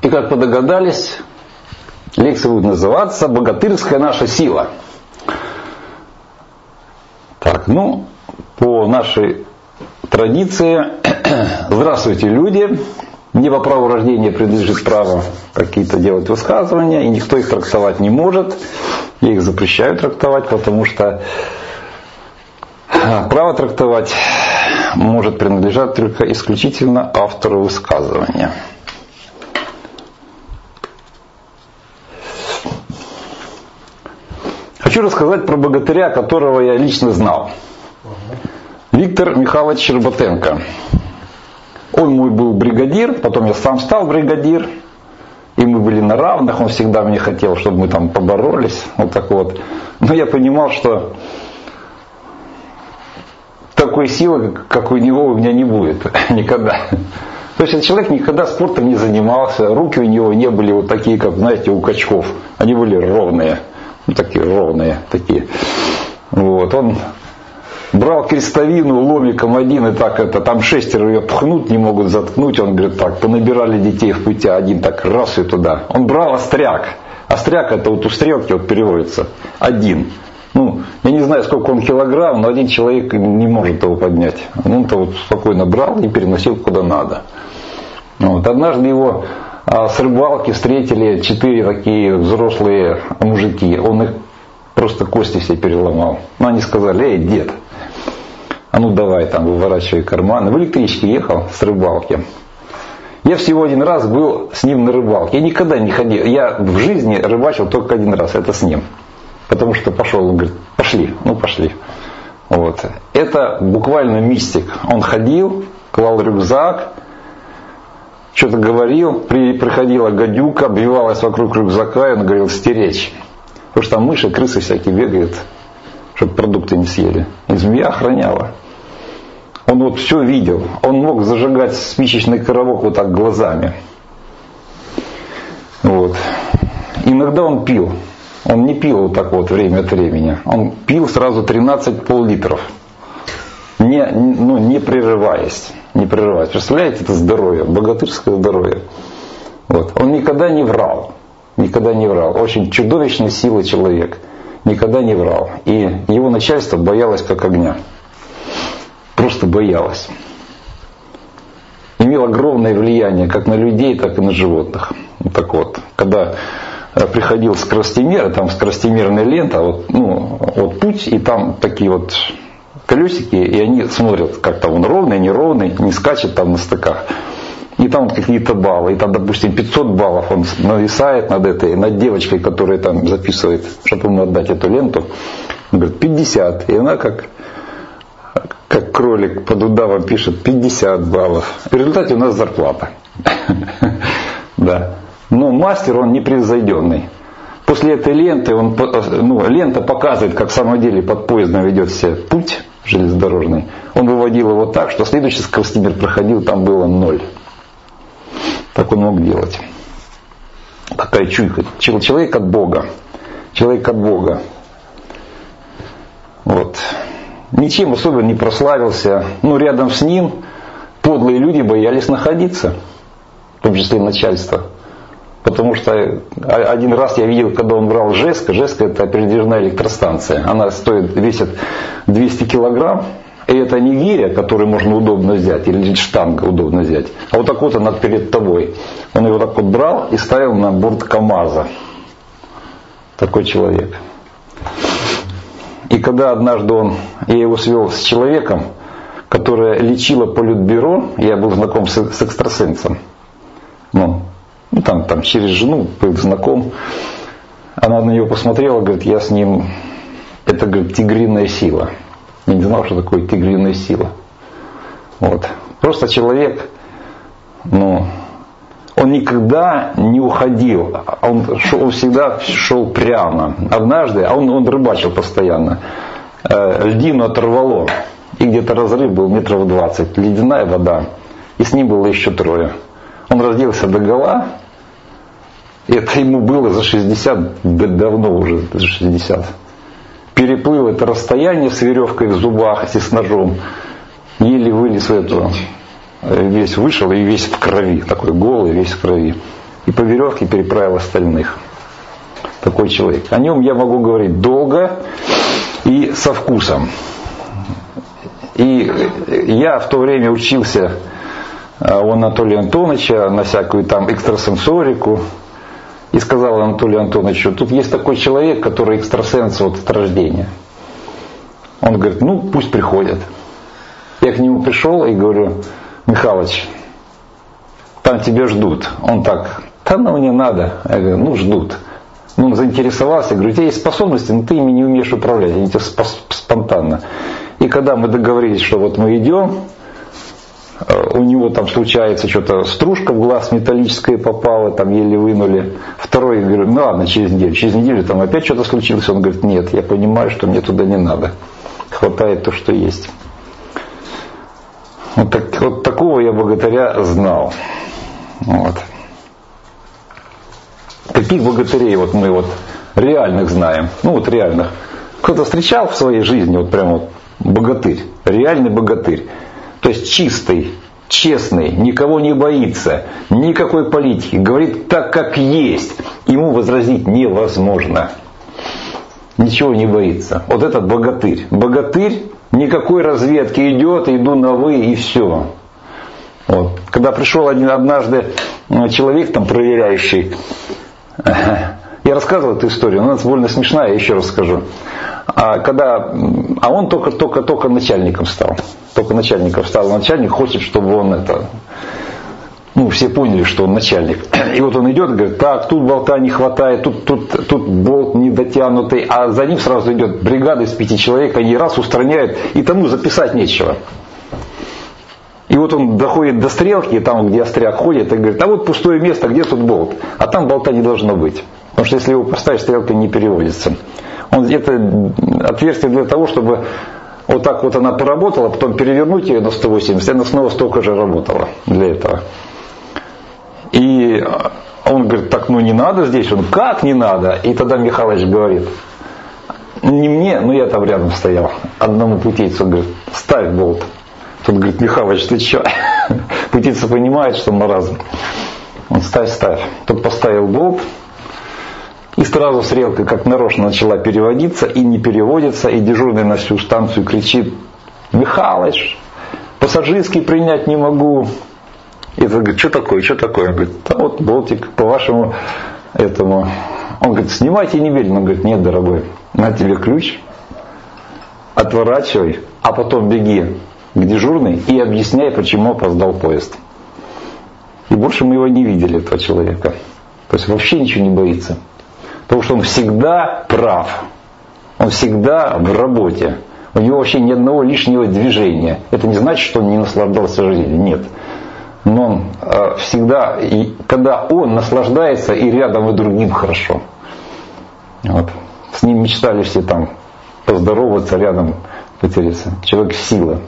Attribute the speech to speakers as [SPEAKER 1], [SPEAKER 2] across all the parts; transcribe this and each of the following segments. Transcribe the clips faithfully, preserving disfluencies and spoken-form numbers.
[SPEAKER 1] И как вы догадались, лекция будет называться «Богатырская наша сила». Так, ну, по нашей традиции, здравствуйте, люди. Мне по праву рождения принадлежит право какие-то делать высказывания, и никто их трактовать не может. Я их запрещаю трактовать, потому что право трактовать может принадлежать только исключительно автору высказывания. Хочу рассказать про богатыря, которого я лично знал. Виктор Михайлович Щербатенко. Он мой был бригадир, потом я сам стал бригадир, и мы были на равных, он всегда мне хотел, чтобы мы там поборолись, вот так вот. Но я понимал, что такой силы, как у него, у меня не будет никогда. То есть этот человек никогда спортом не занимался, руки у него не были вот такие, как, знаете, у качков, они были ровные, ну, такие ровные, такие. Вот, он брал крестовину ломиком один, и так это, там шестеро ее пхнуть не могут заткнуть. Он говорит, так, понабирали детей в пути, один так раз и туда. Он брал остряк. Остряк это вот у стрелки вот переводится. Один. Ну, я не знаю, сколько он килограмм, но один человек не может его поднять. Он-то вот спокойно брал и переносил куда надо. Вот. Однажды его а, с рыбалки встретили четыре такие взрослые мужики. Он их просто кости все переломал. Но они сказали, эй, дед, а ну давай там выворачивай карманы. В электричке ехал с рыбалки. Я всего один раз был с ним на рыбалке. Я никогда не ходил. Я в жизни рыбачил только один раз. Это с ним. Потому что пошел, он говорит, пошли. Ну пошли. Вот. Это буквально мистик. Он ходил, клал рюкзак, что-то говорил. При, приходила гадюка, обвивалась вокруг рюкзака, и он говорил, стеречь. Потому что там мыши, крысы всякие бегают, чтобы продукты не съели. И змея охраняла. Он вот все видел. Он мог зажигать спичечный коробок вот так глазами. Вот. Иногда он пил. Он не пил вот так вот время от времени. Он пил сразу тринадцать пол-литров. Не, ну, не прерываясь. Не прерываясь. Представляете, это здоровье. Богатырское здоровье. Вот. Он никогда не врал. Никогда не врал. Очень чудовищной силы человек. Никогда не врал. И его начальство боялось как огня. Просто боялось. Имел огромное влияние как на людей, так и на животных. Вот так вот. Когда приходил скоростимер, там скоростимерная лента, вот, ну, вот путь, и там такие вот колесики, и они смотрят, как там он ровный, неровный, не скачет там на стыках. И там какие-то баллы. И там, допустим, пятьсот баллов он нависает над этой, над девочкой, которая там записывает, чтобы ему отдать эту ленту. Он говорит, пятьдесят. И она как, как кролик под удавом пишет пятьдесят баллов. В результате у нас зарплата. Да. Но мастер, он непревзойденный. После этой ленты, он, ну, лента показывает, как в самом деле под поездом ведет себя путь железнодорожный. Он выводил его так, что следующий скоростимер проходил, там было ноль. Так он мог делать. Такая чуйка. Человек от Бога. Человек от Бога. Вот. Ничем особо не прославился. Но рядом с ним подлые люди боялись находиться. В том числе и начальство. Потому что один раз я видел, когда он брал жестко. Жестко это передвижная электростанция. Она стоит, весит двести килограмм. И это не гиря, которую можно удобно взять, или штанга удобно взять. А вот так вот она перед тобой. Он его так вот брал и ставил на борт КамАЗа. Такой человек. И когда однажды он, я его свел с человеком, которое лечило Политбюро, я был знаком с, с экстрасенсом. Ну, ну там, там через жену был знаком. Она на него посмотрела, говорит, я с ним, это, говорит, тигриная сила. Я не знал, что такое тигриная сила. Вот. Просто человек, ну, он никогда не уходил. Он, шел, он всегда шел прямо. Однажды, а он, он рыбачил постоянно, э, льдину оторвало. И где-то разрыв был метров двадцать. Ледяная вода. И с ним было еще трое. Он разделся догола. И это ему было за шестьдесят, давно уже, за шестьдесят. Переплыл это расстояние с веревкой в зубах и с ножом. Еле вылез в эту, весь вышел и весь в крови. Такой голый, весь в крови. и по веревке переправил остальных. Такой человек. О нем я могу говорить долго и со вкусом. И я в то время учился у Анатолия Антоновича на всякую там экстрасенсорику. И сказал Анатолию Антоновичу: тут есть такой человек, который экстрасенс вот от рождения. Он говорит: ну пусть приходят. Я к нему пришел и говорю: Михалыч, там тебя ждут. Он так: да ну не надо. Я говорю: ну ждут. Ну, он заинтересовался, я говорю: у тебя есть способности, но ты ими не умеешь управлять, они тебе спонтанно. И когда мы договорились, что вот мы идем, у него там случается что-то, стружка в глаз металлическая попала, там еле вынули. Второй, говорю: ну ладно, через неделю. Через неделю там опять что-то случилось. Он говорит: нет, я понимаю, что мне туда не надо. Хватает то, что есть. Вот, так, вот такого я богатыря знал. Вот. Каких богатырей вот мы вот реальных знаем? Ну вот реальных. Кто-то встречал в своей жизни вот прям вот богатырь, реальный богатырь. То есть чистый, честный, никого не боится, никакой политики, говорит так, как есть. Ему возразить невозможно. Ничего не боится. Вот этот богатырь. Богатырь, никакой разведки, идет, иду на вы и все. Вот. Когда пришел один, однажды человек там проверяющий, я рассказывал эту историю, но она довольно смешная, я еще раз скажу. А, когда, а он только, только, только начальником стал. Только начальником стал. Начальник хочет, чтобы он это... Ну, все поняли, что он начальник. И вот он идет и говорит: так, тут болта не хватает, тут, тут, тут болт недотянутый. А за ним сразу идет бригада из пяти человек, они раз устраняют, и тому записать нечего. И вот он доходит до стрелки, там, где остряк ходит, и говорит: а вот пустое место, где тут болт? А там болта не должно быть. Потому что если его поставить, стрелка не переводится. Он, это отверстие для того, чтобы вот так вот она поработала, потом перевернуть ее на сто восемьдесят, и она снова столько же работала для этого. И он говорит: так, ну не надо здесь. Он: как не надо? И тогда Михалыч говорит: не мне, но я там рядом стоял. Одному путейцу говорит: ставь болт. Тут говорит: Михалыч, ты что? Путейца понимает, что маразм. Он: ставь, ставь. Тот поставил болт. И сразу стрелка как нарочно начала переводиться, и не переводится, и дежурный на всю станцию кричит: Михалыч, пассажирский принять не могу. И он говорит: что такое, что такое? Он говорит: да вот болтик по вашему этому. Он говорит: снимайте немедленно. Он говорит: нет, дорогой, на тебе ключ, отворачивай, а потом беги к дежурной и объясняй, почему опоздал поезд. И больше мы его не видели, этого человека. То есть вообще ничего не боится. Потому что он всегда прав. Он всегда в работе. У него вообще ни одного лишнего движения. Это не значит, что он не наслаждался жизнью. Нет. Но он э, всегда, и когда он наслаждается, и рядом, и другим хорошо. Вот. С ним мечтали все там поздороваться, рядом потеряться. Человек сила.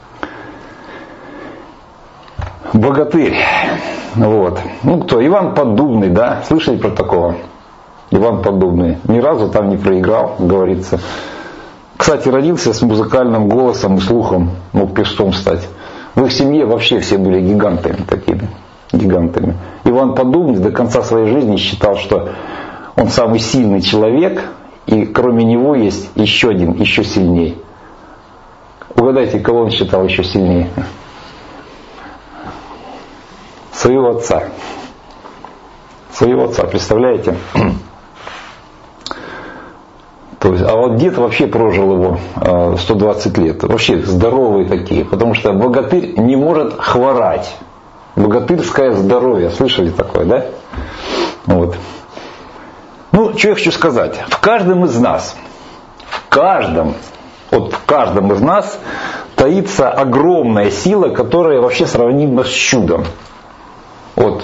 [SPEAKER 1] Богатырь. Вот. Ну кто? Иван Поддубный, да? Слышали про такого? Иван Поддубный. Ни разу там не проиграл, говорится. Кстати, родился с музыкальным голосом и слухом, мог певцом стать. В их семье вообще все были гигантами такими. Гигантами. Иван Поддубный до конца своей жизни считал, что он самый сильный человек, и кроме него есть еще один, еще сильнее. Угадайте, кого он считал еще сильнее? Своего отца. Своего отца, представляете? То есть, а вот дед вообще прожил его сто двадцать лет. Вообще здоровые такие. Потому что богатырь не может хворать. Богатырское здоровье. Слышали такое, да? Вот. Ну, что я хочу сказать. В каждом из нас, в каждом, вот в каждом из нас таится огромная сила, которая вообще сравнима с чудом. Вот.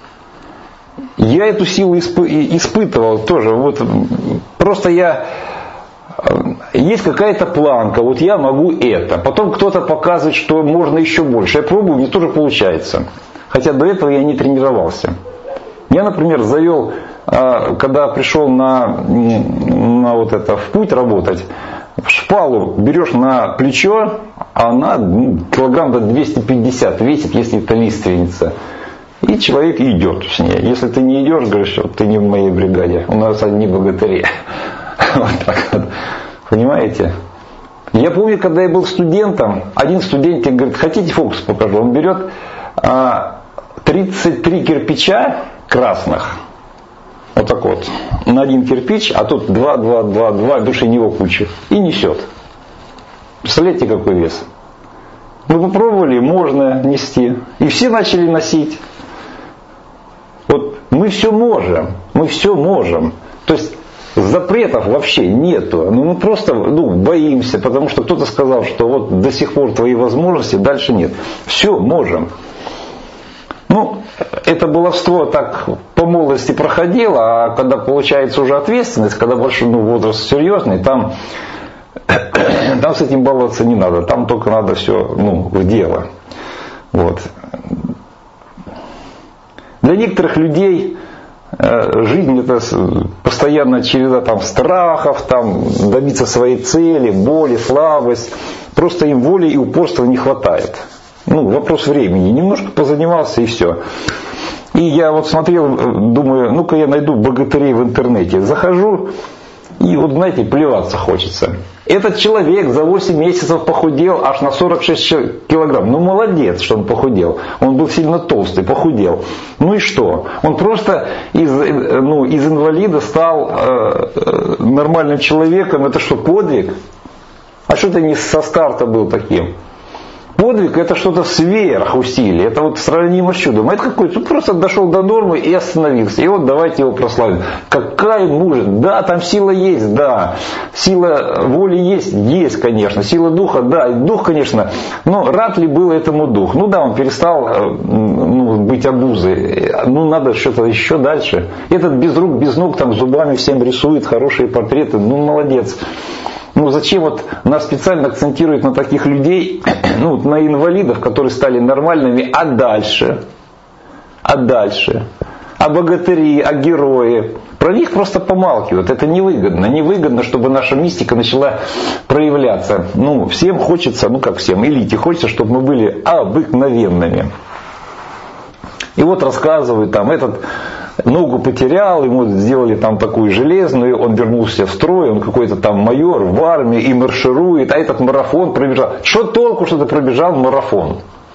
[SPEAKER 1] Я эту силу испы- испытывал тоже. Вот, просто я... Есть какая-то планка, вот я могу это. Потом кто-то показывает, что можно еще больше. Я пробую, мне тоже получается. Хотя до этого я не тренировался. Я, например, завел, когда пришел на, на вот это, в путь работать, шпалу берешь на плечо, а она ну, килограмм до двести пятьдесят весит, если это лиственница. И человек идет с ней. Если ты не идешь, говоришь, что ты не в моей бригаде. У нас одни богатыри. Вот так вот. Понимаете? Я помню, когда я был студентом, один студент говорит, хотите фокус покажу? Он берет тридцать три кирпича красных, вот так вот, на один кирпич, а тут два, два, два, два, душе него куча, и несет. Представляете, какой вес? Мы попробовали, можно нести. И все начали носить. Вот мы все можем, мы все можем. То есть запретов вообще нету. Ну, мы просто ну, боимся, потому что кто-то сказал, что вот до сих пор твои возможности, дальше нет. Все можем. Ну, это баловство так по молодости проходило, а когда получается уже ответственность, когда большой ну, возраст серьезный, там, там с этим баловаться не надо. Там только надо все ну, в дело. Вот. Для некоторых людей жизнь это постоянная череда там, страхов, там, добиться своей цели, боли, слабость. Просто им воли и упорства не хватает. Ну, вопрос времени. Немножко позанимался и все. И я вот смотрел, думаю, ну-ка я найду богатырей в интернете. Захожу, и вот, знаете, плеваться хочется. Этот человек за восемь месяцев похудел аж на сорок шесть килограмм. Ну, молодец, что он похудел. Он был сильно толстый, похудел. Ну и что? Он просто из, ну, из инвалида стал э, нормальным человеком. Это что, подвиг? А что ты не со старта был таким? Подвиг это что-то сверх усилий. Это вот сравнимо с чудом. А это какой-то, просто дошел до нормы и остановился. И вот давайте его прославим. Какая может? Да, там сила есть, да. Сила воли есть? Есть, конечно. Сила духа? Да. Дух, конечно. Но рад ли был этому дух? Ну да, он перестал ну, быть обузой. Ну надо что-то еще дальше. Этот без рук, без ног, там зубами всем рисует хорошие портреты. Ну молодец. Ну зачем вот нас специально акцентируют на таких людей, ну на инвалидов, которые стали нормальными, а дальше? А дальше? А богатыри, а герои? Про них просто помалкивают. Это невыгодно. Невыгодно, чтобы наша мистика начала проявляться. Ну, всем хочется, ну как всем, элите хочется, чтобы мы были обыкновенными. И вот рассказывают там, этот ногу потерял, ему сделали там такую железную, он вернулся в строй, он какой-то там майор в армии и марширует, а этот марафон пробежал. Что толку, что ты пробежал марафон?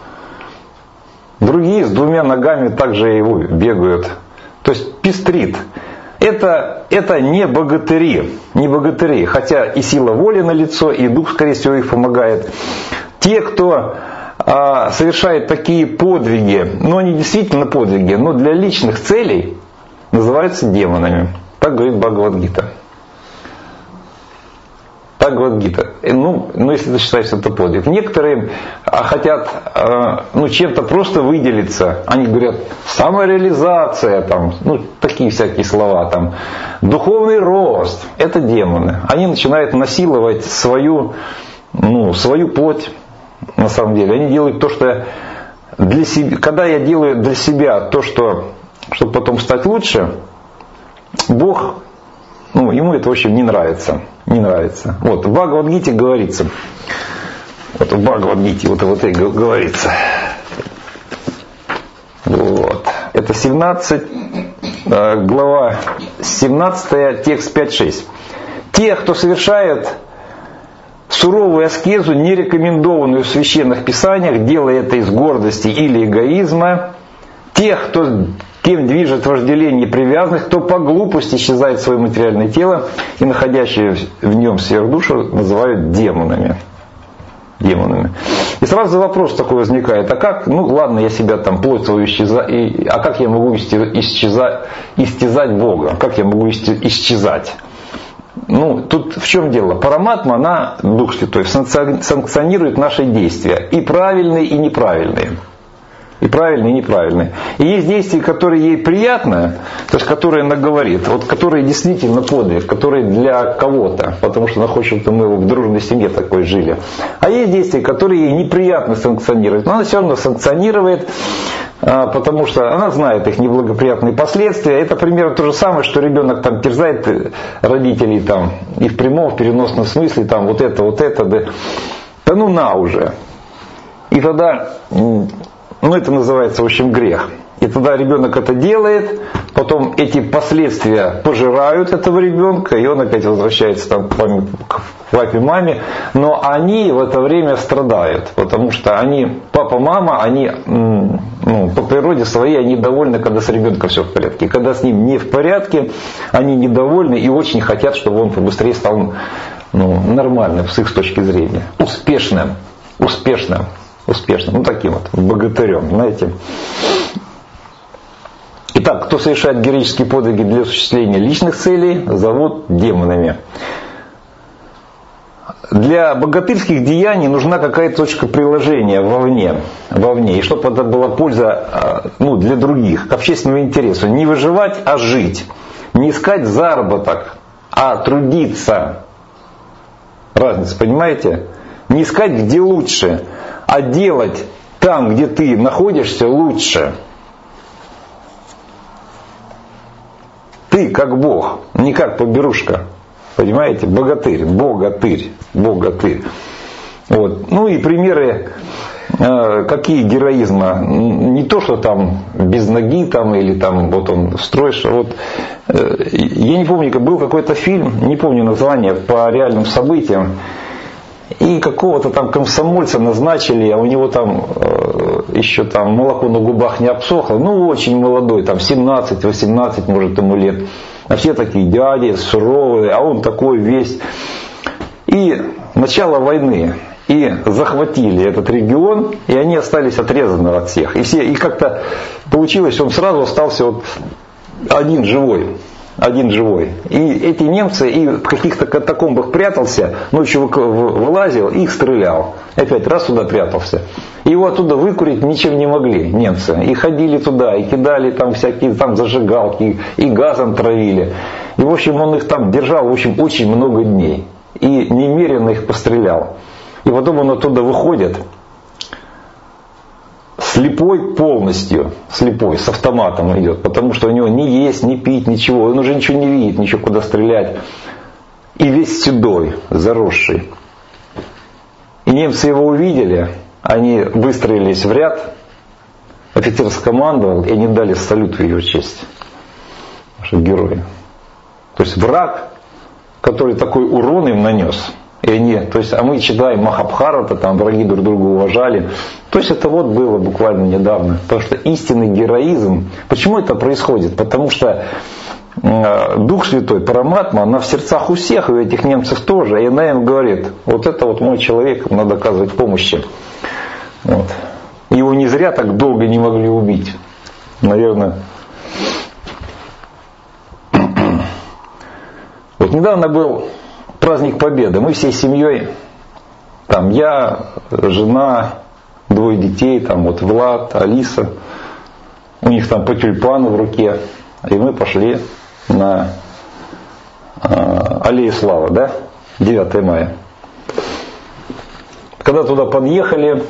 [SPEAKER 1] Другие с двумя ногами также его бегают. То есть пестрит. Это, это не богатыри, не богатыри, хотя и сила воли налицо, и дух, скорее всего, их помогает. Те, кто а, совершает такие подвиги, но они действительно подвиги, но для личных целей называются демонами. Так говорит Бхагавад-гита. Бхагавад-гита. Ну, ну, если ты считаешь, это подвиг. Некоторые хотят ну, чем-то просто выделиться. Они говорят, самореализация, там, ну, такие всякие слова, там, духовный рост. Это демоны. Они начинают насиловать свою, ну, свою плоть. На самом деле. Они делают то, что для себя, когда я делаю для себя то, что, чтобы потом стать лучше, Бог, ну, ему это очень не нравится. Не нравится. Вот, в Бхагавад-гите говорится. Вот в Бхагавад-гите вот, вот и говорится. Вот. Это семнадцать, глава семнадцатая, текст пять шесть. Те, кто совершает суровую аскезу, не рекомендованную в священных писаниях, делая это из гордости или эгоизма, тех, кто, кем движет вожделение привязанных, кто по глупости исчезает свое материальное тело и находящие в нем сверхдушу называют демонами. Демонами. И сразу вопрос такой возникает, а как, ну ладно, я себя там плоть свою исчезаю, а как я могу исчезать, истязать Бога? Как я могу исчезать? Ну, тут в чем дело? Параматма, она, Дух Святой, санкционирует наши действия. И правильные, и неправильные. И правильные, и неправильные. И есть действия, которые ей приятны, то есть которые она говорит, вот которые действительно подвиг, которые для кого-то, потому что она хочет, чтобы мы в дружной семье такой жили. А есть действия, которые ей неприятно санкционировать. Но она все равно санкционирует, потому что она знает их неблагоприятные последствия. Это примерно то же самое, что ребенок там терзает родителей там, и в прямом, в переносном смысле, там вот это, вот это, да, да ну на уже. И тогда, ну это называется в общем грех. И тогда ребенок это делает, потом эти последствия пожирают этого ребенка, и он опять возвращается там к папе, к папе, маме, но они в это время страдают, потому что они, папа, мама, они ну, по природе своей, они довольны, когда с ребенком все в порядке. И когда с ним не в порядке, они недовольны и очень хотят, чтобы он побыстрее стал ну, нормальным с их точки зрения, успешным, успешным, успешным, ну таким вот богатырем, знаете. Итак, кто совершает героические подвиги для осуществления личных целей, зовут демонами. Для богатырских деяний нужна какая-то точка приложения вовне, вовне, и чтобы это была польза ну, для других, к общественному интересу. Не выживать, а жить. Не искать заработок, а трудиться. Разница, понимаете? Не искать, где лучше, а делать там, где ты находишься, лучше. Ты как Бог, не как поберушка. Понимаете? Богатырь, богатырь, богатырь. Вот. Ну и примеры, э, какие героизма. Не то, что там без ноги там, или там вот он строишь. Вот, э, я не помню, был какой-то фильм, не помню название, по реальным событиям. И какого-то там комсомольца назначили, а у него там э, еще там молоко на губах не обсохло. Ну, очень молодой, там семнадцать-восемнадцать, может, ему лет. А все такие дяди, суровые, а он такой весь. И начало войны. И захватили этот регион, и они остались отрезаны от всех. И, все, и как-то получилось, он сразу остался вот один живой. Один живой. И эти немцы и в каких-то катакомбах прятался, ночью вылазил и их стрелял. Опять раз туда прятался. И его оттуда выкурить ничем не могли немцы. И ходили туда, и кидали там всякие там зажигалки, и газом травили. И в общем он их там держал в общем, очень много дней. И немерено их пострелял. И потом он оттуда выходит, слепой полностью, слепой, с автоматом идет, потому что у него ни есть, ни пить, ничего, он уже ничего не видит, ничего куда стрелять. И весь седой, заросший. И немцы его увидели, они выстроились в ряд, офицер скомандовал, и они дали салют в его честь. Наши герои. То есть враг, который такой урон им нанес. И они, то есть, а мы читаем Махабхарата, там враги друг друга уважали. То есть это вот было буквально недавно. Потому что истинный героизм. Почему это происходит? Потому что э, Дух Святой, Параматма, она в сердцах у всех, и у этих немцев тоже. И она им говорит, вот это вот мой человек, надо оказывать помощи. Вот. Его не зря так долго не могли убить. Наверное. Вот недавно был праздник Победы. Мы всей семьей, там я, жена, двое детей, там вот Влад, Алиса, у них там по тюльпану в руке, и мы пошли на э, Аллею Славы, да, девятое мая. Когда туда подъехали,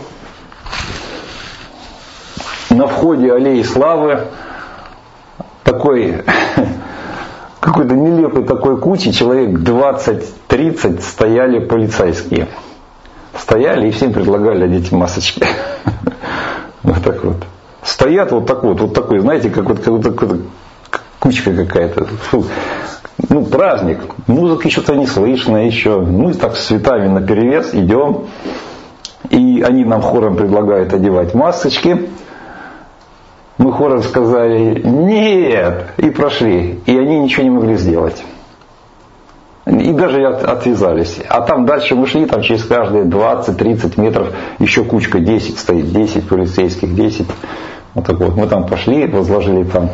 [SPEAKER 1] на входе Аллеи Славы такой какой-то нелепой такой кучи, человек двадцать-тридцать стояли полицейские. Стояли и всем предлагали одеть масочки. Вот так вот. Стоят вот так вот, вот такой, знаете, как вот, как вот кучка какая-то. Ну, праздник. Музыки что-то не слышно еще. Мы так с цветами наперевес идем. И они нам хором предлагают одевать масочки. Мы хором сказали «нет» и прошли. И они ничего не могли сделать. И даже отвязались. А там дальше мы шли, там через каждые двадцать-тридцать метров еще кучка, десять стоит, десять полицейских, десять. Вот так вот. Мы там пошли, возложили там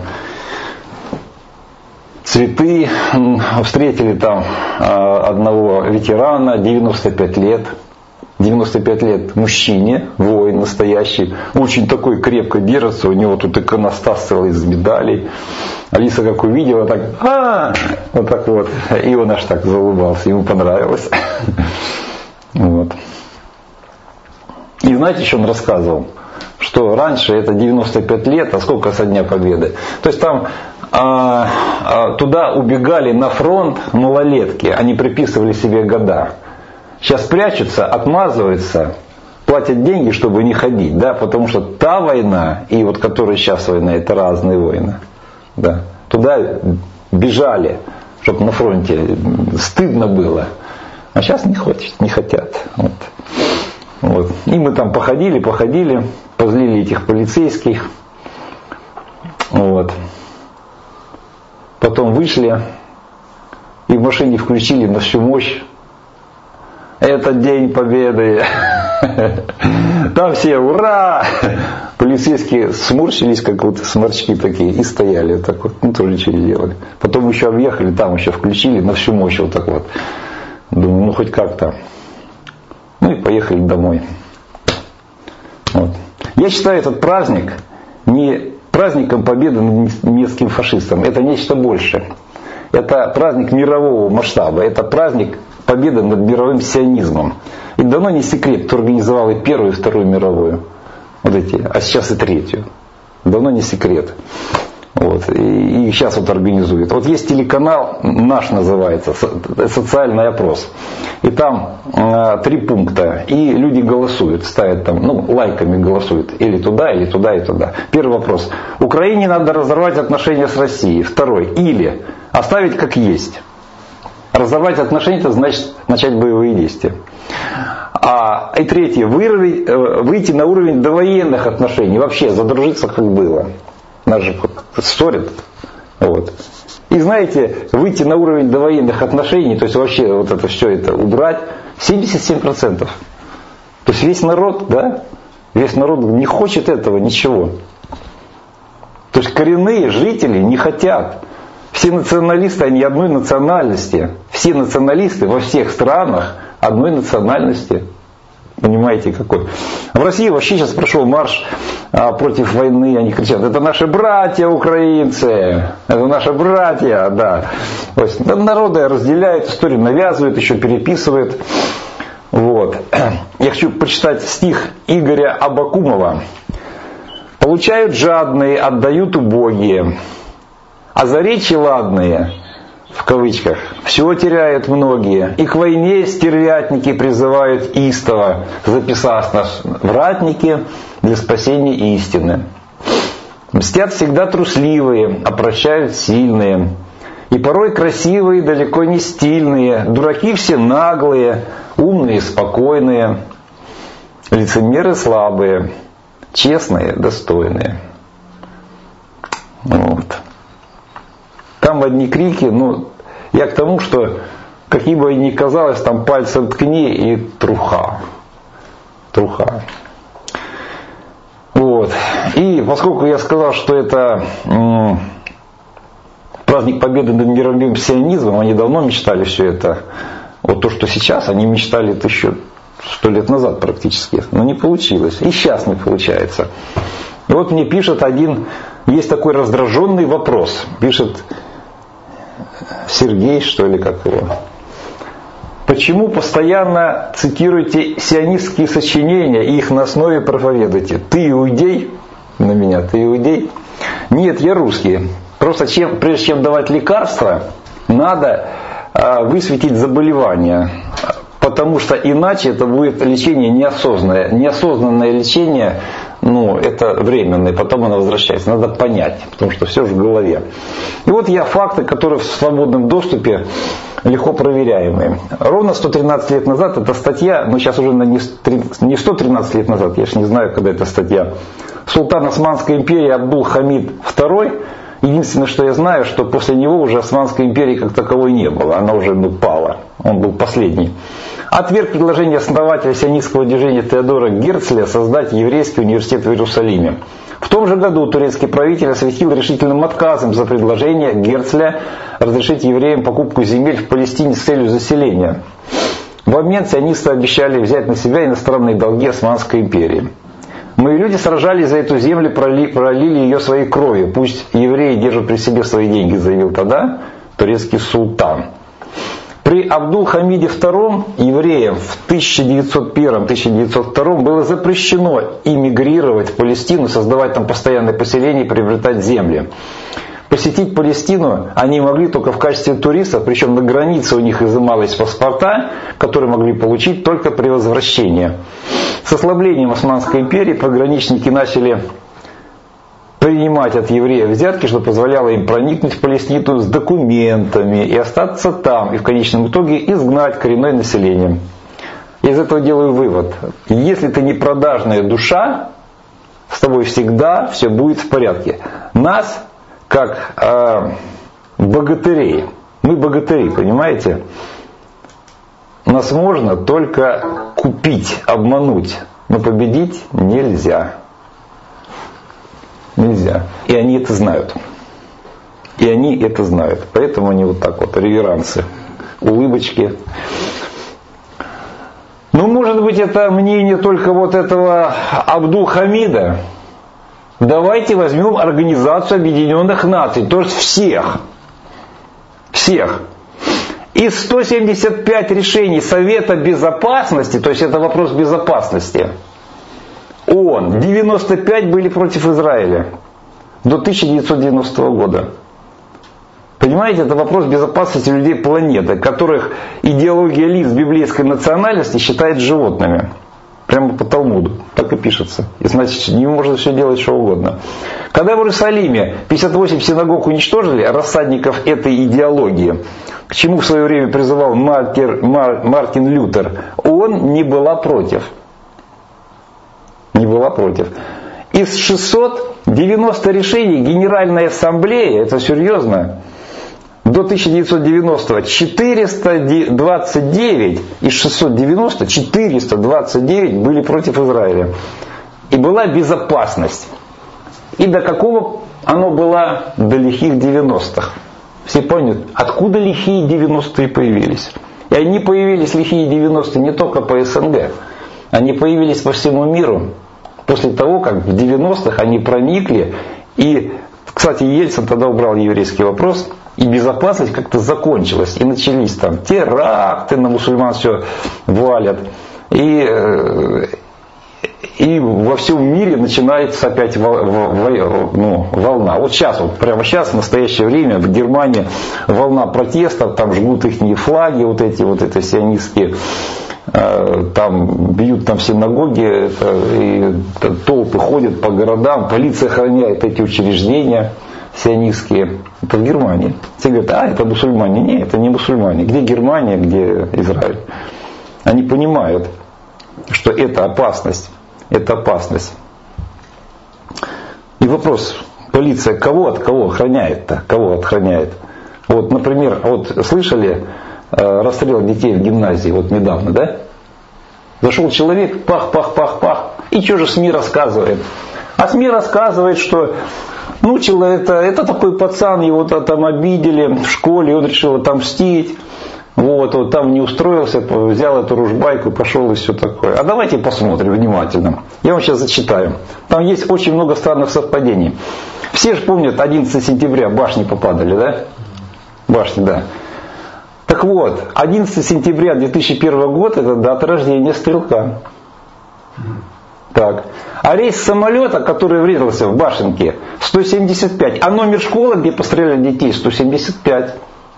[SPEAKER 1] цветы, встретили там одного ветерана, девяносто пять лет. девяносто пять лет мужчине, воин настоящий, очень такой крепко держится, у него тут иконостас целый из медалей. Алиса как увидела, так, а вот так вот, и он аж так заулыбался, ему понравилось. Вот. И знаете, что он рассказывал? Что раньше это девяносто пять лет, а сколько со Дня Победы? То есть там а, а, туда убегали на фронт малолетки, они приписывали себе года. Сейчас прячутся, отмазываются, платят деньги, чтобы не ходить, да, потому что та война и вот которая сейчас война, это разные войны. Да. Туда бежали, чтобы на фронте стыдно было. А сейчас не хочет, не хотят. Вот. Вот. И мы там походили, походили, позлили этих полицейских. Вот. Потом вышли и в машине включили на всю мощь. Это День Победы. Там все ура! Полицейские сморщились, как вот сморчки такие, и стояли вот так вот. Ну, тоже ничего не делали. Потом еще объехали, там еще включили на всю мощь вот так вот. Думаю, ну хоть как-то. Ну и поехали домой. Вот. Я считаю этот праздник не праздником победы над немецким фашистом. Это нечто большее. Это праздник мирового масштаба. Это праздник победы над мировым сионизмом. И давно не секрет, кто организовал и Первую, и Вторую мировую. Вот эти, а сейчас и Третью. Давно не секрет. Вот. И, и сейчас вот организует. Вот есть телеканал, наш называется, социальный опрос. И там э, три пункта. И люди голосуют, ставят там, ну, лайками голосуют. Или туда, или туда, и туда. Первый вопрос. Украине надо разорвать отношения с Россией. Второй. Или оставить как есть. Разорвать отношения, это значит начать боевые действия. А, и третье. Вырви, э, выйти на уровень довоенных отношений. Вообще задружиться, как было. Нас же ссорят. Вот. И знаете, выйти на уровень довоенных отношений, то есть вообще вот это все это убрать, семьдесят семь процентов. То есть весь народ, да, весь народ не хочет этого, ничего. То есть коренные жители не хотят. Все националисты, они одной национальности. Все националисты во всех странах одной национальности. Понимаете, какой? В России вообще сейчас прошел марш а, против войны. Они кричат, это наши братья украинцы. Это наши братья, да. То есть народы разделяют, историю навязывают, еще переписывают. Вот. Я хочу прочитать стих Игоря Абакумова. Получают жадные, отдают убогие. А за речи ладные, в кавычках, всего теряют многие. И к войне стервятники призывают истово, записав нас в ратники для спасения истины. Мстят всегда трусливые, а прощают сильные. И порой красивые, далеко не стильные. Дураки все наглые, умные, спокойные. Лицемеры слабые, честные, достойные. Вот. Там одни крики, ну, я к тому, что, какие бы ни казалось, там пальцем ткни и труха. Труха. Вот. И поскольку я сказал, что это м- праздник победы над мировым сионизмом, они давно мечтали все это. Вот то, что сейчас, они мечтали это еще сто лет назад практически. Но не получилось. И сейчас не получается. И вот мне пишет один, есть такой раздраженный вопрос. Пишет Сергей, что ли, как его. Почему постоянно цитируете сионистские сочинения и их на основе проповедуете? Ты иудей? На меня, ты иудей? Нет, я русский. Просто чем, прежде чем давать лекарства, надо а, высветить заболевание. Потому что иначе это будет лечение неосознанное. Неосознанное лечение, ну, это временное, потом оно возвращается. Надо понять, потому что все же в голове. И вот я факты, которые в свободном доступе легко проверяемые. Ровно сто тринадцать лет назад эта статья, но сейчас уже не сто тринадцать лет назад, я же не знаю, когда эта статья. Султан Османской империи Абдул-Хамид второй. Единственное, что я знаю, что после него уже Османской империи как таковой не было. Она уже ну, пала. Он был последний. Отверг предложение основателя сионистского движения Теодора Герцля создать еврейский университет в Иерусалиме. В том же году турецкий правитель осветил решительным отказом за предложение Герцля разрешить евреям покупку земель в Палестине с целью заселения. В обмен сионисты обещали взять на себя иностранные долги Османской империи. Мои люди сражались за эту землю, пролили ее своей кровью. Пусть евреи держат при себе свои деньги, заявил тогда турецкий султан. При Абдул-Хамиде втором евреям в тысяча девятьсот первом — тысяча девятьсот втором было запрещено эмигрировать в Палестину, создавать там постоянное поселение и приобретать земли. посетить Палестину они могли только в качестве туристов, причем на границе у них изымались паспорта, которые могли получить только при возвращении. С ослаблением Османской империи пограничники начали принимать от евреев взятки, что позволяло им проникнуть в Палестину с документами и остаться там, и в конечном итоге изгнать коренное население. Я из этого делаю вывод. Если ты не продажная душа, с тобой всегда все будет в порядке. Нас, как э, богатырей, мы богатыри, понимаете? Нас можно только купить, обмануть, но победить нельзя. Нельзя. И они это знают. И они это знают. Поэтому они вот так вот, реверансы, улыбочки. Ну, может быть, это мнение только вот этого Абдул-Хамида. Давайте возьмем Организацию Объединенных Наций, то есть всех. Всех. Из ста семидесяти пяти решений Совета Безопасности, то есть это вопрос безопасности, ООН, девяносто пять были против Израиля до тысяча девятьсот девяностого года. Понимаете, это вопрос безопасности людей планеты, которых идеология лиц библейской национальности считает животными. Прямо по Талмуду. Так и пишется. И значит, не можно все делать что угодно. Когда в Иерусалиме пятьдесят восемь синагог уничтожили, рассадников этой идеологии, к чему в свое время призывал Мартир, Мар, Мартин Лютер, ООН не была против. Не была против. Из шестисот девяноста решений Генеральной Ассамблеи, это серьезно, до тысяча девятьсот девяностого четыреста двадцать девять из шестисот девяноста четыреста двадцать девять были против Израиля. И была безопасность. И до какого оно было? До лихих девяностых. Все помнят, откуда лихие девяностые появились. И они появились, лихие девяностые, не только по СНГ. Они появились по всему миру. После того, как в девяностых они проникли. И, кстати, Ельцин тогда убрал еврейский вопрос. И безопасность как-то закончилась. И начались там теракты, на мусульман все валят. И, и во всем мире начинается опять ну, волна. Вот сейчас, вот прямо сейчас, в настоящее время, в Германии волна протестов, там жгут их флаги, вот эти вот это сионистские, там бьют там синагоги, это, и толпы ходят по городам, полиция охраняет эти учреждения сионистские. Это в Германии. Все говорят, а, это мусульмане. Нет, это не мусульмане. Где Германия, где Израиль? Они понимают, что это опасность. Это опасность. И вопрос, полиция кого от кого охраняет-то? Кого охраняет? Вот, например, вот слышали э, расстрел детей в гимназии, вот недавно, да? Зашел человек, пах, пах, пах, пах. И что же СМИ рассказывает? А СМИ рассказывает, что ну, это, это такой пацан, его там обидели в школе, он решил отомстить. Вот, вот там не устроился, взял эту ружбайку, пошел и все такое. А давайте посмотрим внимательно. Я вам сейчас зачитаю. Там есть очень много странных совпадений. Все же помнят, одиннадцатого сентября башни попадали, да? Башни, да. Так вот, одиннадцатого сентября две тысячи первого года это дата рождения Стрелка. Так. А рейс самолета, который врезался в башенке, сто семьдесят пять. А номер школы, где постреляли детей, сто семьдесят пять.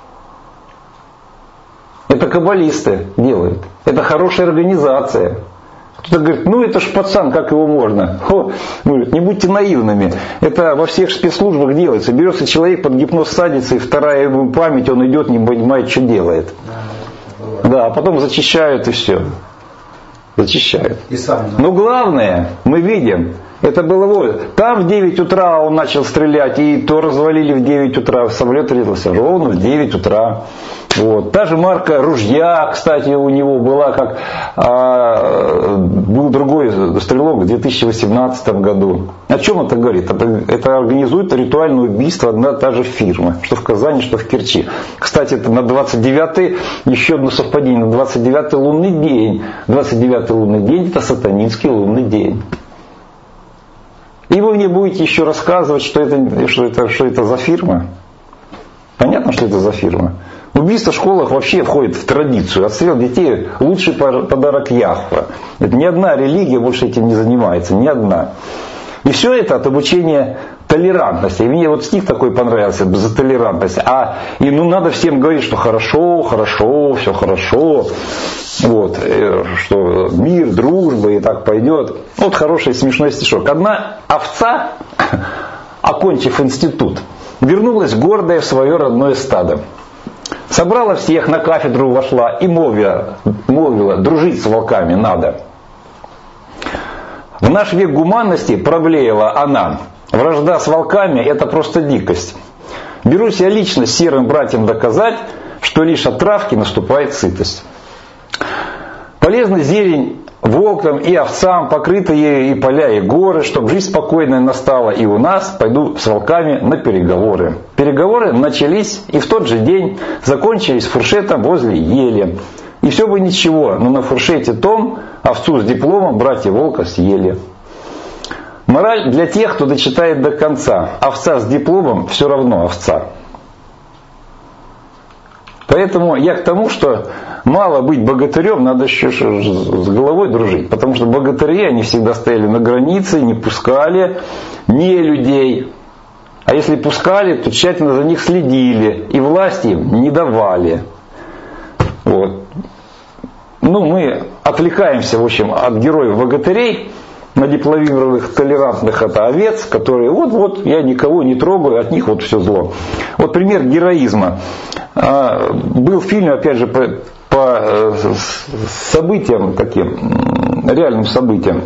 [SPEAKER 1] Это каббалисты делают. Это хорошая организация. Кто-то говорит, ну это ж пацан, как его можно? Хо, говорит, не будьте наивными. Это во всех спецслужбах делается. Берется человек, под гипноз садится, и вторая ему память, он идет, не понимает, что делает. Да, а потом зачищают и все. Зачищают. Но главное, мы видим, это было вот. Там в девять утра он начал стрелять, и то развалили в девять утра. Самолет резался ровно в девять утра. Вот. Та же марка ружья, кстати, у него была, как а, был другой стрелок в две тысячи восемнадцатом году. О чем это говорит? Это, это организует ритуальное убийство одна та же фирма, что в Казани, что в Керчи. Кстати, это на двадцать девятый, еще одно совпадение, на двадцать девятый лунный день. двадцать девятый лунный день это сатанинский лунный день. И вы мне будете еще рассказывать, что это, что это, что это за фирма. Понятно, что это за фирма. Убийство в школах вообще входит в традицию. Отстрел детей – лучший подарок Яхве. Это ни одна религия больше этим не занимается. Ни одна. И все это от обучения толерантность. И мне вот стих такой понравился, за толерантность. А и ну надо всем говорить, что хорошо, хорошо, все хорошо. Вот, что мир, дружба и так пойдет. Вот хороший смешной стишок. Одна овца, окончив институт, вернулась гордая в свое родное стадо. Собрала всех, на кафедру вошла и молвила, молвила, дружить с волками надо. В наш век гуманности проблеяла она. Вражда с волками – это просто дикость. Берусь я лично серым братьям доказать, что лишь от травки наступает сытость. Полезна зелень волкам и овцам, покрыты ею и поля, и горы, чтобы жизнь спокойная настала и у нас, пойду с волками на переговоры. Переговоры начались и в тот же день закончились фуршетом возле ели. И все бы ничего, но на фуршете том овцу с дипломом братья волка съели. Мораль для тех, кто дочитает до конца. Овца с дипломом все равно овца. Поэтому я к тому, что мало быть богатырем, надо еще с головой дружить. Потому что богатыри, они всегда стояли на границе, не пускали не людей. А если пускали, то тщательно за них следили. И власти им не давали. Вот. Ну, мы отвлекаемся, в общем, от героев богатырей на дипломированных толерантных это овец, которые вот-вот я никого не трогаю, от них вот все зло. Вот пример героизма. Был фильм, опять же, по, по событиям таким, реальным событиям.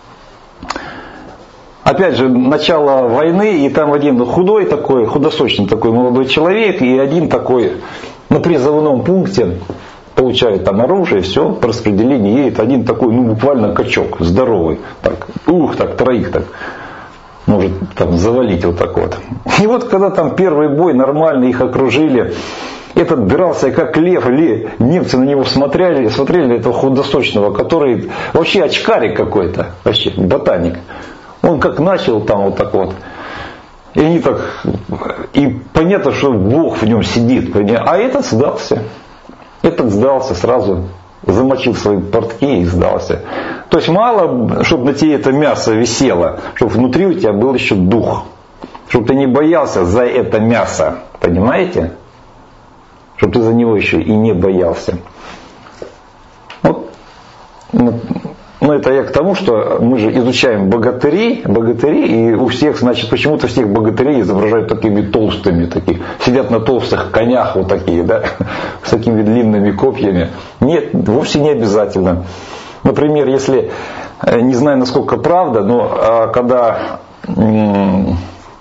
[SPEAKER 1] Опять же, начало войны, и там один худой такой, худосочный такой молодой человек, и один такой на призывном пункте получает там оружие, все, по распределению едет один такой, ну буквально качок, здоровый, так, ух, так, троих так, может там завалить вот так вот. И вот когда там первый бой, нормально их окружили, этот дрался как лев, или немцы на него смотрели, смотрели на этого худосочного, который вообще очкарик какой-то, вообще ботаник. Он как начал там вот так вот. И они так, и понятно, что Бог в нем сидит, а этот сдался. Этот сдался сразу, замочил свои портки и сдался. То есть мало, чтобы на тебе это мясо висело, чтобы внутри у тебя был еще дух. Чтобы ты не боялся за это мясо. Понимаете? Чтобы ты за него еще и не боялся. Вот. Ну, это я к тому, что мы же изучаем богатырей, богатырей, и у всех, значит, почему-то всех богатырей изображают такими толстыми, такие, сидят на толстых конях вот такие, да, с такими длинными копьями. Нет, вовсе не обязательно. Например, если, не знаю, насколько правда, но когда, ну,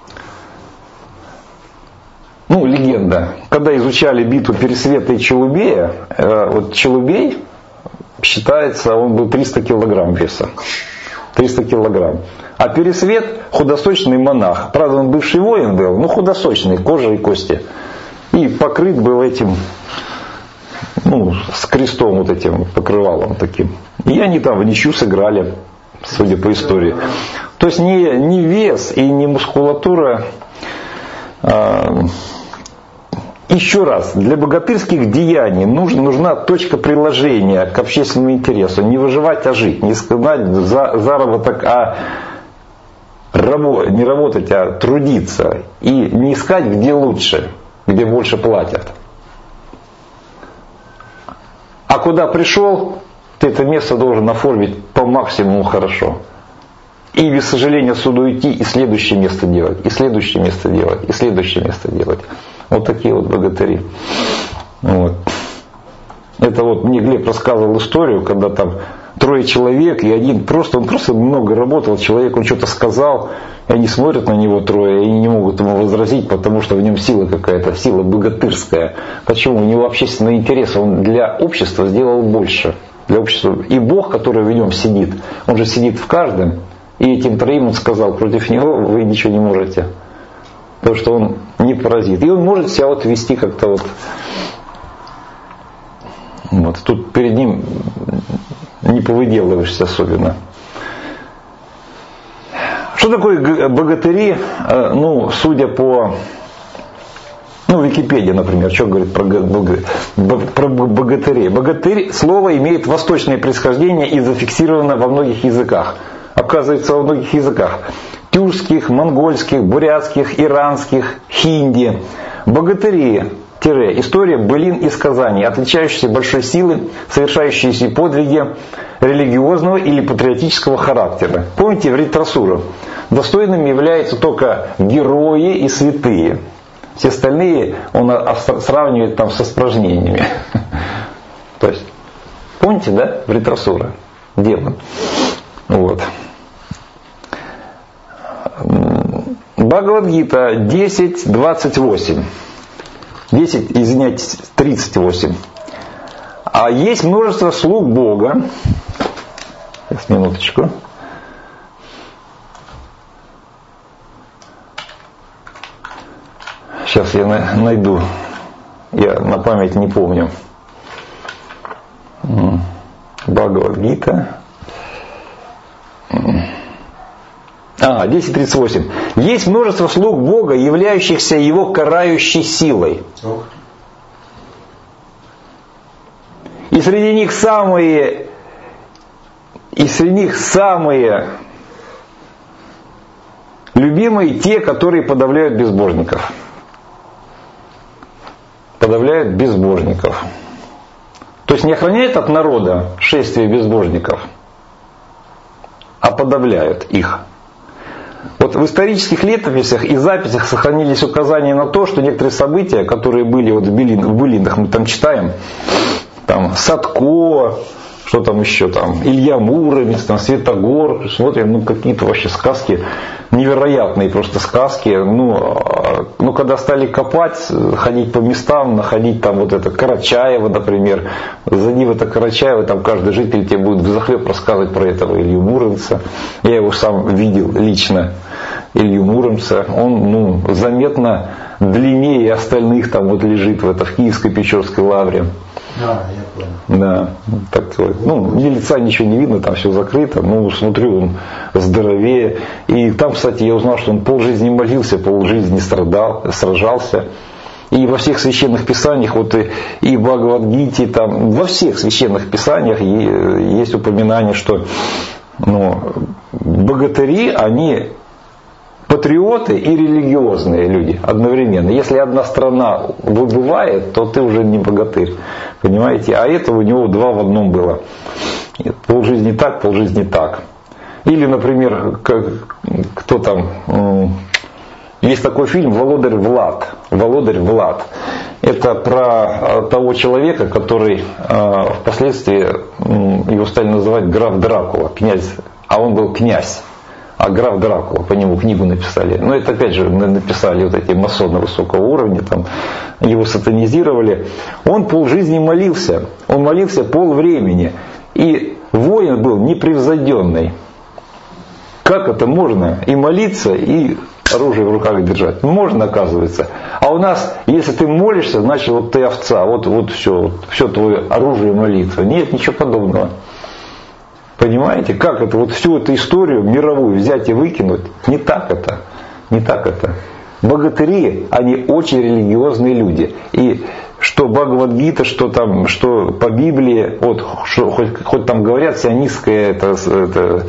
[SPEAKER 1] легенда, когда изучали битву Пересвета и Челубея, вот Челубей, считается, он был триста килограмм веса. триста килограмм. А Пересвет худосочный монах. Правда, он бывший воин был, но худосочный, кожа и кости. И покрыт был этим, ну, с крестом вот этим покрывалом таким. И они там в ничью сыграли, судя по истории. То есть не, не вес и не мускулатура. А, Еще раз, для богатырских деяний нужна, нужна точка приложения к общественному интересу. Не выживать, а жить. Не сказать за, заработок, а рабо, не работать, а трудиться. И не искать, где лучше, где больше платят. А куда пришел, ты это место должен оформить по максимуму хорошо. И без сожаления отсюда уйти, и следующее место делать, и следующее место делать, и следующее место делать. Вот такие вот богатыри. Вот. Это вот мне Глеб рассказывал историю, когда там трое человек, и один просто, он просто много работал, человек, он что-то сказал, и они смотрят на него трое, и они не могут ему возразить, потому что в нем сила какая-то, сила богатырская. Почему? У него общественный интерес, он для общества сделал больше. Для общества. И Бог, который в нем сидит, он же сидит в каждом, и этим троим он сказал, против него вы ничего не можете. Потому что он не паразит. И он может себя вот вести как-то вот. Вот. Тут перед ним не повыделываешься особенно. Что такое богатыри? Ну, судя по... Ну, Википедия, например, что говорит про, про богатырей. Богатырь, слово имеет восточное происхождение и зафиксировано во многих языках. Оказывается, во многих языках. тюркских, монгольских, бурятских, иранских, хинди. Богатыри, история былин и сказаний, отличающиеся большой силой, совершающиеся подвиги религиозного или патриотического характера. Помните Вритрасуру? Достойными являются только герои и святые. Все остальные он сравнивает там с испражнениями. То есть, помните, да, Вритрасура? Демон. Вот. Бхагавад-гита десять двадцать восемь. десять, извиняюсь, тридцать восемь. А есть множество слуг Бога. Сейчас, минуточку. Сейчас я найду. Я на память не помню. Бхагавад-гита. А, десять тридцать восемь. Есть множество слуг Бога, являющихся Его карающей силой. И среди них самые, и среди них самые любимые те, которые подавляют безбожников. Подавляют безбожников. То есть не охраняют от народа шествие безбожников, а подавляют их. Вот в исторических летописях и записях сохранились указания на то, что некоторые события, которые были вот в, Белин, в былинах, мы там читаем, там Садко, что там еще там, Илья Муромец, там Святогор, смотрим, ну какие-то вообще сказки, невероятные просто сказки. Ну, ну когда стали копать, ходить по местам, находить там вот это Карачаева, например, зайди в это Карачаево, там каждый житель тебе будет взахлеб рассказывать про этого Илью Муромца. Я его сам видел лично, Илью Муромца. Он, ну, заметно длиннее остальных там вот лежит в, это, в Киевской Печорской лавре.
[SPEAKER 2] А, я понял.
[SPEAKER 1] Да, такой. Ну, ни лица ничего не видно, там все закрыто. Ну, смотрю, он здоровее. И там, кстати, я узнал, что он полжизни молился, полжизни страдал, сражался. И во всех священных писаниях, вот и, и в Бхагавад-гите, там, во всех священных писаниях есть упоминание, что, ну, богатыри, они патриоты и религиозные люди одновременно. Если одна страна выбывает, то ты уже не богатырь. Понимаете? А это у него два в одном было. Полжизни так, полжизни так. Или, например, как, кто там... Есть такой фильм «Володарь Влад». «Володарь Влад». Это про того человека, который впоследствии, его стали называть граф Дракула, князь, а он был князь. А граф Дракула, по нему книгу написали. Но это опять же написали вот эти масоны высокого уровня, там, его сатанизировали. Он полжизни молился, он молился полвремени. И воин был непревзойденный. Как это можно и молиться, и оружие в руках держать? Можно, оказывается. А у нас, если ты молишься, значит вот ты овца, вот, вот все, вот, все твое оружие молитва. Нет, ничего подобного. Понимаете, как это, вот всю эту историю мировую взять и выкинуть? Не так это, не так это. Богатыри, они очень религиозные люди. И что Бхагавад-гита, что там, что по Библии, вот, что, хоть, хоть там говорят сионистская это, это,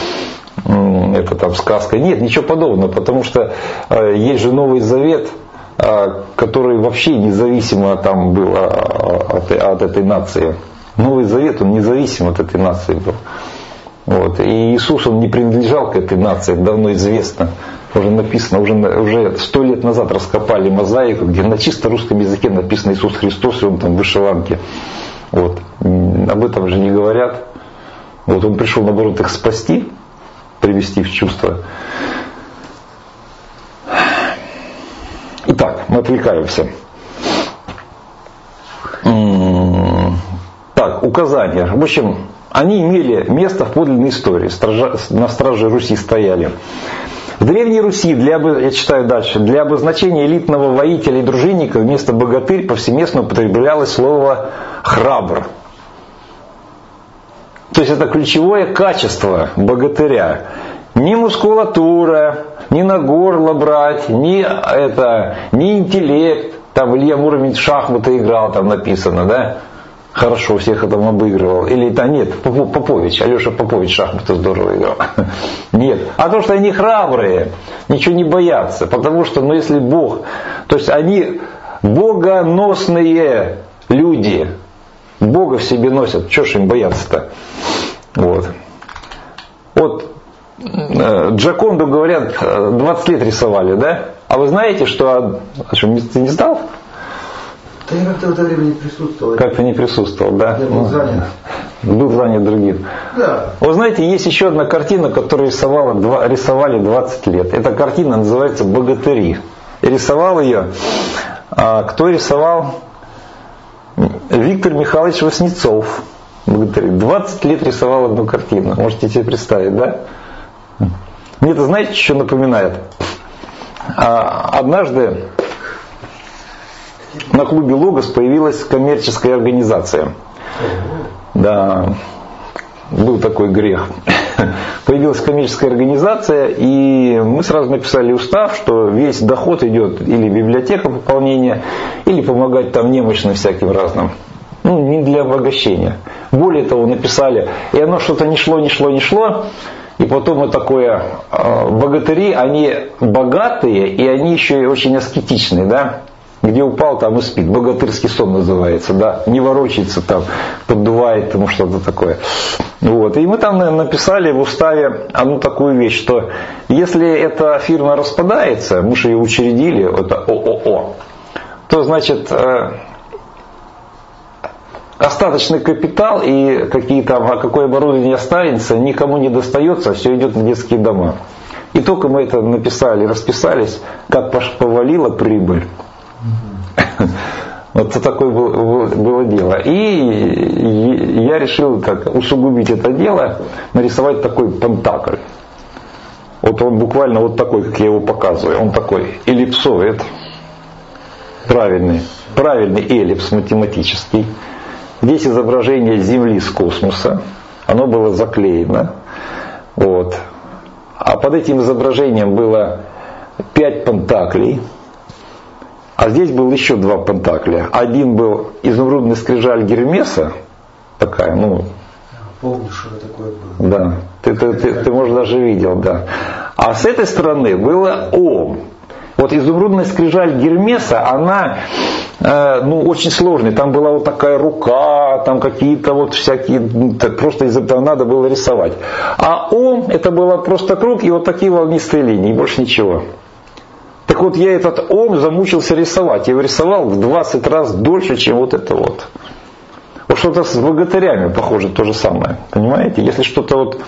[SPEAKER 1] это там сказка. Нет, ничего подобного, потому что э, есть же Новый Завет, э, который вообще независимо там был от, от этой нации. Новый Завет, он независим от этой нации был. Вот. И Иисус, он не принадлежал к этой нации, давно известно. Уже написано, уже, уже сто лет назад раскопали мозаику, где на чисто русском языке написано Иисус Христос, и он там в вышиванке. Вот. Об этом же не говорят. Вот он пришел, наоборот, их спасти, привести в чувство. Итак, мы отвлекаемся. Так, указания. В общем, они имели место в подлинной истории. Стража, на страже Руси стояли. В Древней Руси, для, я читаю дальше, для обозначения элитного воителя и дружинника вместо богатырь повсеместно употреблялось слово храбр. То есть это ключевое качество богатыря. Ни мускулатура, ни на горло брать, ни, это, ни интеллект. Там Илья Муромец в шахматы играл, там написано, да? хорошо всех там обыгрывал. Или да нет, Попович, Алеша Попович шахматы здорово играл. Нет. А то, что они храбрые, ничего не боятся. Потому что, ну если Бог, то есть они богоносные люди. Бога в себе носят. Чего ж им бояться-то? Вот. Вот Джоконду, говорят, двадцать лет рисовали, да? А вы знаете, что... А что, ты не знал?
[SPEAKER 2] Да я как-то в это время не присутствовал.
[SPEAKER 1] Как-то не присутствовал, да?
[SPEAKER 2] Я был занят.
[SPEAKER 1] Был занят другим.
[SPEAKER 2] Да.
[SPEAKER 1] Вы знаете, есть еще одна картина, которую рисовала, рисовали двадцать лет. Эта картина называется «Богатыри». И рисовал ее... А кто рисовал? Виктор Михайлович Васнецов. Богатыри. двадцать лет рисовал одну картину. Можете себе представить, да? Мне это, знаете, что напоминает? А, однажды на клубе «Логос» появилась коммерческая организация. Да, был такой грех. Появилась коммерческая организация, и мы сразу написали устав, что весь доход идет или в библиотеку пополнения, или помогать там немощным всяким разным. Ну, не для обогащения. Более того, написали, и оно что-то не шло, не шло, не шло. И потом вот такое, богатыри, они богатые, и они еще и очень аскетичные, да? Где упал, там и спит. Богатырский сон называется, да? Не ворочается там, поддувает ему что-то такое. Вот. И мы там написали в уставе одну такую вещь, что если эта фирма распадается, мы же ее учредили, это ООО, то значит остаточный капитал и какие-то, какое оборудование останется, никому не достается, все идет на детские дома. И только мы это написали, расписались, как повалила прибыль. Вот такое было, было дело. И я решил так усугубить это дело, нарисовать такой пентакль. Вот он буквально вот такой, как я его показываю. Он такой эллипсоид. Правильный. Правильный эллипс математический. Здесь изображение Земли с космоса. Оно было заклеено. Вот. А под этим изображением было пять пентаклей. А здесь был еще два пентакля. Один был изумрудный скрижаль Гермеса. Такая, ну...
[SPEAKER 2] Помню, что такое было.
[SPEAKER 1] Да. Ты, ты, ты, ты, может, даже видел, да. А с этой стороны было Ом. Вот изумрудная скрижаль Гермеса, она... ну, очень сложный. Там была вот такая рука, там какие-то вот всякие, просто из этого надо было рисовать. А Ом, это было просто круг и вот такие волнистые линии, больше ничего. Так вот, я этот Ом замучился рисовать. Я его рисовал в двадцать раз дольше, чем вот это вот. Вот что-то с богатырями похоже то же самое. Понимаете? Если что-то вот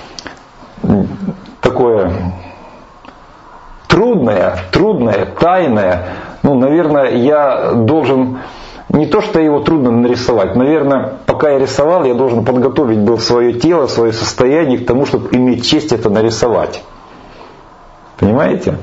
[SPEAKER 1] такое трудное, трудное, тайное, ну, наверное, я должен, не то, что его трудно нарисовать, наверное, пока я рисовал, я должен подготовить был свое тело, свое состояние к тому, чтобы иметь честь это нарисовать. Понимаете?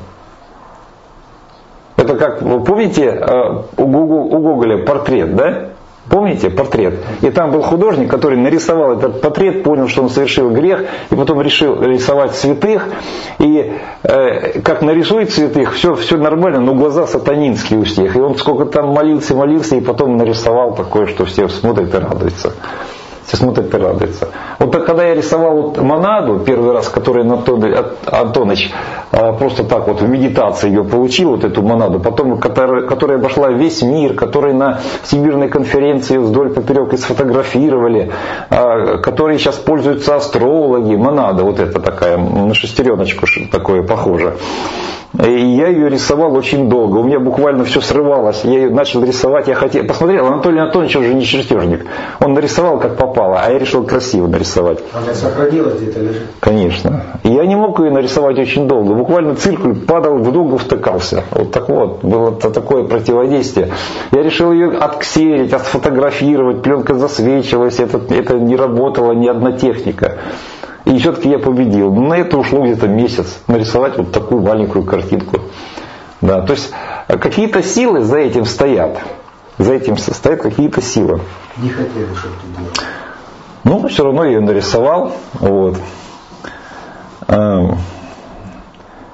[SPEAKER 1] Это как, вы помните, у Гоголя портрет, да? Помните портрет? И там был художник, который нарисовал этот портрет, понял, что он совершил грех, и потом решил рисовать святых. И э, как нарисует святых, все, все нормально, но глаза сатанинские у всех. И он сколько там молился, молился, и потом нарисовал такое, что все смотрят и радуются. Все смотрят и радуются. Вот так, когда я рисовал вот монаду, первый раз, которую Антоныч просто так вот в медитации ее получил, вот эту монаду, потом, которая, которая обошла весь мир, которую на Всемирной конференции вдоль поперек и сфотографировали, которые сейчас пользуются астрологи, монада вот эта такая, на шестереночку такое похоже. И я ее рисовал очень долго. У меня буквально все срывалось. Я ее начал рисовать. Я хотел, посмотрел, Анатолий Анатольевич уже не чертежник. Он нарисовал как попало, а я решил красиво нарисовать.
[SPEAKER 2] Она сохранилась где-то лежит?
[SPEAKER 1] Конечно. И я не мог ее нарисовать очень долго. Буквально циркуль падал в дугу, втыкался. Вот так вот. Было такое противодействие. Я решил ее отксерить, отфотографировать. Пленка засвечивалась. Это, это не работала ни одна техника. И все-таки я победил. На это ушло где-то месяц. Нарисовать вот такую маленькую картинку. Да, то есть какие-то силы за этим стоят. За этим стоят какие-то силы.
[SPEAKER 2] Не хотели, чтобы ты делал.
[SPEAKER 1] Ну, все равно я ее нарисовал. Вот.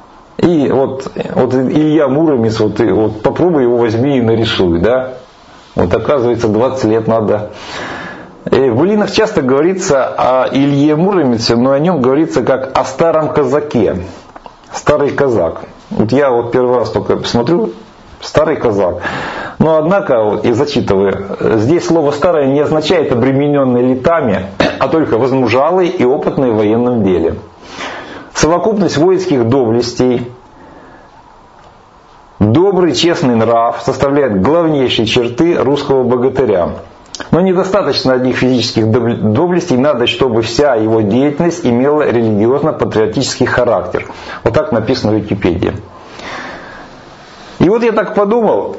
[SPEAKER 1] И вот, вот Илья Муромец, вот, вот попробуй его возьми и нарисуй, да? Вот оказывается, двадцать лет надо. И в былинах часто говорится о Илье Муромце, но о нем говорится как о старом казаке. Старый казак. Вот я вот первый раз только смотрю, старый казак. Но однако, вот, и зачитываю, здесь слово «старое» не означает обремененный летами, а только возмужалый и опытный в военном деле. Совокупность воинских доблестей, добрый, честный нрав составляет главнейшие черты русского богатыря. Но недостаточно одних физических доблестей, надо, чтобы вся его деятельность имела религиозно-патриотический характер. Вот так написано в Википедии. И вот я так подумал,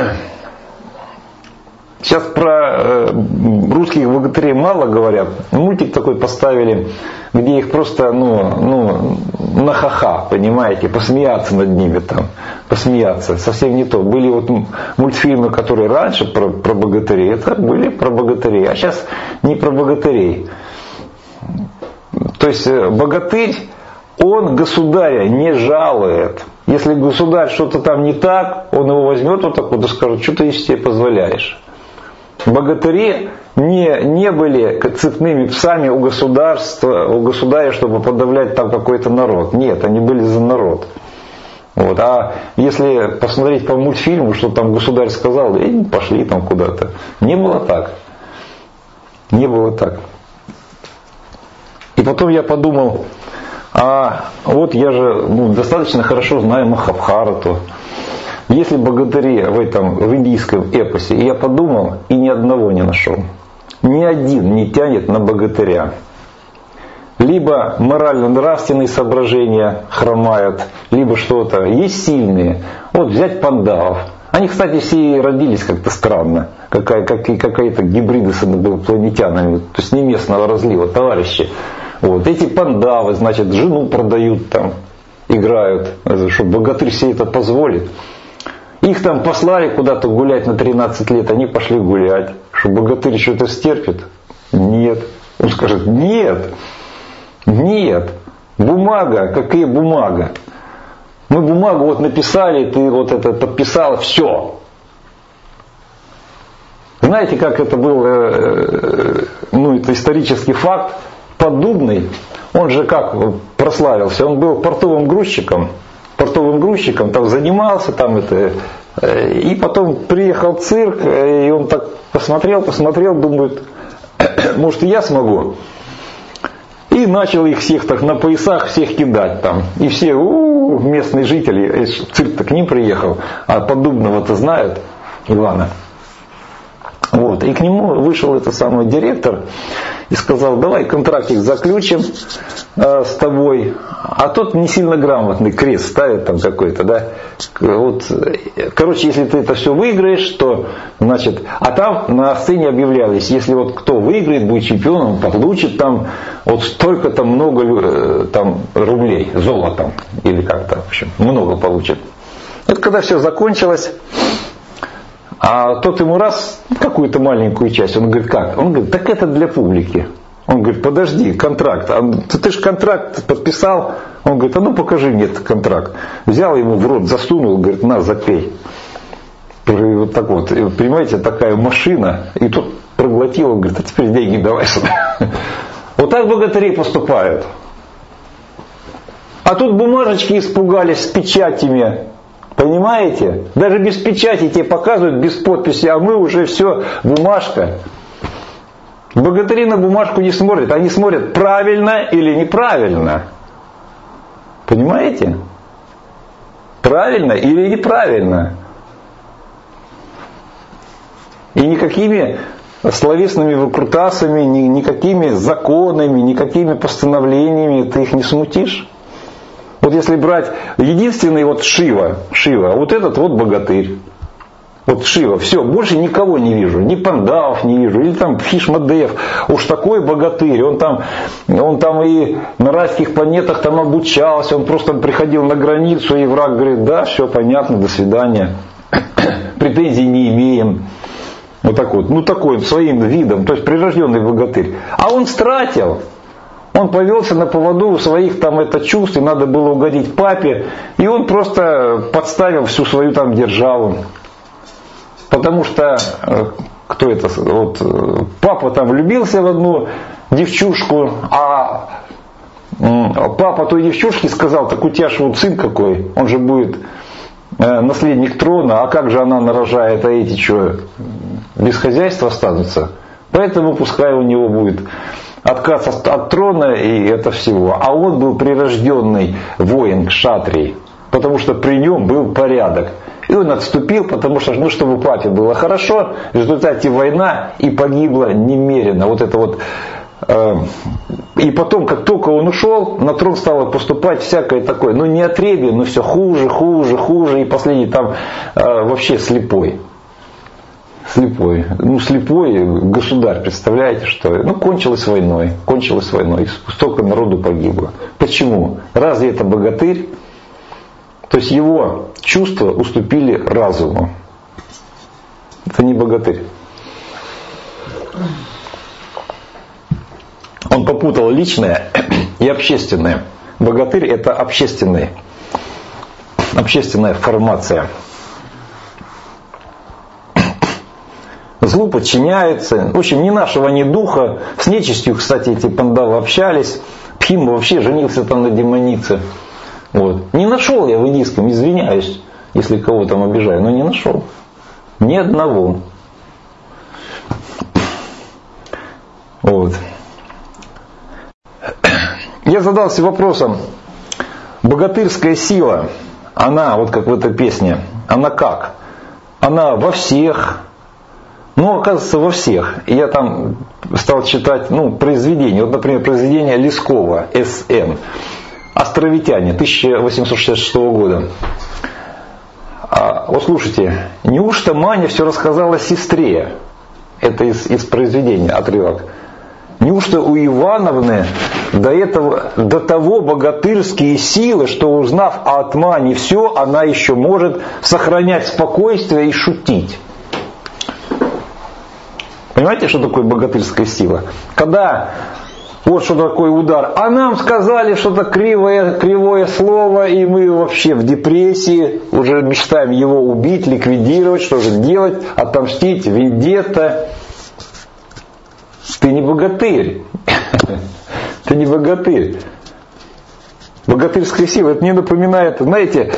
[SPEAKER 1] сейчас про э, русских богатырей мало говорят. Мультик такой поставили, где их просто, ну, ну, на ха-ха, понимаете, посмеяться над ними там, посмеяться. Совсем не то. Были вот мультфильмы, которые раньше про, про богатырей, это были про богатырей, а сейчас не про богатырей. То есть богатырь, он государя не жалует. Если государь что-то там не так, он его возьмет вот так вот и скажет, что ты себе позволяешь. Богатыри не, не были цепными псами у государства, у государя, чтобы подавлять там какой-то народ. Нет, они были за народ. Вот. А если посмотреть по мультфильму, что там государь сказал, и пошли там куда-то. Не было так. Не было так. И потом я подумал, а вот я же ну, достаточно хорошо знаю Махабхарату. Если богатыри в этом, в индийском эпосе, и я подумал, и ни одного не нашел. Ни один не тянет на богатыря. Либо морально-нравственные соображения хромают, либо что-то. Есть сильные. Вот взять пандавов. Они, кстати, все родились как-то странно. Какая, как, какая-то гибриды с инопланетянами. То есть не местного разлива, товарищи. Вот. Эти пандавы, значит, жену продают там, играют. Что богатырь себе это позволит. Их там послали куда-то гулять на тринадцать лет, они пошли гулять. Что богатырь что-то стерпит? Нет. Он скажет, нет, нет. Бумага, какая бумага? Мы бумагу вот написали, ты вот это подписал, все. Знаете, как это был, ну это исторический факт, Поддубный, он же как прославился, он был портовым грузчиком. портовым грузчиком, там занимался, там это, и потом приехал цирк, и он так посмотрел, посмотрел, думает, может и я смогу. И начал их всех так на поясах всех кидать там. И все, у-у-у, местные жители, цирк-то к ним приехал, а Поддубного-то знают, Ивана. Вот. И к нему вышел этот самый директор и сказал, давай контрактик заключим э, с тобой. А тот не сильно грамотный, крест ставит там какой-то, да. Вот, короче, если ты это все выиграешь, то, значит, а там на сцене объявлялись, если вот кто выиграет, будет чемпионом, получит там вот столько-то много э, там, рублей, золотом, или как-то, в общем, много получит. Это когда все закончилось, а тот ему раз, какую-то маленькую часть, он говорит, как? Он говорит, так это для публики. Он говорит, подожди, контракт. Он, ты же контракт подписал. Он говорит, а ну покажи мне этот контракт. Взял ему в рот, засунул, говорит, на, запей. Вот так вот, понимаете, такая машина. И тот проглотил, он говорит, а теперь деньги давай сюда. Вот так богатыри поступают. А тут бумажечки испугались с печатями. Понимаете? Даже без печати тебе показывают, без подписи, а мы уже все, бумажка. Богатыри на бумажку не смотрят, они смотрят, правильно или неправильно. Понимаете? Правильно или неправильно. И никакими словесными выкрутасами, ни, никакими законами, никакими постановлениями ты их не смутишь. Вот если брать единственный вот Шива, Шива, вот этот вот богатырь. Вот Шива, все, больше никого не вижу, ни пандавов не вижу, или там Бхишмадев, уж такой богатырь, он там, он там и на райских планетах там обучался, он просто приходил на границу, и враг говорит, да, все понятно, до свидания, претензий не имеем. Вот так вот, ну такой своим видом, то есть прирожденный богатырь. А он стратил. Он повелся на поводу у своих там это чувств, и надо было угодить папе, и он просто подставил всю свою там державу. Потому что, кто это, вот, папа там влюбился в одну девчушку, а папа той девчушке сказал: так у тебя же вот сын какой, он же будет наследник трона, а как же она нарожает, а эти что, без хозяйства останутся? Поэтому пускай у него будет отказ от трона и это всего. А он был прирожденный воин, кшатрий, потому что при нем был порядок. И он отступил, потому что, ну, чтобы папе было хорошо, в результате война и погибло немерено. Вот это вот. Э, и потом, как только он ушел, на трон стало поступать всякое такое. Ну, не отребье, но все хуже, хуже, хуже. И последний там э, вообще слепой. Слепой. Ну, слепой государь, представляете, что? Ну, кончилось войной. Кончилось войной. Столько народу погибло. Почему? Разве это богатырь? То есть его чувства уступили разуму. Это не богатырь. Он попутал личное и общественное. Богатырь — это общественный. Общественная формация. Злу подчиняется. В общем, ни нашего, ни духа. С нечистью, кстати, эти пандавы общались. Пхима вообще женился там на демонице. Вот. Не нашел я в индийском, извиняюсь, если кого там обижаю, но не нашел. Ни одного. Вот. Я задался вопросом: богатырская сила, она, вот как в этой песне, она как? Она во всех. Ну, оказывается, во всех. И я там стал читать, ну, произведения. Вот, например, произведение Лескова, С Н «Островитяне», тысяча восемьсот шестьдесят шестого года. А, вот слушайте, неужто Маня все рассказала сестре? Это из, из произведения, отрывок. Неужто у Ивановны до, этого, до того богатырские силы, что, узнав от Мани все, она еще может сохранять спокойствие и шутить? Понимаете, что такое богатырская сила? Когда вот что такое удар. А нам сказали что-то кривое, кривое слово, и мы вообще в депрессии, уже мечтаем его убить, ликвидировать, что же делать, отомстить, вендетта. Ты не богатырь. Ты не богатырь. Богатырская сила, это мне напоминает, знаете,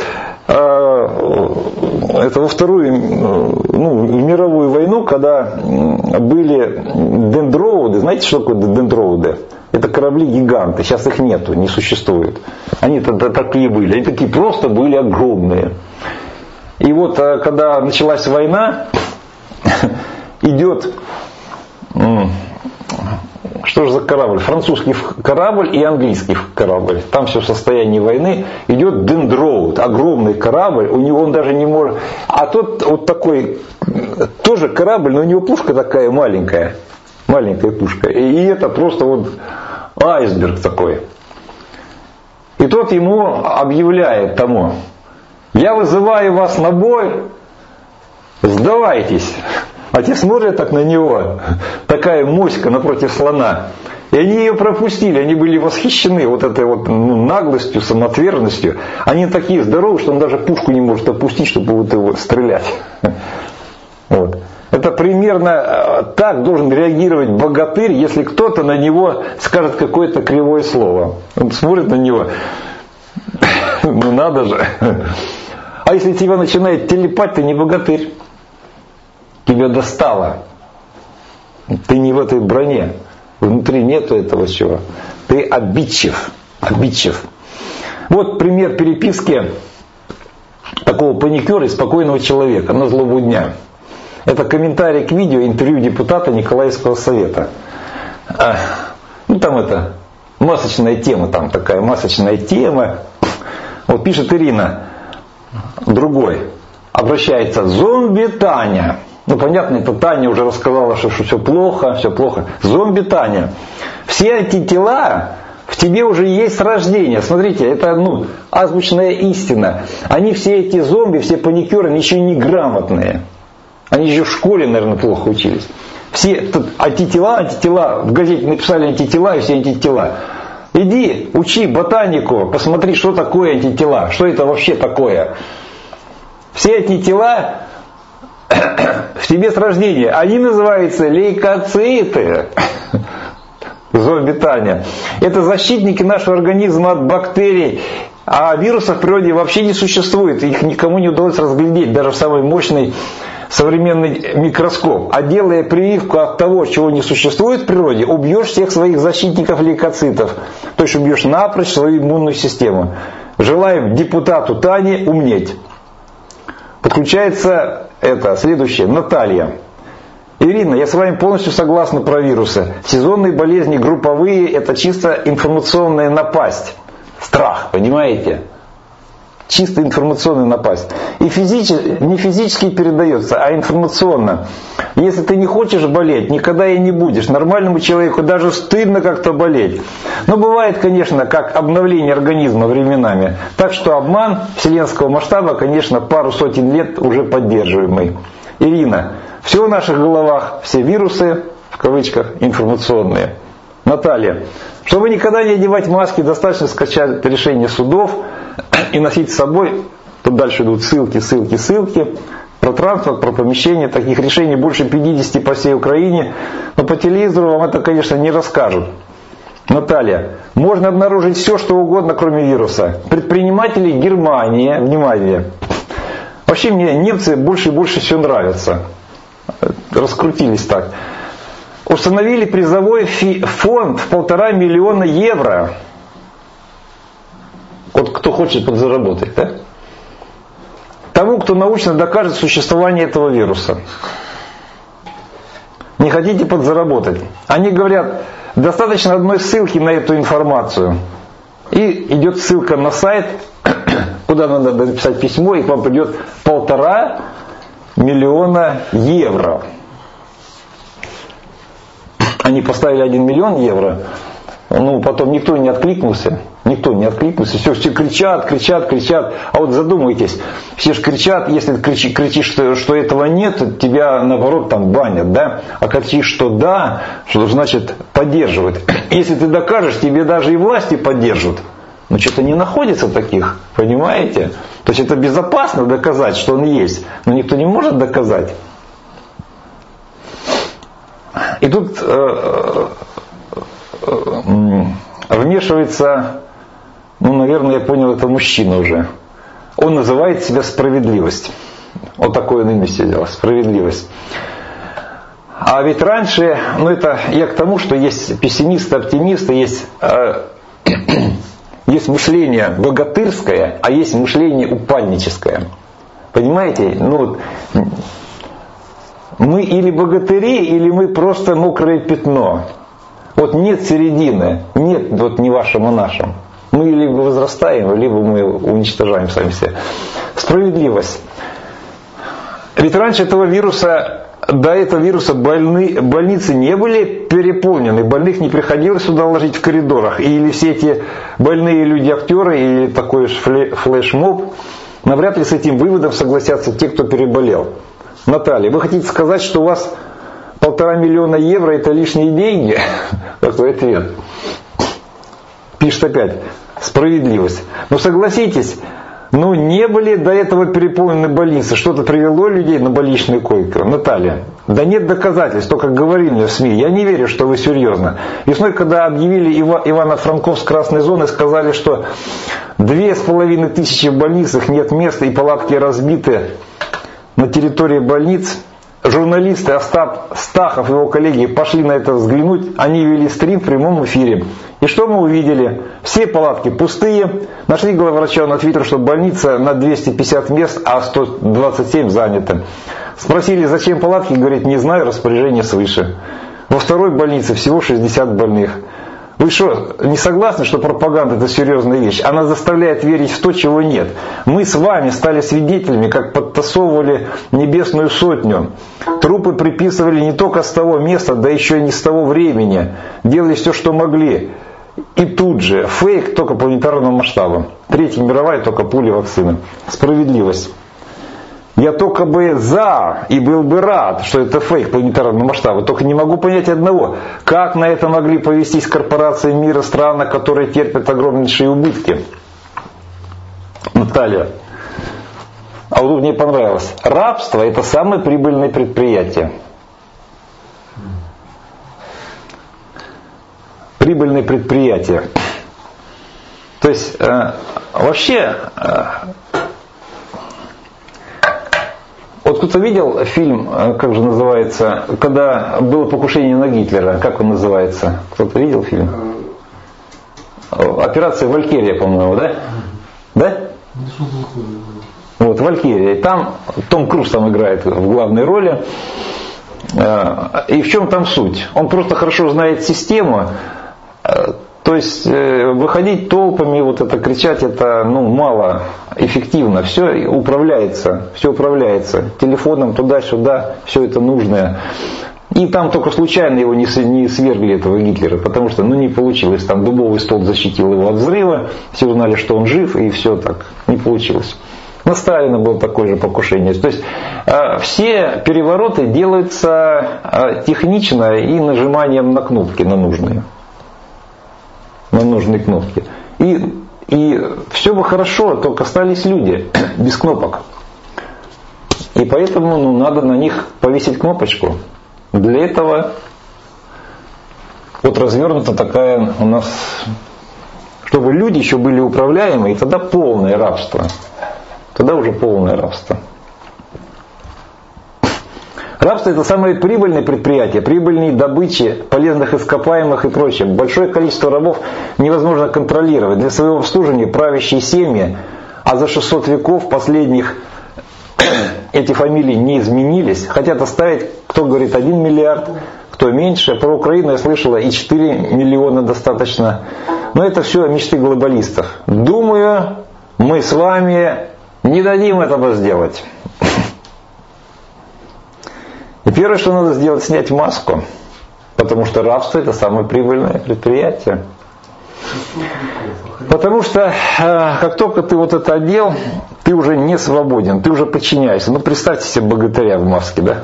[SPEAKER 1] это во вторую, ну, мировую войну, когда были дендроуды. Знаете, что такое дендроуды? Это корабли-гиганты. Сейчас их нету, не существует. Они тогда такие были. Они такие просто были огромные. И вот, когда началась война, идет... Что же за корабль? Французский корабль и английский корабль. Там все в состоянии войны. Идет дендроуд, огромный корабль. У него он даже не может... А тот вот такой, тоже корабль, но у него пушка такая маленькая. Маленькая пушка. И это просто вот айсберг такой. И тот ему объявляет тому: я вызываю вас на бой, сдавайтесь. А те смотрят так на него, такая моська напротив слона. И они ее пропустили, они были восхищены вот этой вот, ну, наглостью, самоотверженностью. Они такие здоровые, что он даже пушку не может опустить, чтобы вот его стрелять. Вот. Это примерно так должен реагировать богатырь, если кто-то на него скажет какое-то кривое слово. Он смотрит на него, ну надо же. А если тебя начинает телепать, ты не богатырь. Тебя достало. Ты не в этой броне. Внутри нету этого всего. Ты обидчив. Обидчив. Вот пример переписки такого паникера и спокойного человека на злобу дня. Это комментарий к видео интервью депутата Николаевского совета. Ну там это масочная тема, там такая масочная тема. Вот пишет Ирина, другой, обращается: зомби Таня. Ну, понятно, это Таня уже рассказала, что, что все плохо, все плохо. Зомби Таня. Все эти тела в тебе уже есть с рождения. Смотрите, это, ну, азбучная истина. Они все эти зомби, все паникеры, они еще не грамотные. Они еще в школе, наверное, плохо учились. Все тут антитела, антитела, в газете написали антитела и все антитела. Иди, учи ботанику, посмотри, что такое антитела, что это вообще такое. Все антитела в тебе с рождения. Они называются лейкоциты. Зона обитания. Это защитники нашего организма от бактерий. А вирусов в природе вообще не существует. Их никому не удалось разглядеть. Даже в самый мощный современный микроскоп. А делая прививку от того, чего не существует в природе, убьешь всех своих защитников лейкоцитов. То есть убьешь напрочь свою иммунную систему. Желаем депутату Тане умнеть. Подключается это, следующее, Наталья. Ирина, я с вами полностью согласна про вирусы. Сезонные болезни групповые – это чисто информационная напасть. Страх, понимаете? Чисто информационная напасть. И физически, не физически передается, а информационно. Если ты не хочешь болеть, никогда и не будешь. Нормальному человеку даже стыдно как-то болеть. Но бывает, конечно, как обновление организма временами. Так что обман вселенского масштаба, конечно, пару сотен лет уже поддерживаемый. Ирина, все в наших головах, все вирусы, в кавычках, информационные. Наталья, чтобы никогда не одевать маски, достаточно скачать решение судов и носить с собой. Тут дальше идут ссылки, ссылки, ссылки. Про транспорт, про помещение. Таких решений больше пятидесяти по всей Украине. Но по телевизору вам это, конечно, не расскажут. Наталья, можно обнаружить все, что угодно, кроме вируса. Предприниматели Германии, внимание. Вообще мне немцы больше и больше все нравятся. Раскрутились так. Установили призовой фонд в полтора миллиона евро. Вот кто хочет подзаработать, да? Тому, кто научно докажет существование этого вируса. Не хотите подзаработать? Они говорят, достаточно одной ссылки на эту информацию. И идет ссылка на сайт, куда надо написать письмо, и к вам придет полтора миллиона евро. Они поставили один миллион евро, ну потом никто не откликнулся, никто не откликнулся, все, все кричат, кричат, кричат, а вот задумайтесь, все же кричат, если ты кричишь, кричишь что, что этого нет, тебя наоборот там банят, да, а кричишь, что да, что значит поддерживают. Если ты докажешь, тебе даже и власти поддержат, но что-то не находится таких, понимаете? То есть это безопасно доказать, что он есть, но никто не может доказать. И тут э, э, вмешивается, ну, наверное, я понял, это мужчина уже. Он называет себя справедливость. Вот такое он имя себе взял, справедливость. А ведь раньше, ну это я к тому, что есть пессимисты, оптимисты, есть, э, есть мышление богатырское, а есть мышление упадническое. Понимаете? Ну вот. Мы или богатыри, или мы просто мокрое пятно. Вот нет середины, нет вот ни вашим, ни нашим. Мы либо возрастаем, либо мы уничтожаем сами себя. Справедливость. Ведь раньше этого вируса, до этого вируса больны, больницы не были переполнены, больных не приходилось сюда ложить в коридорах. Или все эти больные люди актеры, или такой флешмоб, навряд ли с этим выводом согласятся те, кто переболел. Наталья, вы хотите сказать, что у вас полтора миллиона евро это лишние деньги? Такой ответ. Пишет опять. Справедливость. Ну согласитесь, ну не были до этого переполнены больницы. Что-то привело людей на больничную койку. Наталья, да нет доказательств, только говорили мне в СМИ. Я не верю, что вы серьезно. Весной, когда объявили Ивано-Франковск красной зоной, сказали, что две с половиной тысячи в больницах нет места и палатки разбиты. На территории больниц журналисты Остап Стахов и его коллеги пошли на это взглянуть. Они вели стрим в прямом эфире. И что мы увидели? Все палатки пустые. Нашли главврача, он ответил, что больница на двести пятьдесят мест, а сто двадцать семь заняты. Спросили, зачем палатки? Говорит, не знаю, распоряжение свыше. Во второй больнице всего шестьдесят больных. Вы что, не согласны, что пропаганда это серьезная вещь? Она заставляет верить в то, чего нет. Мы с вами стали свидетелями, как подтасовывали небесную сотню. Трупы приписывали не только с того места, да еще и не с того времени. Делали все, что могли. И тут же фейк только планетарного масштаба. Третья мировая только пули вакцины. Справедливость. Я только бы за и был бы рад, что это фейк планетарного масштаба. Только не могу понять одного. Как на это могли повестись корпорации мира, страны, которые терпят огромнейшие убытки? Наталья. А вот тут мне понравилось. Рабство – это самое прибыльное предприятие. Прибыльное предприятие. То есть, э, вообще, э, вот кто-то видел фильм, э, как же называется, когда было покушение на Гитлера, как он называется? Кто-то видел фильм? Операция «Валькирия», по-моему, да? Да? Вот, «Валькирия». И там Том Круз там играет в главной роли. И в чем там суть? Он просто хорошо знает систему. То есть выходить толпами, вот это кричать, это ну, мало эффективно. Все управляется, все управляется. Телефоном туда-сюда, все это нужное. И там только случайно его не свергли, этого Гитлера, потому что ну, не получилось. Там дубовый столб защитил его от взрыва, все узнали, что он жив, и все так, не получилось. На Сталина было такое же покушение. То есть э, все перевороты делаются э, технично и нажиманием на кнопки, на нужные. На нужные кнопки. И, и все бы хорошо, только остались люди без кнопок. И поэтому ну, надо на них повесить кнопочку. Для этого вот развернута такая у нас, чтобы люди еще были управляемы, и тогда полное рабство. Тогда уже полное рабство. Рабство – это самое прибыльное предприятие, прибыльные добычи полезных ископаемых и прочее. Большое количество рабов невозможно контролировать. Для своего обслуживания правящие семьи, а за шестьсот веков последних эти фамилии не изменились. Хотят оставить, кто говорит, один миллиард, кто меньше. Про Украину я слышала, и четыре миллиона достаточно. Но это все мечты глобалистов. Думаю, мы с вами не дадим этого сделать. И первое, что надо сделать, снять маску. Потому что рабство – это самое прибыльное предприятие. Потому что как только ты вот это одел, ты уже не свободен, ты уже подчиняешься. Ну представьте себе богатыря в маске, да?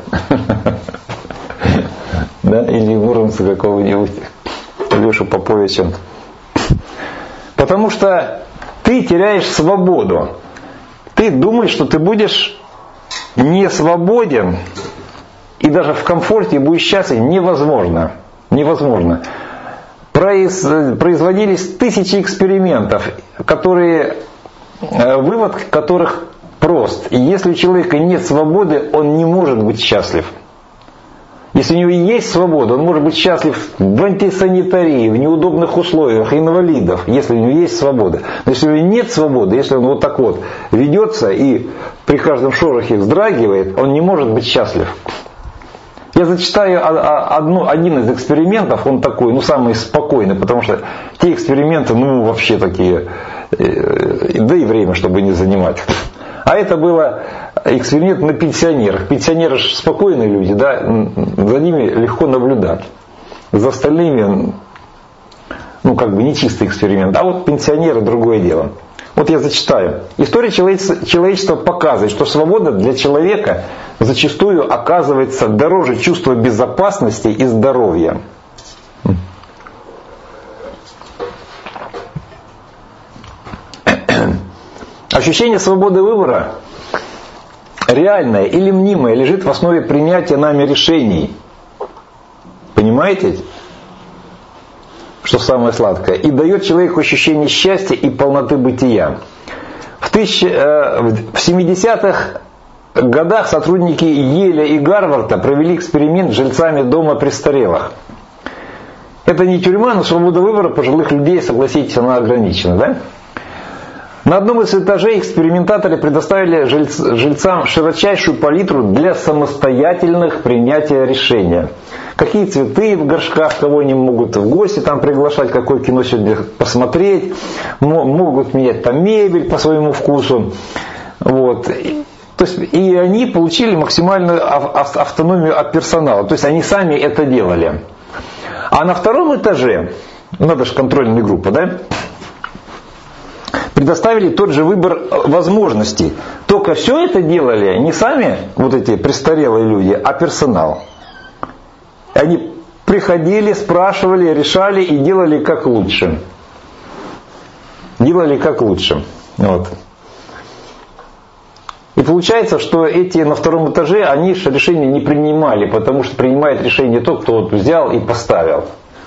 [SPEAKER 1] Да? Или Муромца какого-нибудь, Лешу Поповича. Потому что ты теряешь свободу. Ты думаешь, что ты будешь не свободен и даже в комфорте будешь счастлив. Невозможно. Невозможно. Производились тысячи экспериментов, которые, вывод которых прост. И если у человека нет свободы, он не может быть счастлив. Если у него есть свобода, он может быть счастлив в антисанитарии, в неудобных условиях, инвалидов, если у него есть свобода. Но если у него нет свободы, если он вот так вот ведется и при каждом шорохе вздрагивает, он не может быть счастлив. Я зачитаю одну, один из экспериментов, он такой, ну самый спокойный, потому что те эксперименты, ну вообще такие, да и время, чтобы не занимать. А это было эксперимент на пенсионерах. Пенсионеры же спокойные люди, да, за ними легко наблюдать. За остальными, ну как бы не чистый эксперимент. А вот пенсионеры другое дело. Вот я зачитаю. История человечества показывает, что свобода для человека зачастую оказывается дороже чувства безопасности и здоровья. Ощущение свободы выбора, реальное или мнимое, лежит в основе принятия нами решений. Понимаете? Что самое сладкое. И дает человеку ощущение счастья и полноты бытия. В, тысяч, э, в семидесятых годах сотрудники Йеля и Гарварда провели эксперимент с жильцами дома престарелых. Это не тюрьма, но свобода выбора пожилых людей, согласитесь, она ограничена, да? На одном из этажей экспериментаторы предоставили жильцам широчайшую палитру для самостоятельных принятия решения. Какие цветы в горшках, кого они могут в гости там приглашать, какое кино сегодня посмотреть, могут менять там мебель по своему вкусу. Вот. То есть, и они получили максимальную автономию от персонала. То есть они сами это делали. А на втором этаже, надо же контрольная группа, да? Предоставили тот же выбор возможностей. Только все это делали не сами вот эти престарелые люди, а персонал. Они приходили, спрашивали, решали и делали как лучше. Делали как лучше. Вот. И получается, что эти на втором этаже, они же решения не принимали, потому что принимает решение тот, кто вот взял и поставил.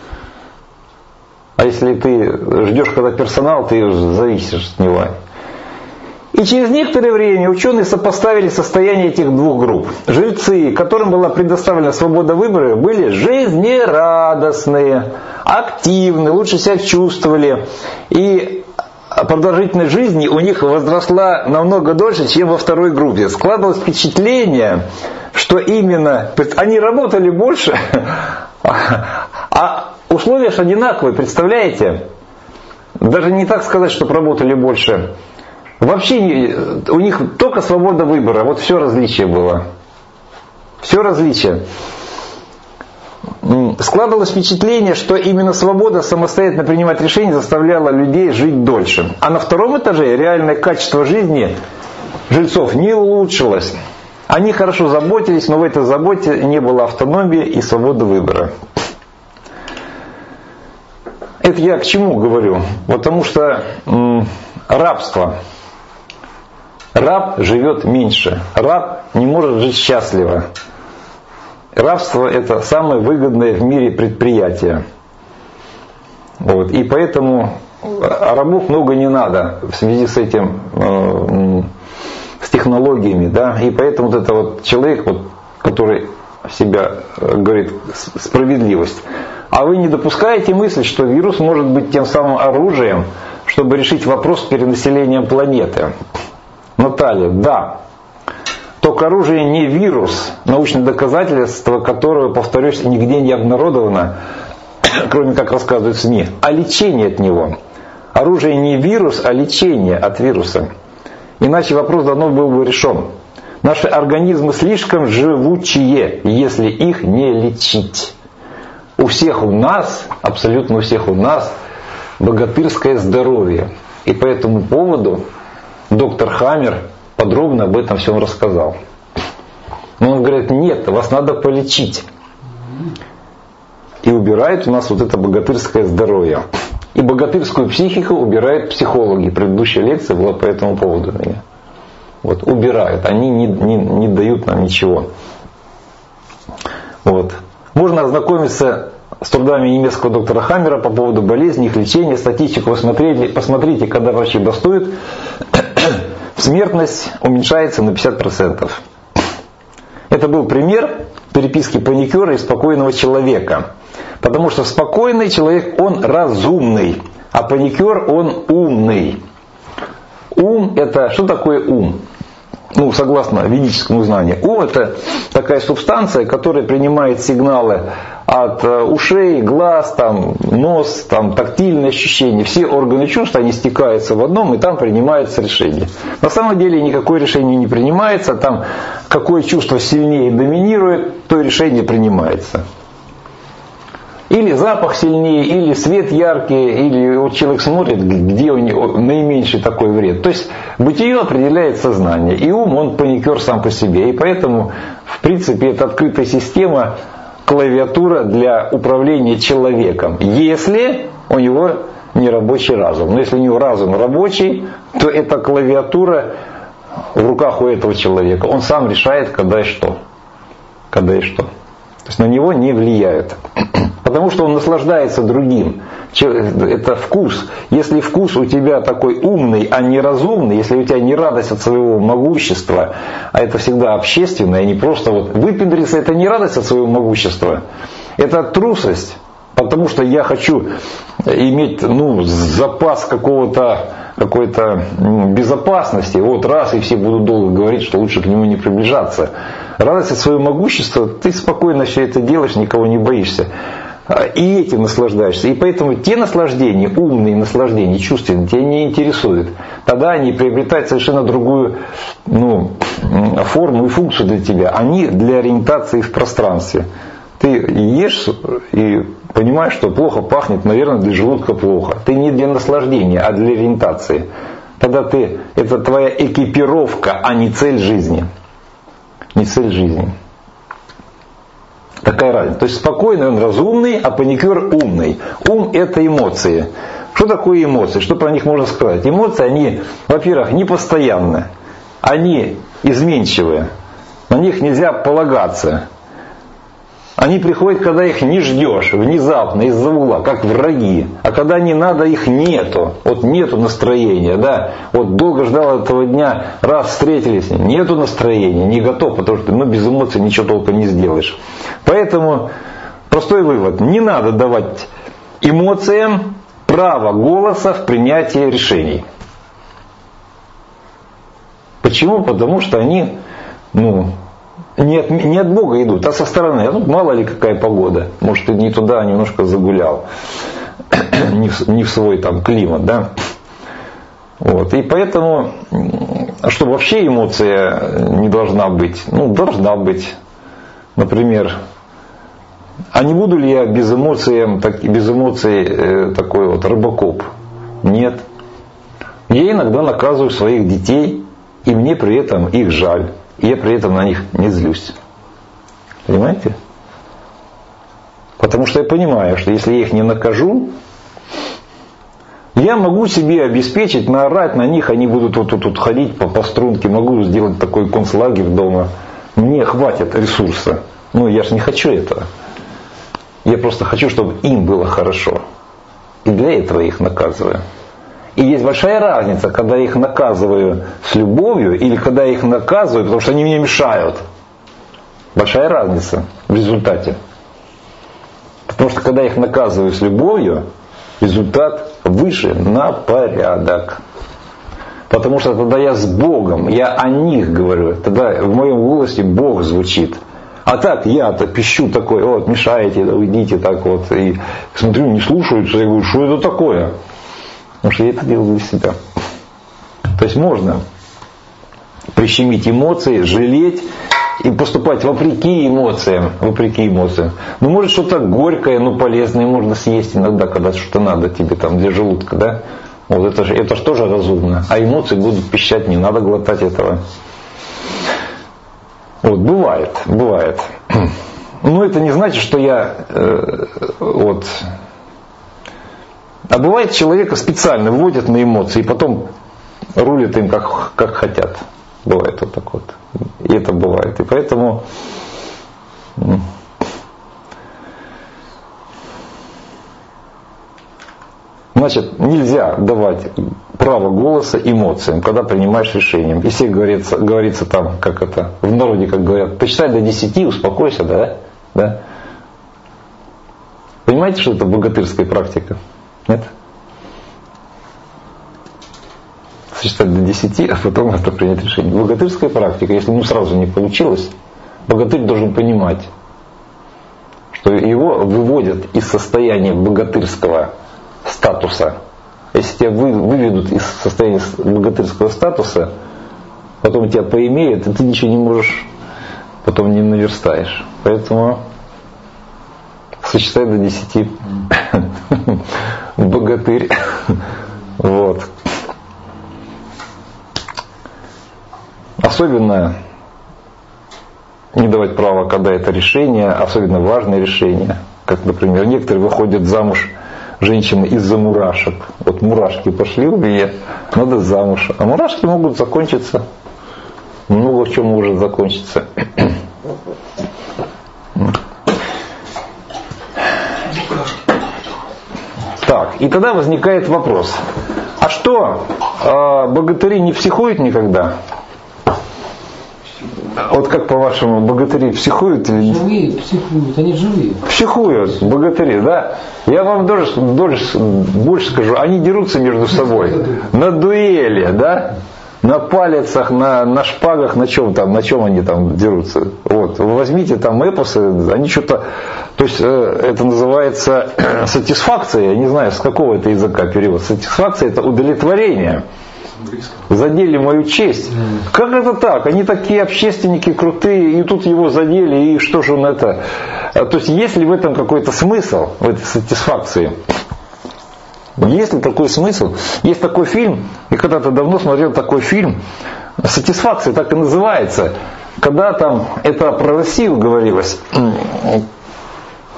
[SPEAKER 1] А если ты ждешь, когда персонал, ты зависишь от него. И через некоторое время ученые сопоставили состояние этих двух групп. Жильцы, которым была предоставлена свобода выбора, были жизнерадостные, активны, лучше себя чувствовали. И продолжительность жизни у них возросла намного дольше, чем во второй группе. Складывалось впечатление, что именно они работали больше, а условия же одинаковые, представляете? Даже не так сказать, что работали больше. Вообще у них только свобода выбора, вот все различие было. Все различие. Складывалось впечатление, что именно свобода самостоятельно принимать решения заставляла людей жить дольше. А на втором этаже реальное качество жизни жильцов не улучшилось. Они хорошо заботились, но в этой заботе не было автономии и свободы выбора. Это я к чему говорю? Потому что м, рабство. Раб живет меньше. Раб не может жить счастливо. Рабство – это самое выгодное в мире предприятие. Вот. И поэтому рабов много не надо в связи с этим, э, с технологиями. Да? И поэтому вот это вот человек, вот, который в себя говорит справедливость. А вы не допускаете мысли, что вирус может быть тем самым оружием, чтобы решить вопрос с перенаселением планеты? Наталья, да. Только оружие не вирус, научное доказательство которого, повторюсь, нигде не обнародовано, кроме как рассказывают СМИ, а лечение от него. Оружие не вирус, а лечение от вируса. Иначе вопрос давно был бы решен. Наши организмы слишком живучие, если их не лечить. У всех у нас, абсолютно у всех у нас, богатырское здоровье. И по этому поводу доктор Хаммер подробно об этом всем рассказал. Но он говорит, нет, вас надо полечить. И убирает у нас вот это богатырское здоровье. И богатырскую психику убирают психологи. Предыдущая лекция была по этому поводу. Вот, убирают. Они не, не, не дают нам ничего. Вот. Можно ознакомиться с трудами немецкого доктора Хаммера по поводу болезней, их лечения, статистику посмотрите, посмотрите, когда врачи бастуют, смертность уменьшается на пятьдесят процентов. Это был пример переписки паникера и спокойного человека. Потому что спокойный человек, он разумный, а паникер, он умный. Ум – это что такое ум? Ну, согласно ведическому знанию. Ум – это такая субстанция, которая принимает сигналы от ушей, глаз, там, нос, там, тактильные ощущения. Все органы чувств, они стекаются в одном, и там принимается решение. На самом деле никакое решение не принимается. Там какое чувство сильнее доминирует, то решение принимается. Или запах сильнее, или свет яркий, или вот человек смотрит, где у него наименьший такой вред. То есть бытие определяет сознание. И ум, он паникер сам по себе. И поэтому, в принципе, это открытая система, клавиатура для управления человеком. Если у него не рабочий разум. Но если у него разум рабочий, то эта клавиатура в руках у этого человека. Он сам решает, когда и что. Когда и что. То есть на него не влияет. Потому что он наслаждается другим. Это вкус. Если вкус у тебя такой умный, а не разумный, если у тебя не радость от своего могущества, а это всегда общественное, не просто вот выпендриться, это не радость от своего могущества, это трусость. Потому что я хочу иметь ну, запас какого-то какой-то безопасности. Вот раз и все будут долго говорить, что лучше к нему не приближаться. Радость от своего могущества, ты спокойно все это делаешь, никого не боишься. И этим наслаждаешься. И поэтому те наслаждения, умные наслаждения, чувственные, тебя не интересуют. Тогда они приобретают совершенно другую ну, форму и функцию для тебя. Они для ориентации в пространстве. Ты ешь и понимаешь, что плохо пахнет, наверное, для желудка плохо. Ты не для наслаждения, а для ориентации. Тогда ты, это твоя экипировка, а не цель жизни. Не цель жизни. Такая разница. То есть спокойный он разумный, а паникер умный. Ум – это эмоции. Что такое эмоции? Что про них можно сказать? Эмоции, они, во-первых, непостоянны. они изменчивые. На них нельзя полагаться. Они приходят, когда их не ждешь, внезапно, из-за угла, как враги. А когда не надо, их нету. Вот нету настроения, да. Вот долго ждал этого дня, раз встретились, нету настроения, не готов, потому что ну, без эмоций ничего толком не сделаешь. Поэтому простой вывод. Не надо давать эмоциям право голоса в принятии решений. Почему? Потому что они, ну, не от, не от Бога идут, а со стороны. Ну, мало ли какая погода. Может, и не туда немножко загулял. не, в, не в свой там климат, да. Вот. И поэтому, что вообще эмоция не должна быть? Ну, должна быть. Например, а не буду ли я без эмоций, так, без эмоций э, такой вот рыбакоп? Нет. Я иногда наказываю своих детей, и мне при этом их жаль. И я при этом на них не злюсь. Понимаете? Потому что я понимаю, что если я их не накажу, я могу себе обеспечить, наорать на них, они будут вот тут вот ходить по, по струнке, могу сделать такой концлагерь дома. Мне хватит ресурса. Но я же не хочу этого. Я просто хочу, чтобы им было хорошо. И для этого я их наказываю. И есть большая разница, когда я их наказываю с любовью или когда я их наказываю, потому что они мне мешают. Большая разница в результате. Потому что когда я их наказываю с любовью, результат выше на порядок. Потому что тогда я с Богом, я о них говорю. Тогда в моем голосе Бог звучит. А так я-то пищу такой, вот мешаете, да, уйдите так вот. И смотрю, не слушаются, я говорю, что это такое? Потому что я это делаю для себя. То есть можно прищемить эмоции, жалеть и поступать вопреки эмоциям. Вопреки эмоциям. Ну, может, что-то горькое, но полезное можно съесть иногда, когда что-то надо тебе там для желудка, да? Вот это же, это же тоже разумно. А эмоции будут пищать, не надо глотать этого. Вот, бывает, бывает. Но это не значит, что я э, вот... А бывает, человека специально вводят на эмоции, и потом рулят им как, как хотят. Бывает вот так вот. И это бывает. И поэтому значит, нельзя давать право голоса эмоциям, когда принимаешь решение. Если говорится, говорится там, как это, в народе, как говорят, посчитай до десяти, успокойся, да? Да? Понимаете, что это богатырская практика? Нет? Сосчитать до десяти, а потом это принять решение. Богатырская практика, если ему сразу не получилось, богатырь должен понимать, что его выводят из состояния богатырского статуса. Если тебя выведут из состояния богатырского статуса, потом тебя поимеют, и ты ничего не можешь, потом не наверстаешь. Поэтому сосчитай до десяти. Богатырь. Вот. Особенно не давать права, когда это решение, особенно важное решение. Как, например, некоторые выходят замуж женщины из-за мурашек. Вот мурашки пошли у меня, надо замуж. А мурашки могут закончиться. Много в чем может закончиться. Так, и тогда возникает вопрос. А что, э, богатыри не психуют никогда? Вот как по-вашему, богатыри психуют?
[SPEAKER 3] Живые психуют, они живые.
[SPEAKER 1] Психуют, богатыри, да. Я вам даже, даже больше скажу, они дерутся между собой. На дуэли, да? На палицах, на, на шпагах, на чем там, на чем они там дерутся. Вот. Возьмите там эпосы, они что-то, то есть это называется сатисфакция, я не знаю, с какого это языка перевод. Сатисфакция — это удовлетворение. Задели мою честь. Как это так? Они такие общественники крутые, и тут его задели, и что же он это? То есть есть ли в этом какой-то смысл, в этой сатисфакции? Есть ли такой смысл? Есть такой фильм, я когда-то давно смотрел такой фильм, «Сатисфакция» так и называется. Когда там, это про Россию говорилось,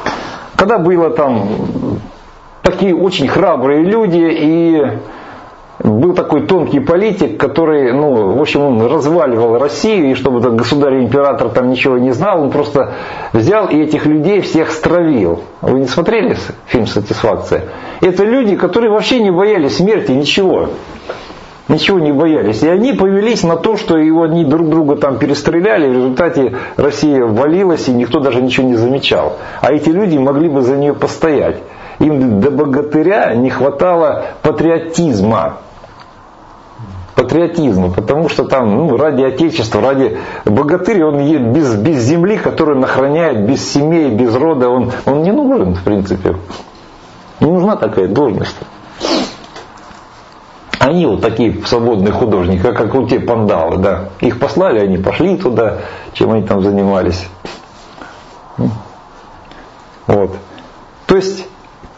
[SPEAKER 1] когда было там такие очень храбрые люди, и был такой тонкий политик, который, ну, в общем, он разваливал Россию, и чтобы этот государь-император там ничего не знал, он просто взял и этих людей всех стравил. Вы не смотрели фильм «Сатисфакция»? Это люди, которые вообще не боялись смерти, ничего. Ничего не боялись. И они повелись на то, что его, они друг друга там перестреляли, в результате Россия валилась, и никто даже ничего не замечал. А эти люди могли бы за нее постоять. Им до богатыря не хватало патриотизма. Патриотизма, потому что там, ну, ради Отечества, ради богатырь, он без, без земли, которую он охраняет, без семей, без рода, он, он не нужен, в принципе. Не нужна такая должность. Они вот такие свободные художники, как, как вот те пандалы, да. Их послали, они пошли туда, чем они там занимались. Вот. То есть,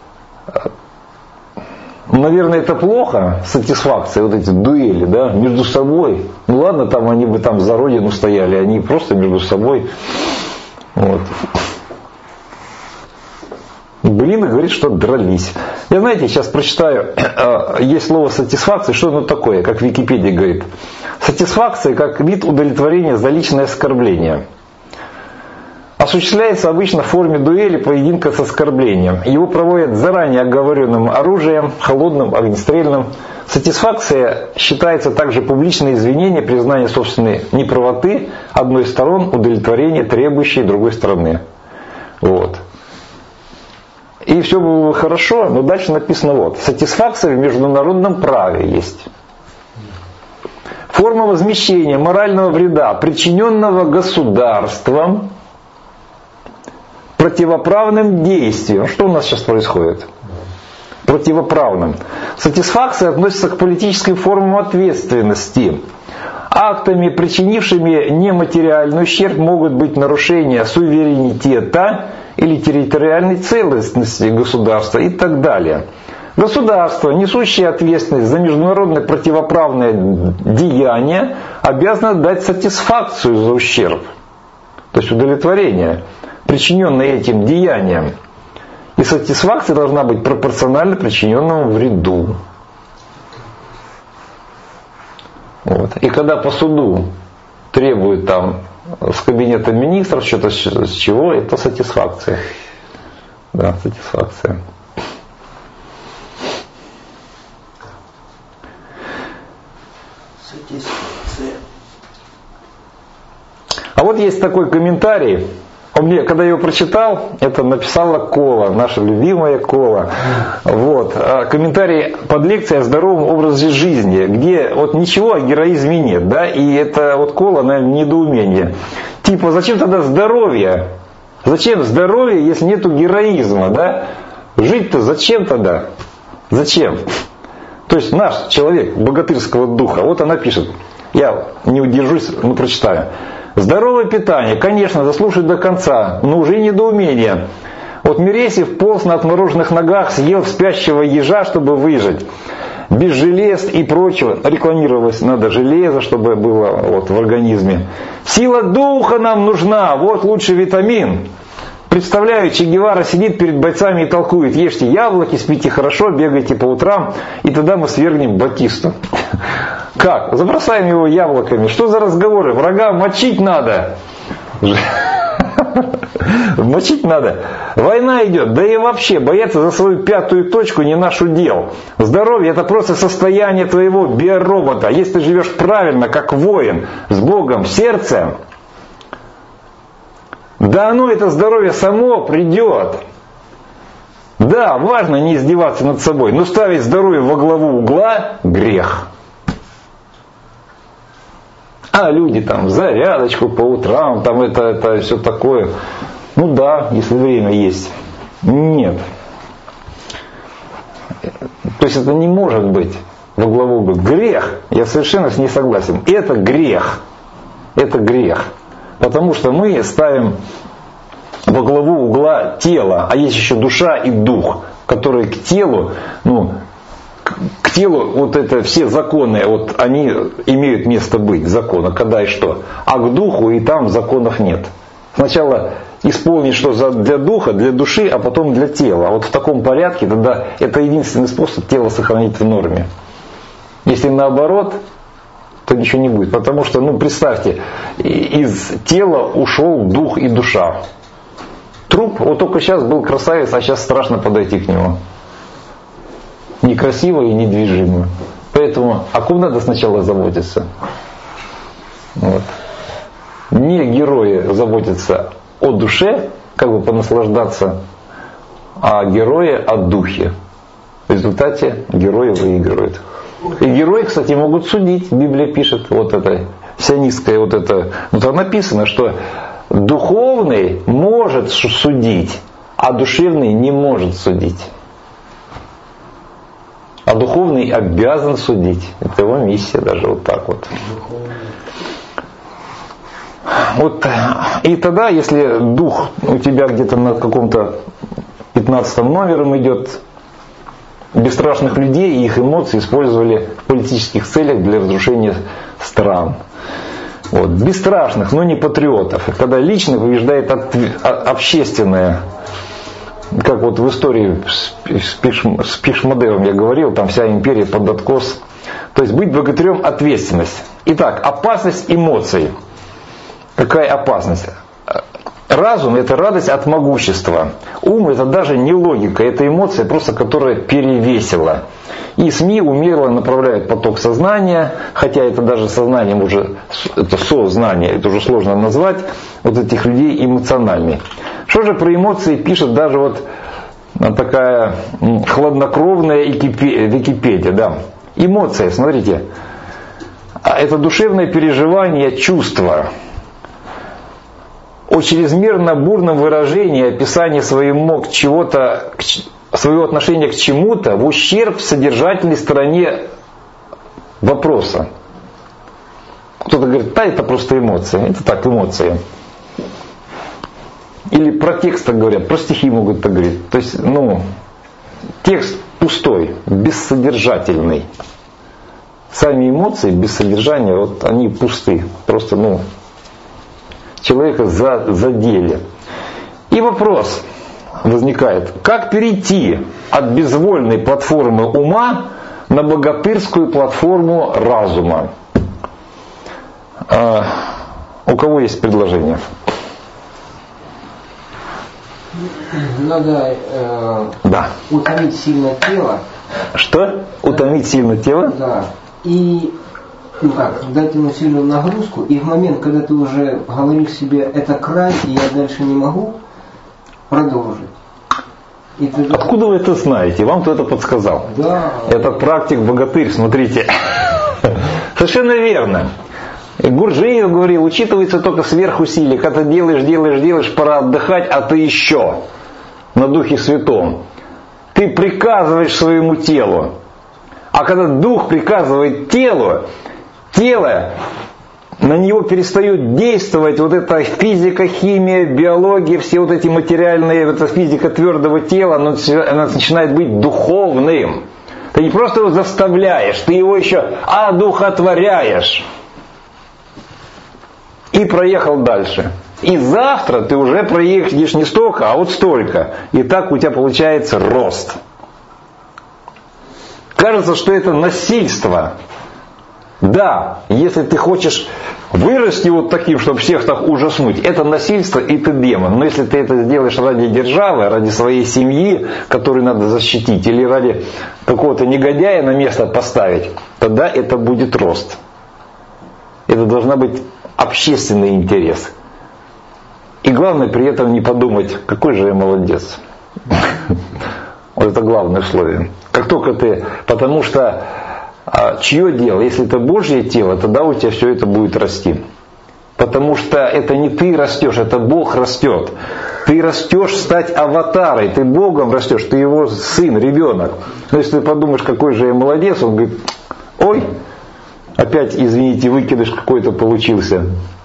[SPEAKER 1] наверное, это плохо, сатисфакция, вот эти дуэли, да, между собой. Ну ладно, там они бы там за родину стояли, они просто между собой. Вот. Блин, и говорит, что дрались. Я, знаете, сейчас прочитаю, есть слово сатисфакция, что оно такое, как Википедия говорит. Сатисфакция как вид удовлетворения за личное оскорбление. Осуществляется обычно в форме дуэли, поединка с оскорблением. Его проводят заранее оговоренным оружием, холодным, огнестрельным. Сатисфакция считается также публичное извинение, признание собственной неправоты одной из сторон, удовлетворение требующей другой стороны. Вот. И все было хорошо, но дальше написано вот. Сатисфакция в международном праве есть. Форма возмещения морального вреда, причиненного государством, противоправным действием. Что у нас сейчас происходит? Противоправным. Сатисфакция относится к политическим формам ответственности. Актами, причинившими нематериальный ущерб, могут быть нарушения суверенитета или территориальной целостности государства и так далее. Государство, несущее ответственность за международное противоправное деяние, обязано дать сатисфакцию за ущерб, то есть удовлетворение, причиненное этим деянием. И сатисфакция должна быть пропорциональна причиненному вреду. Вот. И когда по суду требуют там с кабинета министров что-то с чего, это сатисфакция. Да, сатисфакция.
[SPEAKER 2] Сатисфакция.
[SPEAKER 1] А вот есть такой комментарий. Он мне, когда я его прочитал, это написала Кола, наша любимая Кола. Вот. Комментарий под лекцией о здоровом образе жизни, где вот ничего о героизме нет, да, и это вот Кола, наверное, недоумение. Типа, зачем тогда здоровье? Зачем здоровье, если нету героизма, да? Жить-то зачем тогда? Зачем? То есть наш человек богатырского духа, вот она пишет, я не удержусь, но прочитаю. Здоровое питание, конечно, заслушать до конца, но уже недоумение. Вот Мересьев полз на отмороженных ногах, съел спящего ежа, чтобы выжить. Без желез и прочего. Рекламировалось, надо железо, чтобы было вот, в организме. Сила духа нам нужна, вот лучший витамин. Представляю, Че Гевара сидит перед бойцами и толкует: ешьте яблоки, спите хорошо, бегайте по утрам, и тогда мы свергнем Батисту. Как? Забросаем его яблоками. Что за разговоры? Врага мочить надо. Мочить надо. Война идет. Да и вообще, бояться за свою пятую точку не наш удел. Здоровье — это просто состояние твоего биоробота. Если ты живешь правильно, как воин, с Богом в сердце, да оно, это здоровье само придет. Да, важно не издеваться над собой, но ставить здоровье во главу угла — грех. А люди там зарядочку по утрам, там это, это все такое. Ну да, если время есть. Нет. То есть это не может быть во главу угла. Грех. Я совершенно с ней согласен. Это грех. Это грех. Потому что мы ставим во главу угла тело, а есть еще душа и дух, которые к телу, ну, к телу вот это все законы, вот они имеют место быть, законы, когда и что. А к духу и там законов нет. Сначала исполнить что для духа, для души, а потом для тела. А вот в таком порядке тогда это единственный способ тело сохранить в норме. Если наоборот, то ничего не будет. Потому что, ну представьте, из тела ушел дух и душа. Труп, вот только сейчас был красавец, а сейчас страшно подойти к нему. Некрасиво и недвижимо. Поэтому о ком надо сначала заботиться? Вот. Не герои заботятся о душе, как бы понаслаждаться, а герои о духе. В результате герои выигрывают. И герои, кстати, могут судить. Библия пишет, вот это сионистское, вот это, ну там написано, что духовный может судить, а душевный не может судить. А духовный обязан судить. Это его миссия даже вот так вот. Вот. И тогда, если дух у тебя где-то на каком-то пятнадцатом номером идет, бесстрашных людей и их эмоции использовали в политических целях для разрушения стран. Вот. Бесстрашных, но не патриотов. И когда лично побеждает общественное, как вот в истории с Пишмадевым я говорил, там вся империя под откос. То есть быть богатырем — ответственность. Итак, опасность эмоций. Какая опасность? Разум — это радость от могущества. Ум — это даже не логика, это эмоция, просто которая перевесила. И СМИ умело направляют поток сознания, хотя это даже сознанием уже, это сознание, это уже сложно назвать, вот этих людей эмоциональными. Что же про эмоции пишет даже вот такая хладнокровная Википедия, да. Эмоции, смотрите, это душевное переживание, чувство о чрезмерно бурном выражении, описании своего, чего-то, своего отношения к чему-то в ущерб содержательной стороне вопроса. Кто-то говорит, да, это просто эмоции, это так, эмоции. Или про текст так говорят, про стихи могут так говорить. То есть, ну, текст пустой, бессодержательный. Сами эмоции без содержания, вот они пусты. Просто, ну, человека задели. И вопрос возникает, как перейти от безвольной платформы ума на богатырскую платформу разума? А, у кого есть предложение?
[SPEAKER 3] Надо э,
[SPEAKER 1] да.
[SPEAKER 3] утомить сильно тело.
[SPEAKER 1] Что? Утомить сильно тело?
[SPEAKER 3] Да. И ну как, дать ему сильную нагрузку, и в момент, когда ты уже говоришь себе, это край, и я дальше не могу, продолжить. И тогда...
[SPEAKER 1] Откуда вы это знаете? Вам кто это подсказал?
[SPEAKER 3] Да.
[SPEAKER 1] Это практик-богатырь, смотрите. Совершенно верно. Гурджиев говорил, учитывается только сверхусилие. Когда ты делаешь, делаешь, делаешь, пора отдыхать, а ты еще на Духе Святом. Ты приказываешь своему телу. А когда Дух приказывает телу, тело, на него перестает действовать вот эта физика, химия, биология, все вот эти материальные, вот эта физика твердого тела, она начинает быть духовным. Ты не просто его заставляешь, ты его еще одухотворяешь. И проехал дальше. И завтра ты уже проедешь не столько, а вот столько. И так у тебя получается рост. Кажется, что это насильство. Да, если ты хочешь вырасти вот таким, чтобы всех так ужаснуть, это насильство и ты демон. Но если ты это сделаешь ради державы, ради своей семьи, которую надо защитить, или ради какого-то негодяя на место поставить, тогда это будет рост. Это должна быть общественный интерес. И главное при этом не подумать, какой же я молодец. Вот это главное условие. Как только ты, потому что а, чье дело? Если это Божье тело, тогда у тебя все это будет расти. Потому что это не ты растешь, это Бог растет. Ты растешь стать аватарой, ты Богом растешь, ты его сын, ребенок. Но если ты подумаешь, какой же я молодец, он говорит, ой, опять, извините, выкидыш какой-то получился.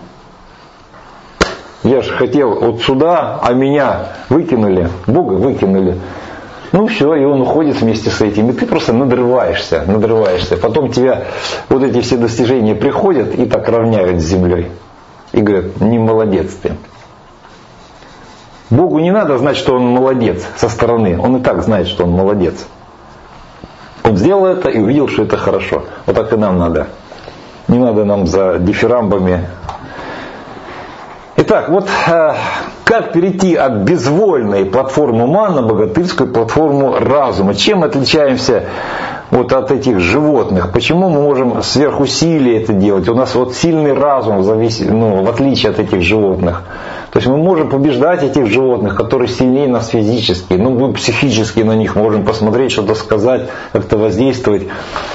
[SPEAKER 1] Я же хотел вот сюда, а меня выкинули, Бога выкинули. Ну все, и он уходит вместе с этим. И ты просто надрываешься, надрываешься. Потом тебя вот эти все достижения приходят и так равняют с землей. И говорят, не молодец ты. Богу не надо знать, что он молодец со стороны. Он и так знает, что он молодец. Он сделал это и увидел, что это хорошо. Вот так и нам надо. Не надо нам за дифирамбами. Итак, вот э, как перейти от безвольной платформы ума на богатырскую платформу разума? Чем мы отличаемся вот от этих животных? Почему мы можем сверхусилие это делать? У нас вот сильный разум, зависит, ну, в отличие от этих животных. То есть мы можем побеждать этих животных, которые сильнее нас физически. Ну, мы психически на них можем посмотреть, что-то сказать, как-то воздействовать.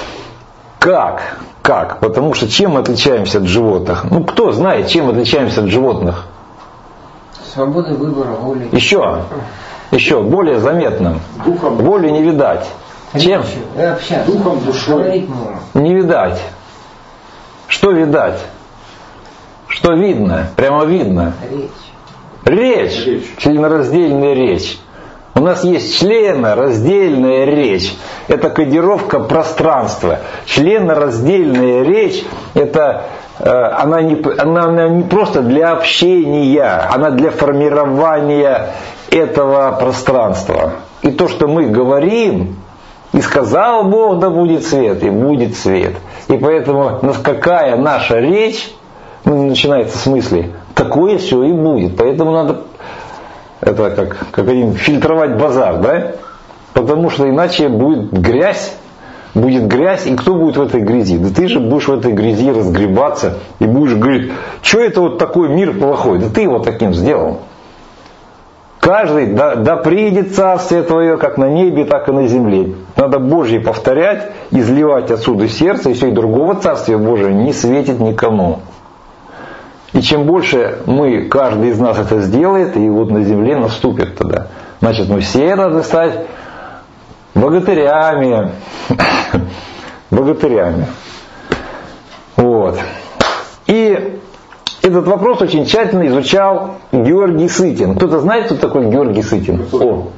[SPEAKER 1] Как? Как? Потому что чем мы отличаемся от животных? Ну, кто знает, чем мы отличаемся от животных?
[SPEAKER 3] Свобода выбора, воли.
[SPEAKER 1] Еще. Еще более заметным.
[SPEAKER 4] Духом.
[SPEAKER 1] Воли не видать. Чем?
[SPEAKER 3] Общаться.
[SPEAKER 4] Духом, душой.
[SPEAKER 3] Говорить можем.
[SPEAKER 1] Не видать. Что видать? Что видно? Прямо видно.
[SPEAKER 3] Речь.
[SPEAKER 1] Речь.
[SPEAKER 4] Речь.
[SPEAKER 1] Членораздельная речь. У нас есть членораздельная речь. Это кодировка пространства. Членораздельная речь, это, э, она, не, она, она не просто для общения, она для формирования этого пространства. И то, что мы говорим, и сказал Бог, да будет свет, и будет свет. И поэтому какая наша речь, ну, начинается с мысли, такое все и будет. Поэтому надо... Это как, как один фильтровать базар, да? Потому что иначе будет грязь, будет грязь, и кто будет в этой грязи? Да ты же будешь в этой грязи разгребаться и будешь говорить, что это вот такой мир плохой? Да ты его таким сделал. Каждый, да, да приидет царствие твое, как на небе, так и на земле. Надо Божье повторять, изливать отсюда сердце, и все, и другого царствия Божия не светит никому. И чем больше мы, каждый из нас это сделает, и вот на земле наступит тогда. Значит, мы все должны стать богатырями. Богатырями. Вот. И этот вопрос очень тщательно изучал Георгий Сытин. Кто-то знает, кто такой Георгий Сытин? О.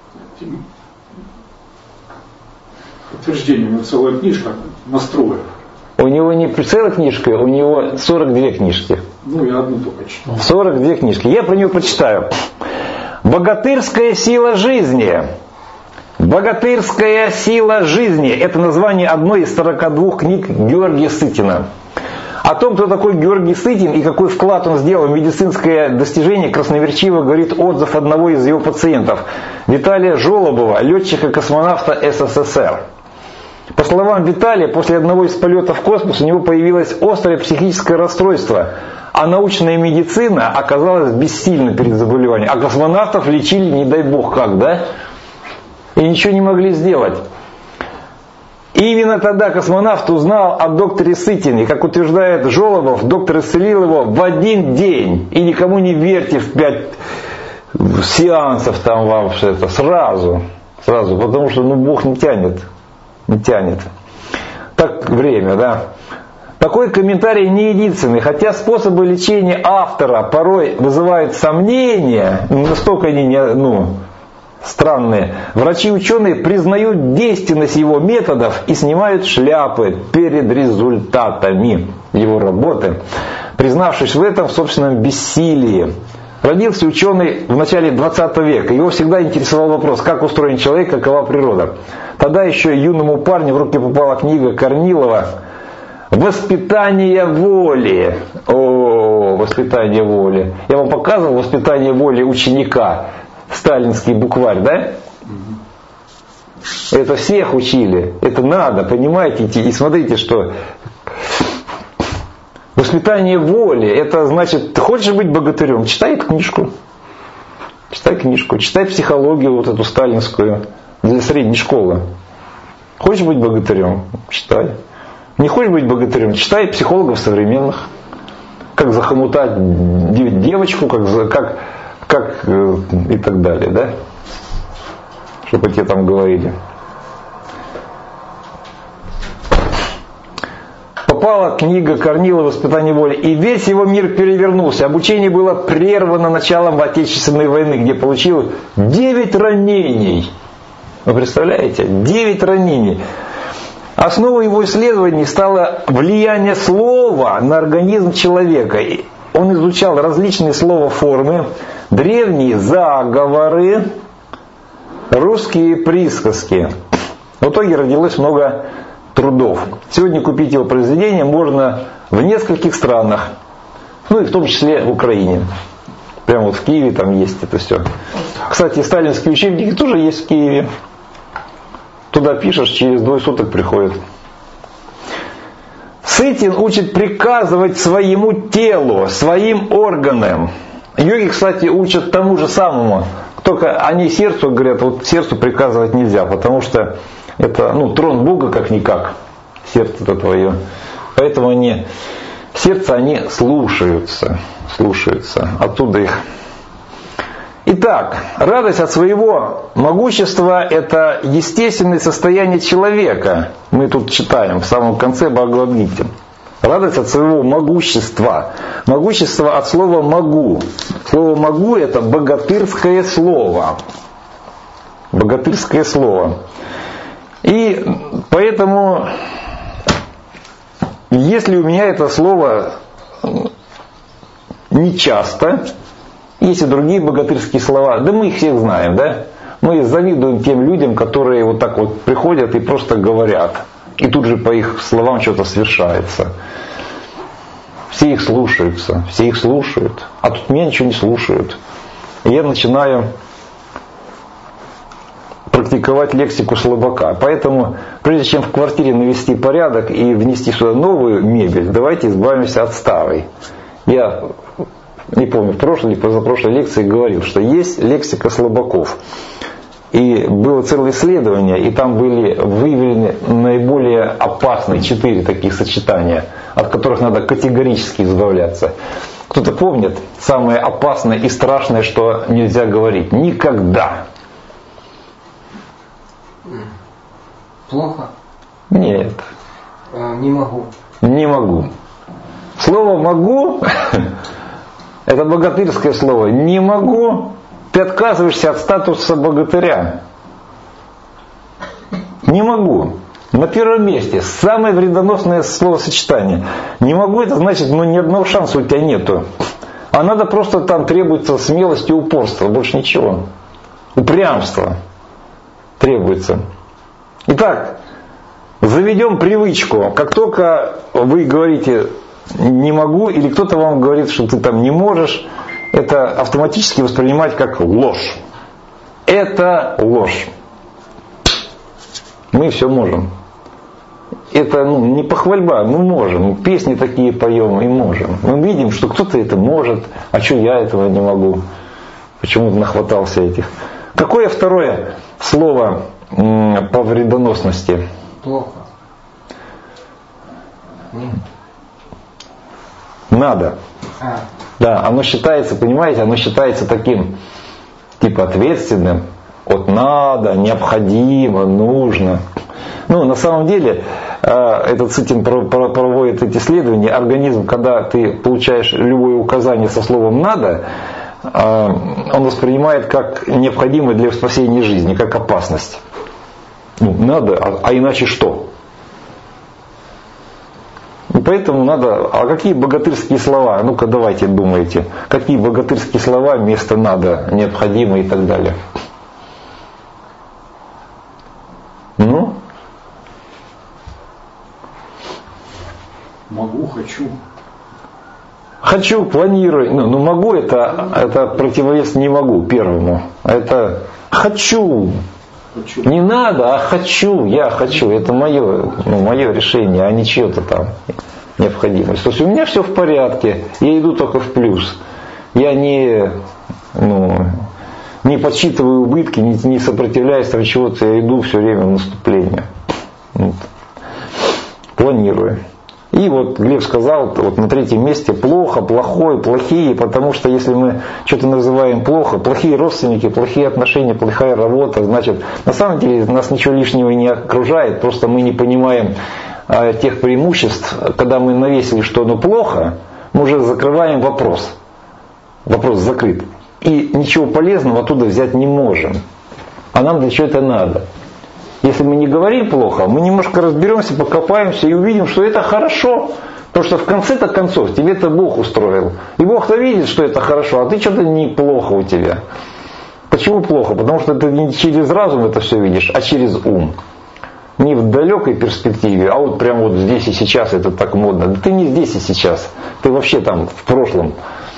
[SPEAKER 4] Подтверждение, у него целая книжка «Настроек».
[SPEAKER 1] У него не целая книжка, у него сорок две книжки.
[SPEAKER 4] Ну, я одну только читал.
[SPEAKER 1] сорок две книжки. Я про нее прочитаю. «Богатырская сила жизни». «Богатырская сила жизни» – это название одной из сорока двух книг Георгия Сытина. О том, кто такой Георгий Сытин и какой вклад он сделал в медицинское достижение, красноречиво говорит отзыв одного из его пациентов, Виталия Жолобова, летчика-космонавта СССР. По словам Виталия, после одного из полетов в космос у него появилось острое психическое расстройство, а научная медицина оказалась бессильна перед заболеванием. А космонавтов лечили, не дай бог как, да? И ничего не могли сделать. И именно тогда космонавт узнал о докторе Сытине. Как утверждает Жолобов, доктор исцелил его в один день. И никому не верьте в пять сеансов там вам что это сразу. Сразу, потому что ну, Бог не тянет. Не тянет. Так время, да. Такой комментарий не единственный. Хотя способы лечения автора порой вызывают сомнения, настолько они не, ну, странные. Врачи и ученые признают действенность его методов и снимают шляпы перед результатами его работы, признавшись в этом в собственном бессилии. Родился ученый в начале двадцатого века. Его всегда интересовал вопрос, как устроен человек, какова природа. Тогда еще юному парню в руки попала книга Корнилова «Воспитание воли». О, воспитание воли. Я вам показывал воспитание воли ученика. Сталинский букварь, да? Это всех учили. Это надо, понимаете? И смотрите, что воспитание воли, это значит, ты хочешь быть богатырем? Читай эту книжку. Читай книжку. Читай психологию вот эту сталинскую для средней школы. Хочешь быть богатырем? Читай. Не хочешь быть богатырем? Читай психологов современных. Как захомутать девочку, как, как, как и так далее, да? Чтобы тебе там говорили. Попала книга Корнилова «Воспитание воли», и весь его мир перевернулся. Обучение было прервано началом Отечественной войны, где получил девять ранений. Вы представляете? девять ранений. Основой его исследований стало влияние слова на организм человека. Он изучал различные словоформы, древние заговоры, русские присказки. В итоге родилось много трудов. Сегодня купить его произведение можно в нескольких странах, ну и в том числе в Украине. Прямо вот в Киеве там есть это все. Кстати, сталинские учебники тоже есть в Киеве. Туда пишешь, через двое суток приходит. Сытин учит приказывать своему телу, своим органам. Йоги, кстати, учат тому же самому. Только они сердцу говорят, вот сердцу приказывать нельзя, потому что это ну, трон Бога как-никак. Сердце-то твое. Поэтому они, сердце они слушаются. Слушаются. Оттуда их. Итак, радость от своего могущества – это естественное состояние человека. Мы тут читаем в самом конце Бхагавад-гиты. Радость от своего могущества. Могущество от слова «могу». Слово «могу» – это богатырское слово. Богатырское слово. И поэтому, если у меня это слово нечасто, есть и другие богатырские слова, да мы их всех знаем, да? Мы завидуем тем людям, которые вот так вот приходят и просто говорят. И тут же по их словам что-то совершается. Все их слушаются, все их слушают. А тут меня ничего не слушают. И я начинаю практиковать лексику слабака. Поэтому, прежде чем в квартире навести порядок и внести сюда новую мебель, давайте избавимся от старой. Я не помню, в прошлой или позапрошлой лекции говорил, что есть лексика слабаков. И было целое исследование, и там были выявлены наиболее опасные четыре таких сочетания, от которых надо категорически избавляться. Кто-то помнит самое опасное и страшное, что нельзя говорить? Никогда.
[SPEAKER 3] Плохо?
[SPEAKER 1] Нет.
[SPEAKER 3] А, не могу.
[SPEAKER 1] Не могу. Слово «могу» – это богатырское слово. Не могу. Ты отказываешься от статуса богатыря. Не могу. На первом месте. Самое вредоносное словосочетание. Не могу, это значит, ну ни одного шанса у тебя нету. А надо просто там требуется смелость и упорство. Больше ничего. Упрямство требуется. Итак, заведем привычку. Как только вы говорите «не могу», или кто-то вам говорит, что ты там не можешь, это автоматически воспринимать как ложь. Это ложь. Мы все можем. Это ну, не похвальба, мы можем. Песни такие поем и можем. Мы видим, что кто-то это может, а что я этого не могу? Почему-то нахватался этих. Какое второе слово м, по вредоносности?
[SPEAKER 3] Плохо. Нет.
[SPEAKER 1] Надо.
[SPEAKER 3] А.
[SPEAKER 1] Да, оно считается, понимаете, оно считается таким, типа ответственным. Вот надо, необходимо, нужно. Ну, на самом деле, этот Сытин проводит эти исследования. Организм, когда ты получаешь любое указание со словом «надо», он воспринимает как необходимое для спасения жизни, как опасность. Ну, надо, а, а иначе что? И поэтому надо... А какие богатырские слова? Ну-ка давайте думайте. Какие богатырские слова вместо «надо», «необходимо» и так далее? Ну?
[SPEAKER 4] Могу, хочу.
[SPEAKER 1] Хочу, планирую. Ну, ну могу, это, это противовес не могу первому. Это хочу.
[SPEAKER 4] Хочу.
[SPEAKER 1] Не надо, а хочу. Я хочу. Это мое, ну, мое решение, а не чье-то там необходимость. То есть у меня все в порядке. Я иду только в плюс. Я не, ну, не подсчитываю убытки, не, не сопротивляюсь там чего-то. Я иду все время в наступление. Вот. Планирую. И вот Глеб сказал, вот на третьем месте плохо, плохой, плохие, потому что если мы что-то называем плохо, плохие родственники, плохие отношения, плохая работа, значит, на самом деле нас ничего лишнего не окружает, просто мы не понимаем а, тех преимуществ, когда мы навесили, что оно плохо, мы уже закрываем вопрос. Вопрос закрыт. И ничего полезного оттуда взять не можем. А нам для чего это надо? Если мы не говорим плохо, мы немножко разберемся, покопаемся и увидим, что это хорошо. Потому что в конце-то концов тебе это Бог устроил. И Бог-то видит, что это хорошо, а ты что-то неплохо у тебя. Почему плохо? Потому что ты не через разум это все видишь, а через ум. не в далекой перспективе, а вот прямо вот здесь и сейчас это так модно. Да ты не здесь и сейчас, ты вообще там в прошлом.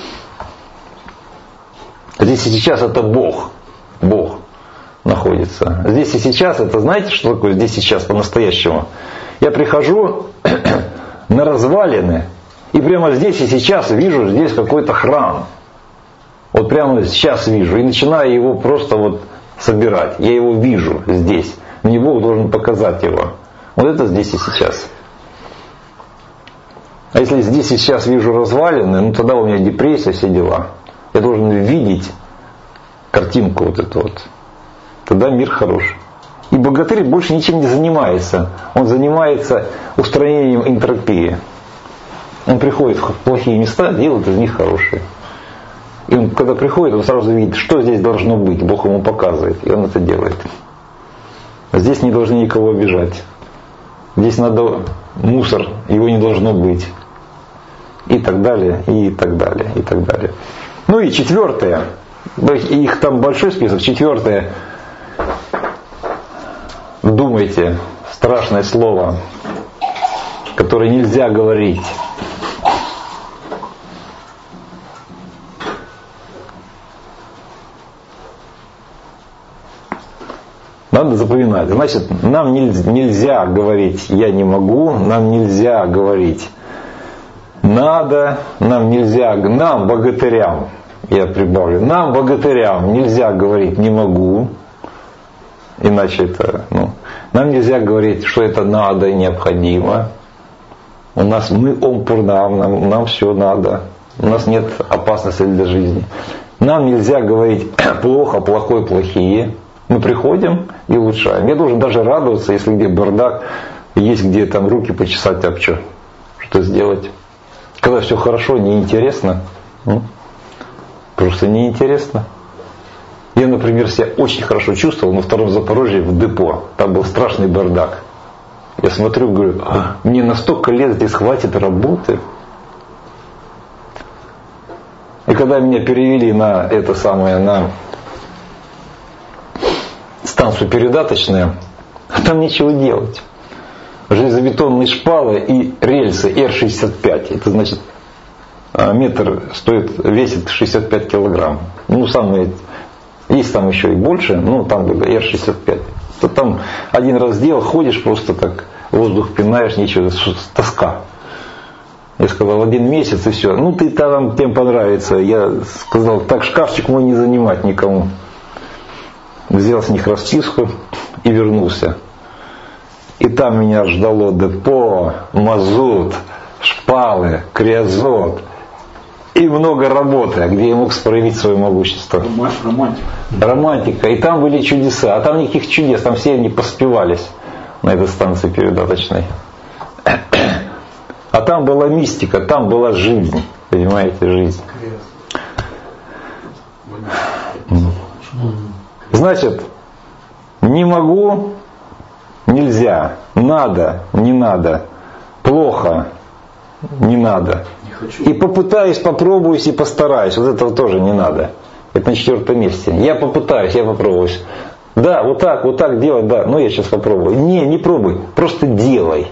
[SPEAKER 1] Здесь и сейчас это Бог. Бог находится. Здесь и сейчас это, знаете, что такое здесь и сейчас по-настоящему? Я прихожу на развалины и прямо здесь и сейчас вижу здесь какой-то храм. Вот прямо сейчас вижу и начинаю его просто вот собирать. Я его вижу здесь. Мне Бог должен показать его. Вот это здесь и сейчас. А если здесь и сейчас вижу развалины, ну тогда у меня депрессия, все дела. Я должен видеть картинку вот эту вот. Тогда мир хорош. И богатырь больше ничем не занимается. Он занимается устранением энтропии. Он приходит в плохие места, делает из них хорошие. И он, когда приходит, он сразу видит, что здесь должно быть. Бог ему показывает, и он это делает. Здесь не должны никого обижать. Здесь надо мусор, его не должно быть. И так далее, и так далее, и так далее. Ну и четвертое. Их там большой список. Четвертое. Думайте. Страшное слово, которое нельзя говорить. Надо запоминать. Значит, нам нельзя говорить «я не могу», нам нельзя говорить «надо», нам нельзя, нам, богатырям, я прибавлю, нам, богатырям, нельзя говорить «не могу», иначе это, ну, нам нельзя говорить, что это надо и необходимо. У нас мы омпурнам, нам, нам все надо, у нас нет опасности для жизни. Нам нельзя говорить плохо, плохой, плохие. Мы приходим и улучшаем. Я должен даже радоваться, если где бардак, есть где там руки почесать, об что, что сделать. Когда все хорошо, неинтересно. Просто неинтересно. Я, например, себя очень хорошо чувствовал на втором Запорожье в депо. Там был страшный бардак. Я смотрю, говорю, а, мне на столько лет здесь хватит работы. И когда меня перевели на это самое, на станцию передаточная, там нечего делать. Железобетонные шпалы и рельсы эр шестьдесят пять. Это значит, метр стоит, весит шестьдесят пять килограмм. Ну, самые, есть там еще и больше, но там было эр шестьдесят пять. То там один раз сделал, ходишь просто так, воздух пинаешь, ничего, тоска. Я сказал, один месяц и все. Ну, ты там, тем понравится. Я сказал, так шкафчик мой не занимать никому. Взял с них расписку и вернулся. И там меня ждало депо, мазут, шпалы, криозот и много работы, где я мог проявить свое могущество.
[SPEAKER 4] Романтика.
[SPEAKER 1] Романтика. И там были чудеса. А там никаких чудес, там все они поспевались на этой станции передаточной. А там была мистика, там была жизнь. Понимаете, жизнь. Значит, не могу, нельзя, надо, не надо, плохо, не надо.
[SPEAKER 4] Не хочу.
[SPEAKER 1] И попытаюсь, попробуюсь и постараюсь. Вот этого тоже не надо. Это на четвертом месте. Я попытаюсь, я попробуюсь. Да, вот так, вот так делать, да, ну я сейчас попробую. Не, не пробуй, просто делай.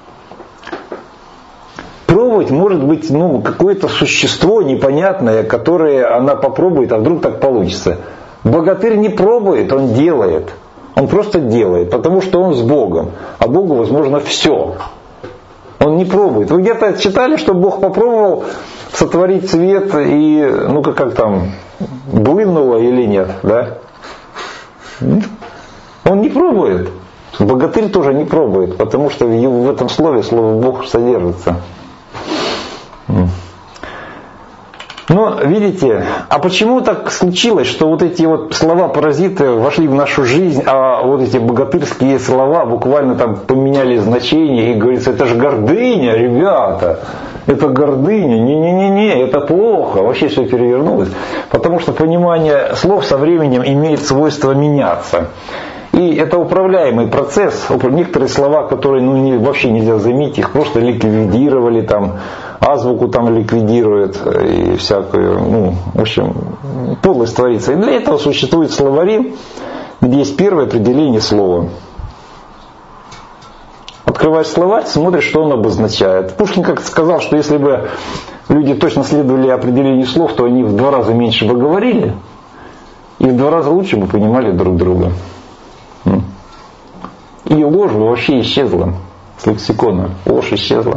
[SPEAKER 1] Пробовать может быть, ну, какое-то существо непонятное, которое она попробует, а вдруг так получится. Богатырь не пробует, он делает. Он просто делает, потому что он с Богом. А Богу возможно все. Он не пробует. Вы где-то читали, что Бог попробовал сотворить свет и, ну как, как там, блынуло или нет, да? Он не пробует. Богатырь тоже не пробует, потому что в этом слове слово Бог содержится. Но, видите, а почему так случилось, что вот эти вот слова-паразиты вошли в нашу жизнь, а вот эти богатырские слова буквально там поменяли значение, и говорится, это же гордыня, ребята, это гордыня, не-не-не-не, это плохо, вообще все перевернулось. Потому что понимание слов со временем имеет свойство меняться. И это управляемый процесс. Некоторые слова, которые ну, не, вообще нельзя заменить, их просто ликвидировали, там, азбуку там ликвидируют и всякую, ну, в общем, подлость творится. И для этого существуют словари, где есть первое определение слова. открываешь словарь, смотришь, что он обозначает. Пушкин как-то сказал, что если бы люди точно следовали определению слов, то они в два раза меньше бы говорили, и в два раза лучше бы понимали друг друга. И ложь бы вообще исчезла с лексикона. Ложь исчезла.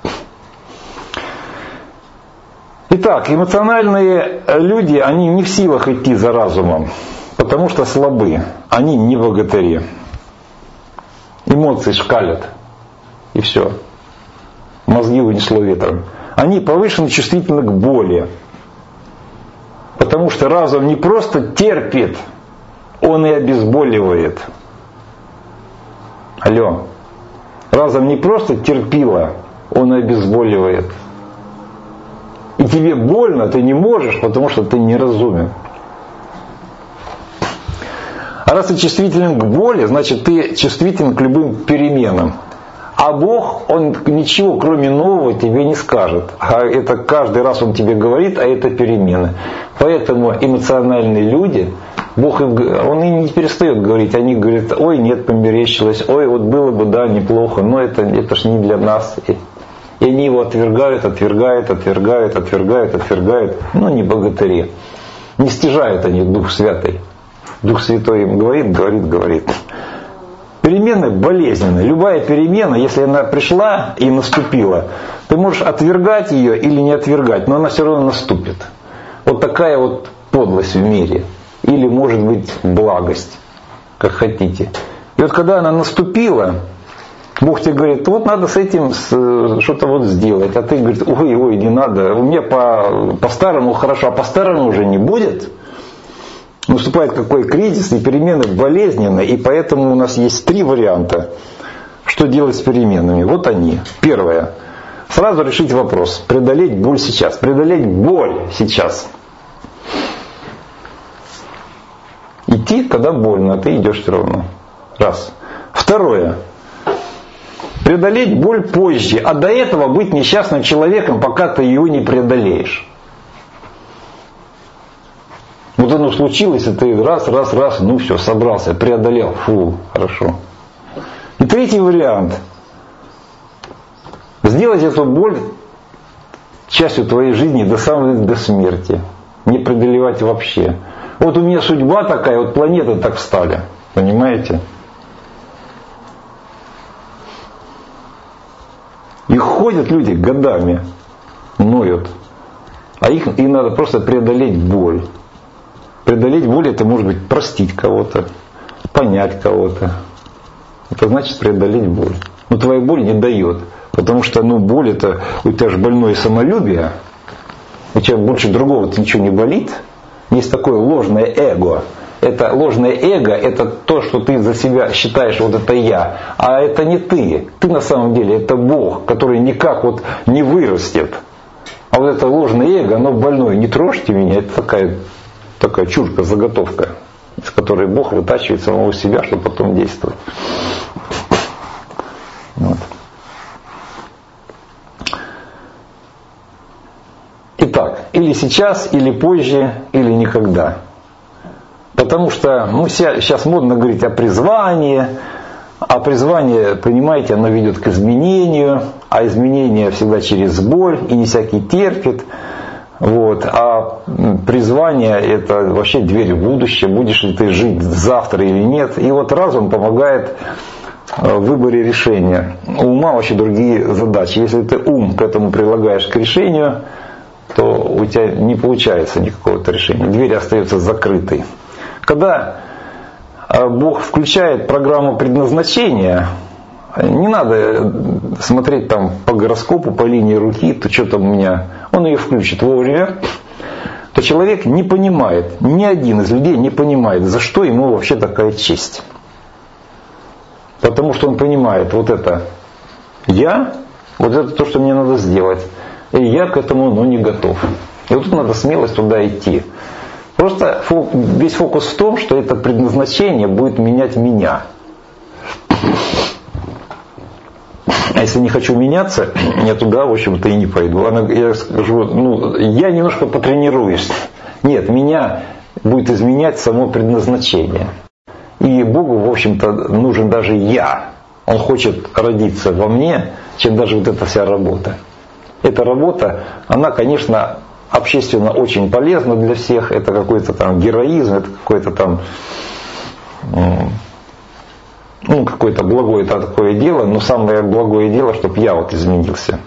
[SPEAKER 1] Итак, эмоциональные люди, они не в силах идти за разумом, потому что слабы. Они не богатыри. Эмоции шкалят. И все. Мозги унесло ветром. Они повышенно чувствительны к боли. Потому что разум не просто терпит, он и обезболивает. Алло. Разум не просто терпило, он и обезболивает. И тебе больно, ты не можешь, потому что ты неразумен. А раз ты чувствителен к боли, значит ты чувствителен к любым переменам. А Бог, Он ничего кроме нового тебе не скажет. А это каждый раз Он тебе говорит, а это перемены. Поэтому эмоциональные люди, Бог им, Он и не перестает говорить. Они говорят, ой, нет, померещилось, ой, вот было бы, да, неплохо, но это, это ж не для нас. И они его отвергают, отвергают, отвергают, отвергают, отвергают. Но не богатыри. Не стяжают они Дух Святый. Дух Святой им говорит, говорит, говорит. Перемены болезненны. Любая перемена, если она пришла и наступила, ты можешь отвергать ее или не отвергать, но она все равно наступит. Вот такая вот подлость в мире. Или может быть благость, как хотите. И вот когда она наступила, Бог тебе говорит, вот надо с этим что-то вот сделать. А ты говоришь, ой, ой, не надо, у меня по, по-старому хорошо, а по-старому уже не будет. Наступает какой кризис, и перемены болезненны, и поэтому у нас есть три варианта, что делать с переменами. Вот они. Первое. Сразу решить вопрос. Преодолеть боль сейчас. Преодолеть боль сейчас. Идти, когда больно, а ты идешь все равно. Раз. Второе. Преодолеть боль позже, а до этого быть несчастным человеком, пока ты ее не преодолеешь. Вот оно случилось, и ты раз, раз, раз, ну все, собрался, преодолел, фу, хорошо. И третий вариант. Сделать эту боль частью твоей жизни до самой до смерти. Не преодолевать вообще. Вот у меня судьба такая, вот планеты так встали. Понимаете? И ходят люди годами, ноют. А их, им надо просто преодолеть боль. Преодолеть боль — это может быть простить кого-то, понять кого-то. Это значит преодолеть боль. Но твоя боль не дает. Потому что ну, боль — это у тебя же больное самолюбие. У тебя больше другого-то ничего не болит. Есть такое ложное эго. Это ложное эго — это то, что ты за себя считаешь, вот это я. А это не ты. Ты на самом деле это Бог, который никак вот не вырастет. А вот это ложное эго, оно больное. Не трожьте меня, это такая... Такая чушка, заготовка, из которой Бог вытачивает самого себя, чтобы потом действовать. Вот. Итак, или сейчас, или позже, или никогда. Потому что ну, сейчас модно говорить о призвании, а призвание, понимаете, оно ведет к изменению, а изменение всегда через боль, и не всякий терпит. Вот. А призвание — это вообще дверь в будущее, будешь ли ты жить завтра или нет. И вот разум помогает в выборе решения. У ума вообще другие задачи. Если ты ум к этому прилагаешь к решению, то у тебя не получается никакого-то решения. Дверь остается закрытой. Когда Бог включает программу предназначения, не надо смотреть там по гороскопу, по линии руки, то что там у меня, он ее включит вовремя, то человек не понимает, ни один из людей не понимает, за что ему вообще такая честь. Потому что он понимает, вот это я, вот это то, что мне надо сделать, и я к этому ну, не готов. И вот тут надо смелость туда идти. Просто весь фокус в том, что это предназначение будет менять меня. А если не хочу меняться, я туда, в общем-то, и не пойду. Я скажу, ну, я немножко потренируюсь. Нет, меня будет изменять само предназначение. И Богу, в общем-то, нужен даже я. Он хочет родиться во мне, чем даже вот эта вся работа. Эта работа, она, конечно, общественно очень полезна для всех. Это какой-то там героизм, это какой-то там, ну, какое-то благое такое дело. Но самое благое дело, чтобы я вот изменился.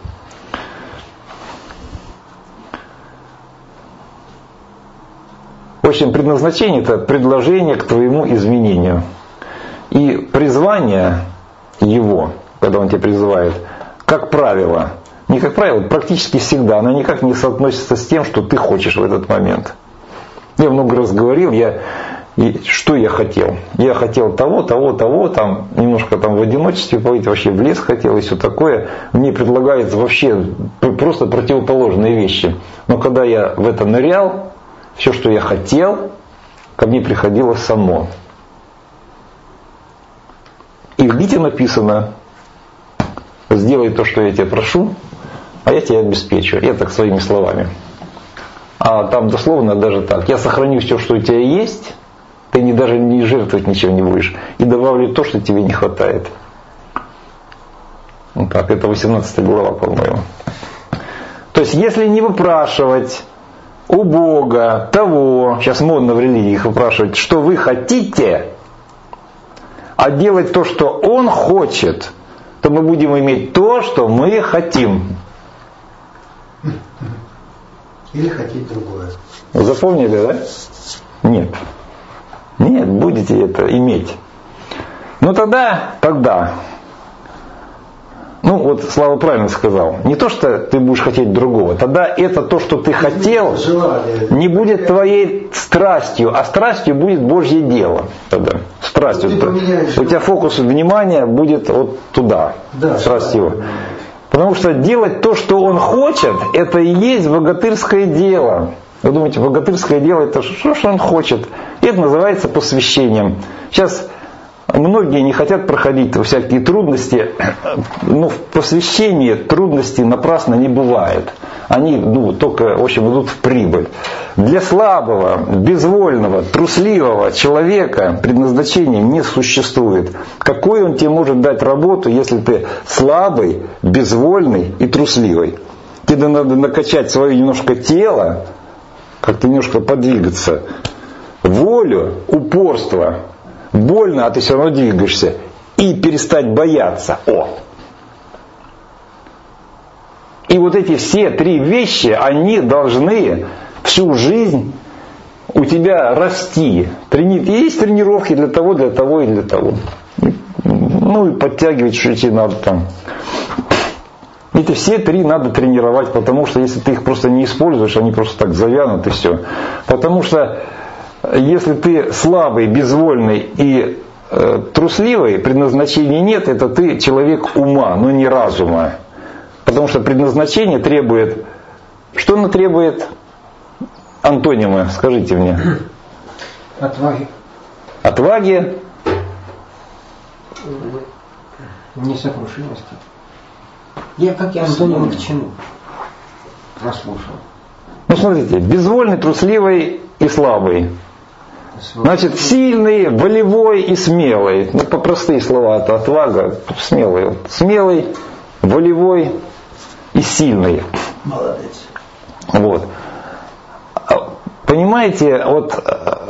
[SPEAKER 1] В общем, предназначение – это предложение к твоему изменению. И призвание его, когда он тебя призывает, как правило, не как правило, практически всегда, оно никак не соотносится с тем, что ты хочешь в этот момент. Я много раз говорил, я, и, что я хотел. Я хотел того, того, того, там, немножко там в одиночестве пойти, вообще в лес хотел и все такое. Мне предлагаются вообще просто противоположные вещи. Но когда я в это нырял, все, что я хотел, ко мне приходило само. И в Гите написано: сделай то, что я тебя прошу, а я тебя обеспечу. Я так своими словами. А там дословно даже так: я сохраню все, что у тебя есть, ты не, даже не жертвовать ничем не будешь, и добавлю то, что тебе не хватает. Вот так, это восемнадцатая глава, по-моему. То есть, если не выпрашивать у Бога того, сейчас модно в религиях выпрашивать, что вы хотите, а делать то, что Он хочет, то мы будем иметь то, что мы хотим.
[SPEAKER 2] Или хотеть другое.
[SPEAKER 1] Запомнили, да? Нет. Нет, будете это иметь. Ну тогда, тогда, ну вот Слава правильно сказал, не то, что ты будешь хотеть другого, тогда это то, что ты хотел, не будет твоей страстью, а страстью будет Божье дело. Тогда. Страстью. У тебя фокус внимания будет вот туда, да, страсть его. Потому что делать то, что он хочет, это и есть богатырское дело. Вы думаете, богатырское дело это что, что он хочет? И это называется посвящением. Сейчас многие не хотят проходить всякие трудности, но в посвящении трудностей напрасно не бывает. Они ну, только, в общем, идут в прибыль. Для слабого, безвольного, трусливого человека предназначения не существует. Какой он тебе может дать работу, если ты слабый, безвольный и трусливый? Тебе надо накачать свое немножко тело, как-то немножко подвигаться, волю, упорство. Больно, а ты все равно двигаешься. И перестать бояться. О! И вот эти все три вещи, они должны всю жизнь у тебя расти. Есть тренировки для того, для того и для того. Ну и подтягивать чуть-чуть надо там. Эти все три надо тренировать, потому что если ты их просто не используешь, они просто так завянут и все. Потому что если ты слабый, безвольный и э, трусливый, предназначения нет, это ты человек ума, но не разума. Потому что предназначение требует... Что оно требует? Антонимы, скажите мне.
[SPEAKER 3] Отваги.
[SPEAKER 1] Отваги.
[SPEAKER 3] Несокрушимости. Я как я антонимы к чему? Наслушал.
[SPEAKER 1] Ну смотрите, безвольный, трусливый и слабый. Значит, сильный, волевой и смелый. Ну, по простые слова, это отвага, смелый. Смелый, волевой и сильный.
[SPEAKER 2] Молодец.
[SPEAKER 1] Вот. Понимаете, вот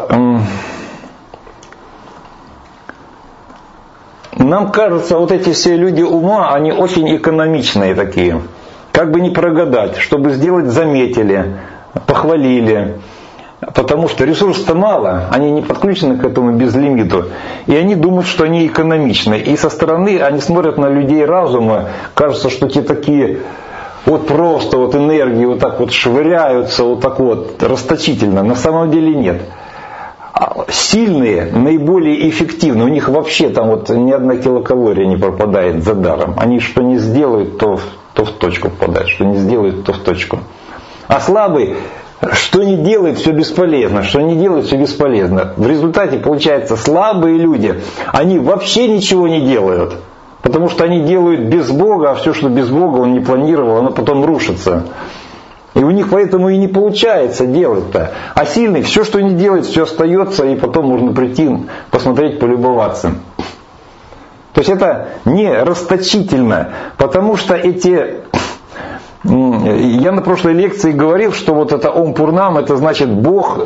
[SPEAKER 1] нам кажется, вот эти все люди ума, они очень экономичные такие. Как бы не прогадать, чтобы сделать, заметили, похвалили. Потому что ресурсов-то мало, они не подключены к этому безлимиту. И они думают, что они экономичны. И со стороны они смотрят на людей разума, кажется, что те такие вот просто вот энергии вот так вот швыряются, вот так вот расточительно. На самом деле нет. Сильные, наиболее эффективны. У них вообще там вот ни одна килокалория не пропадает за даром. Они что не сделают, то, то в точку попадают. Что не сделают, то в точку. А слабый, что не делает, все бесполезно. Что не делает, все бесполезно. В результате получается, слабые люди, они вообще ничего не делают. Потому что они делают без Бога, а все, что без Бога он не планировал, оно потом рушится. И у них поэтому и не получается делать-то. А сильный, все, что не делает, все остается, и потом можно прийти, посмотреть, полюбоваться. То есть это не расточительно, потому что эти... Я на прошлой лекции говорил, что вот это Ом Пурнам, это значит Бог,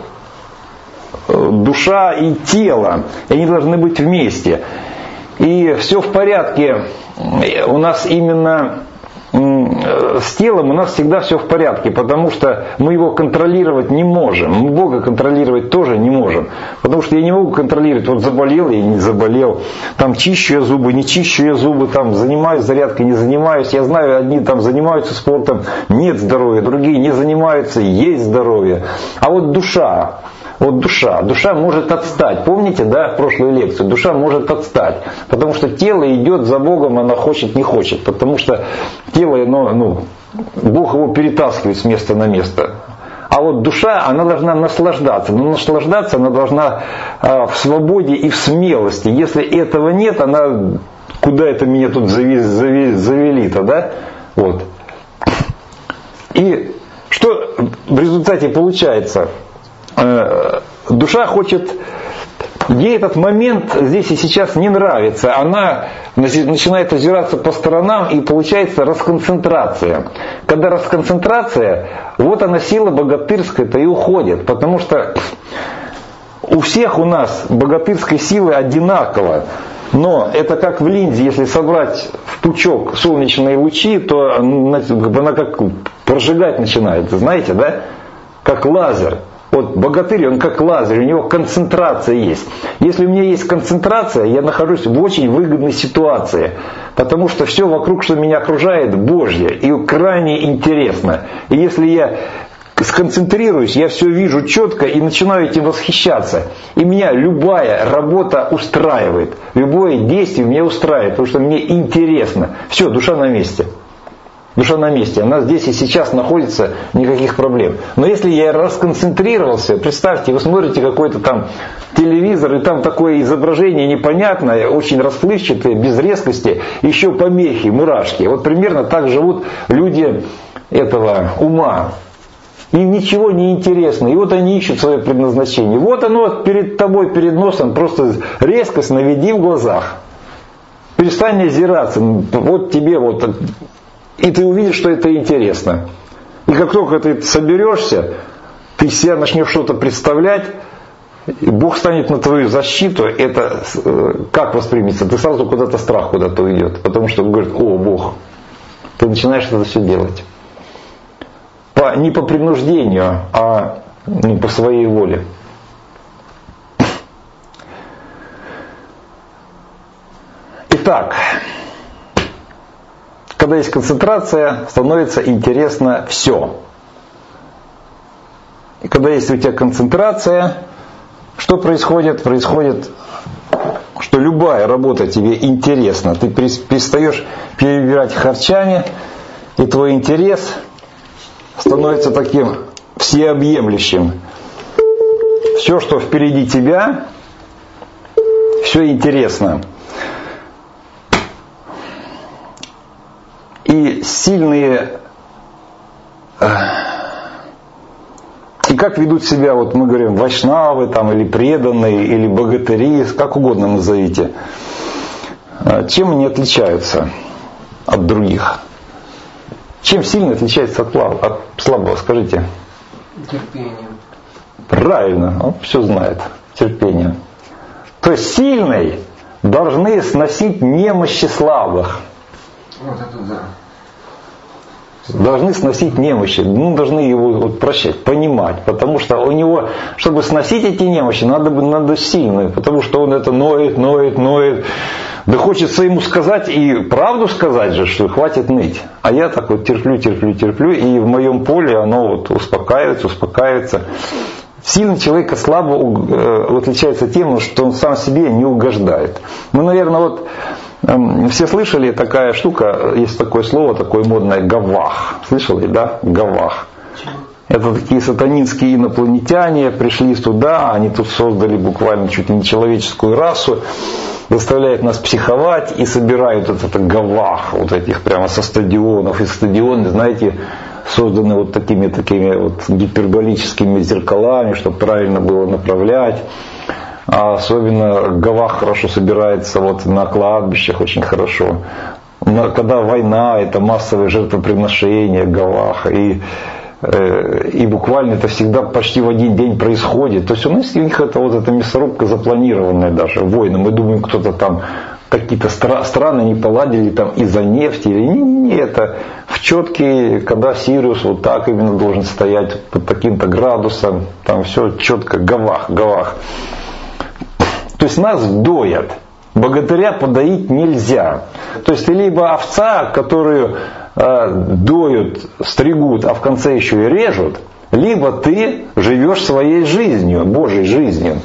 [SPEAKER 1] душа и тело. И они должны быть вместе. И все в порядке. У нас именно с телом у нас всегда все в порядке, потому что мы его контролировать не можем. Мы Бога контролировать тоже не можем. Потому что я не могу контролировать, вот заболел я, не заболел, там чищу я зубы, не чищу я зубы, там занимаюсь зарядкой, не занимаюсь. Я знаю, одни там занимаются спортом, нет здоровья, другие не занимаются, есть здоровье. А вот душа, вот душа, душа может отстать. Помните, да, в прошлую лекцию? Душа может отстать. Потому что тело идет за Богом, оно хочет, не хочет. Потому что тело, оно, ну, Бог его перетаскивает с места на место. А вот душа, она должна наслаждаться. Но наслаждаться она должна а, в свободе и в смелости. Если этого нет, она, куда это меня тут завели, завели, завели-то, да? Вот. И что в результате получается? Душа хочет, ей этот момент здесь и сейчас не нравится, она начинает озираться по сторонам, и получается расконцентрация. Когда расконцентрация, вот она сила богатырская-то и уходит, потому что у всех у нас богатырской силы одинаково. Но это как в линзе, если собрать в пучок солнечные лучи, то она как прожигать начинает, знаете, да? Как лазер. Вот богатырь, он как лазер, у него концентрация есть. Если у меня есть концентрация, я нахожусь в очень выгодной ситуации. Потому что все вокруг, что меня окружает, Божье и крайне интересно. И если я сконцентрируюсь, я все вижу четко и начинаю этим восхищаться. И меня любая работа устраивает. Любое действие меня устраивает, потому что мне интересно. Все, душа на месте. Душа на месте, она здесь и сейчас находится, никаких проблем. Но если я расконцентрировался, представьте, вы смотрите какой-то там телевизор, и там такое изображение непонятное, очень расплывчатое, без резкости, еще помехи, мурашки. Вот примерно так живут люди этого ума. Им ничего не интересно, и вот они ищут свое предназначение. Вот оно перед тобой, перед носом, просто резкость наведи в глазах. Перестань озираться, вот тебе вот... И ты увидишь, что это интересно. И как только ты соберешься, ты себя начнешь что-то представлять, Бог станет на твою защиту, это как воспримется? Ты сразу куда-то страх куда-то уйдет. Потому что говорит, о, Бог, ты начинаешь это все делать. По, не по принуждению, а ну, по своей воле. Итак, когда есть концентрация, становится интересно все. И когда есть у тебя концентрация, что происходит? Происходит, что любая работа тебе интересна. Ты перестаешь перебирать харчами, и твой интерес становится таким всеобъемлющим. Все, что впереди тебя, все интересно. И сильные, и как ведут себя, вот мы говорим, вайшнавы там, или преданные, или богатыри, как угодно назовите, чем они отличаются от других? Чем сильно отличается от, от слабого, скажите?
[SPEAKER 3] Терпением.
[SPEAKER 1] Правильно, он все знает, терпением. То есть сильные должны сносить немощи слабых.
[SPEAKER 3] Вот это да.
[SPEAKER 1] Должны сносить немощи, ну, должны его вот прощать, понимать, потому что у него, чтобы сносить эти немощи, надо, надо сильную, потому что он это ноет, ноет, ноет. Да хочется ему сказать и правду сказать же, что хватит ныть. А я так вот терплю, терплю, терплю, и в моем поле оно вот успокаивается, успокаивается. Сильный человек от слабого э, отличается тем, что он сам себе не угождает. Мы, наверное, вот э, все слышали, такая штука, есть такое слово, такое модное, гавах. Слышали, да? Гавах. Это такие сатанинские инопланетяне пришли сюда, они тут создали буквально чуть ли не человеческую расу, заставляют нас психовать и собирают этот, этот гавах, вот этих прямо со стадионов. И стадионы, знаете, созданы вот такими, такими вот гиперболическими зеркалами, чтобы правильно было направлять. А особенно гавах хорошо собирается вот на кладбищах, очень хорошо. Когда война, это массовое жертвоприношение гаваха. И, и буквально это всегда почти в один день происходит. То есть у нас у них это вот эта мясорубка запланированная даже, войны. Мы думаем, кто-то там, какие-то стра- страны не поладили там из-за нефти. Или не, не, не, это в четкие, когда Сириус вот так именно должен стоять под таким-то градусом. Там все четко, гавах, гавах. То есть нас доят. Богатыря подоить нельзя. То есть ты либо овца, которую э, доют, стригут, а в конце еще и режут, либо ты живешь своей жизнью, Божьей жизнью.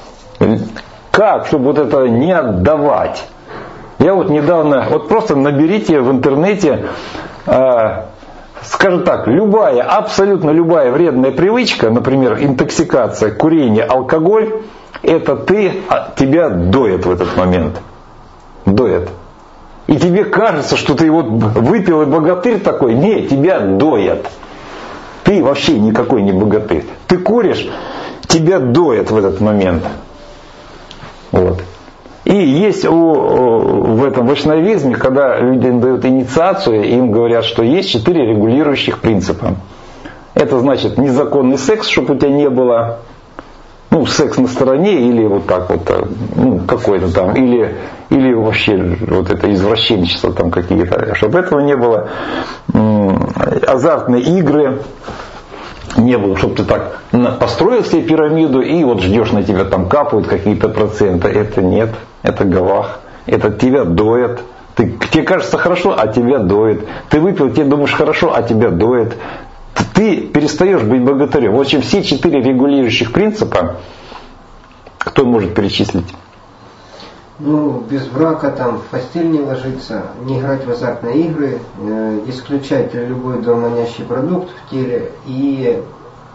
[SPEAKER 1] Как, чтобы вот это не отдавать? Я вот недавно, вот просто наберите в интернете, э, скажем так, любая, абсолютно любая вредная привычка, например, интоксикация, курение, алкоголь, это ты, тебя доят в этот момент. Доят. И тебе кажется, что ты вот выпил и богатырь такой. Не, тебя доят. Ты вообще никакой не богатырь. Ты куришь, тебя доят в этот момент. Вот. И есть у, в этом вайшнавизме, когда людям дают инициацию, им говорят, что есть четыре регулирующих принципа. Это значит незаконный секс, чтобы у тебя не было. Ну, секс на стороне или вот так вот, ну, какой-то там, или, или вообще вот это извращенчество там какие-то, чтобы этого не было, азартные игры не было, чтобы ты так построил себе пирамиду и вот ждешь, на тебя там капают какие-то проценты. Это нет, это гавах, это тебя доят. Ты, тебе кажется хорошо, а тебя доят. Ты выпил, тебе думаешь хорошо, а тебя доят. Ты перестаешь быть богатырем. В общем, все четыре регулирующих принципа, кто может перечислить?
[SPEAKER 3] Ну, без брака, там, в постель не ложиться, не играть в азартные игры, э, исключать любой дурманящий продукт в теле и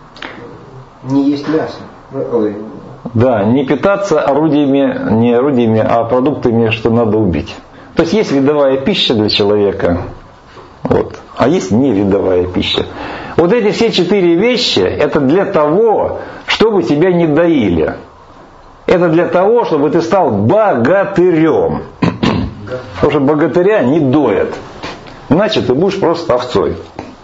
[SPEAKER 3] не есть мясо. Ой.
[SPEAKER 1] Да, не питаться орудиями, не орудиями, а продуктами, что надо убить. То есть есть видовая пища для человека, вот, а есть невидовая пища. Вот эти все четыре вещи, это для того, чтобы тебя не доили. Это для того, чтобы ты стал богатырем. Потому что богатыря не доят. Иначе ты будешь просто овцой.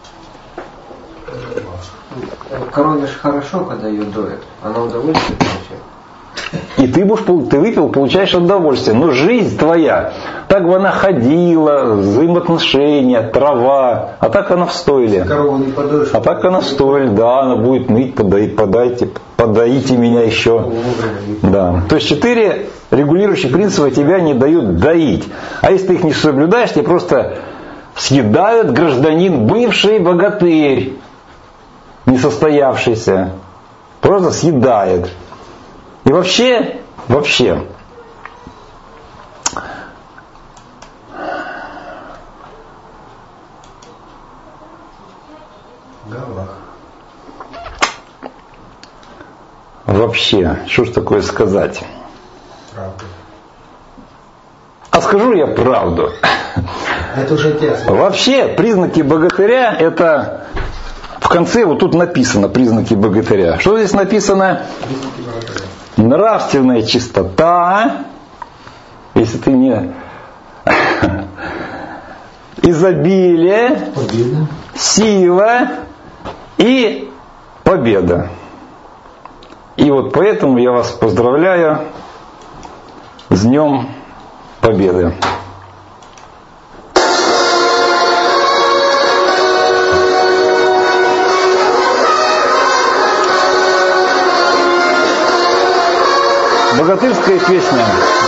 [SPEAKER 3] Корове же хорошо, когда ее доят. Она удовольствие получает.
[SPEAKER 1] И ты будешь, ты выпил, получаешь удовольствие. Но жизнь твоя, так бы она ходила, взаимоотношения, трава, а так она в стойле.
[SPEAKER 2] Корову не подоишь.
[SPEAKER 1] А так она в стойле, да, она будет ныть, подоить, подайте, подоите меня еще. Да. То есть четыре регулирующих принципа тебя не дают доить. А если ты их не соблюдаешь, тебе просто съедают гражданин, бывший богатырь, несостоявшийся. Просто съедает. И вообще, вообще,
[SPEAKER 2] Гавах.
[SPEAKER 1] вообще, что ж такое сказать?
[SPEAKER 2] Правда.
[SPEAKER 1] А скажу я правду.
[SPEAKER 2] Это уже тесно.
[SPEAKER 1] Вообще, признаки богатыря, это в конце вот тут написано признаки богатыря. Что здесь написано? Нравственная чистота, если ты не изобилие,
[SPEAKER 2] Победа.
[SPEAKER 1] сила и победа. И вот поэтому я вас поздравляю с Днем Победы. Богатырская песня.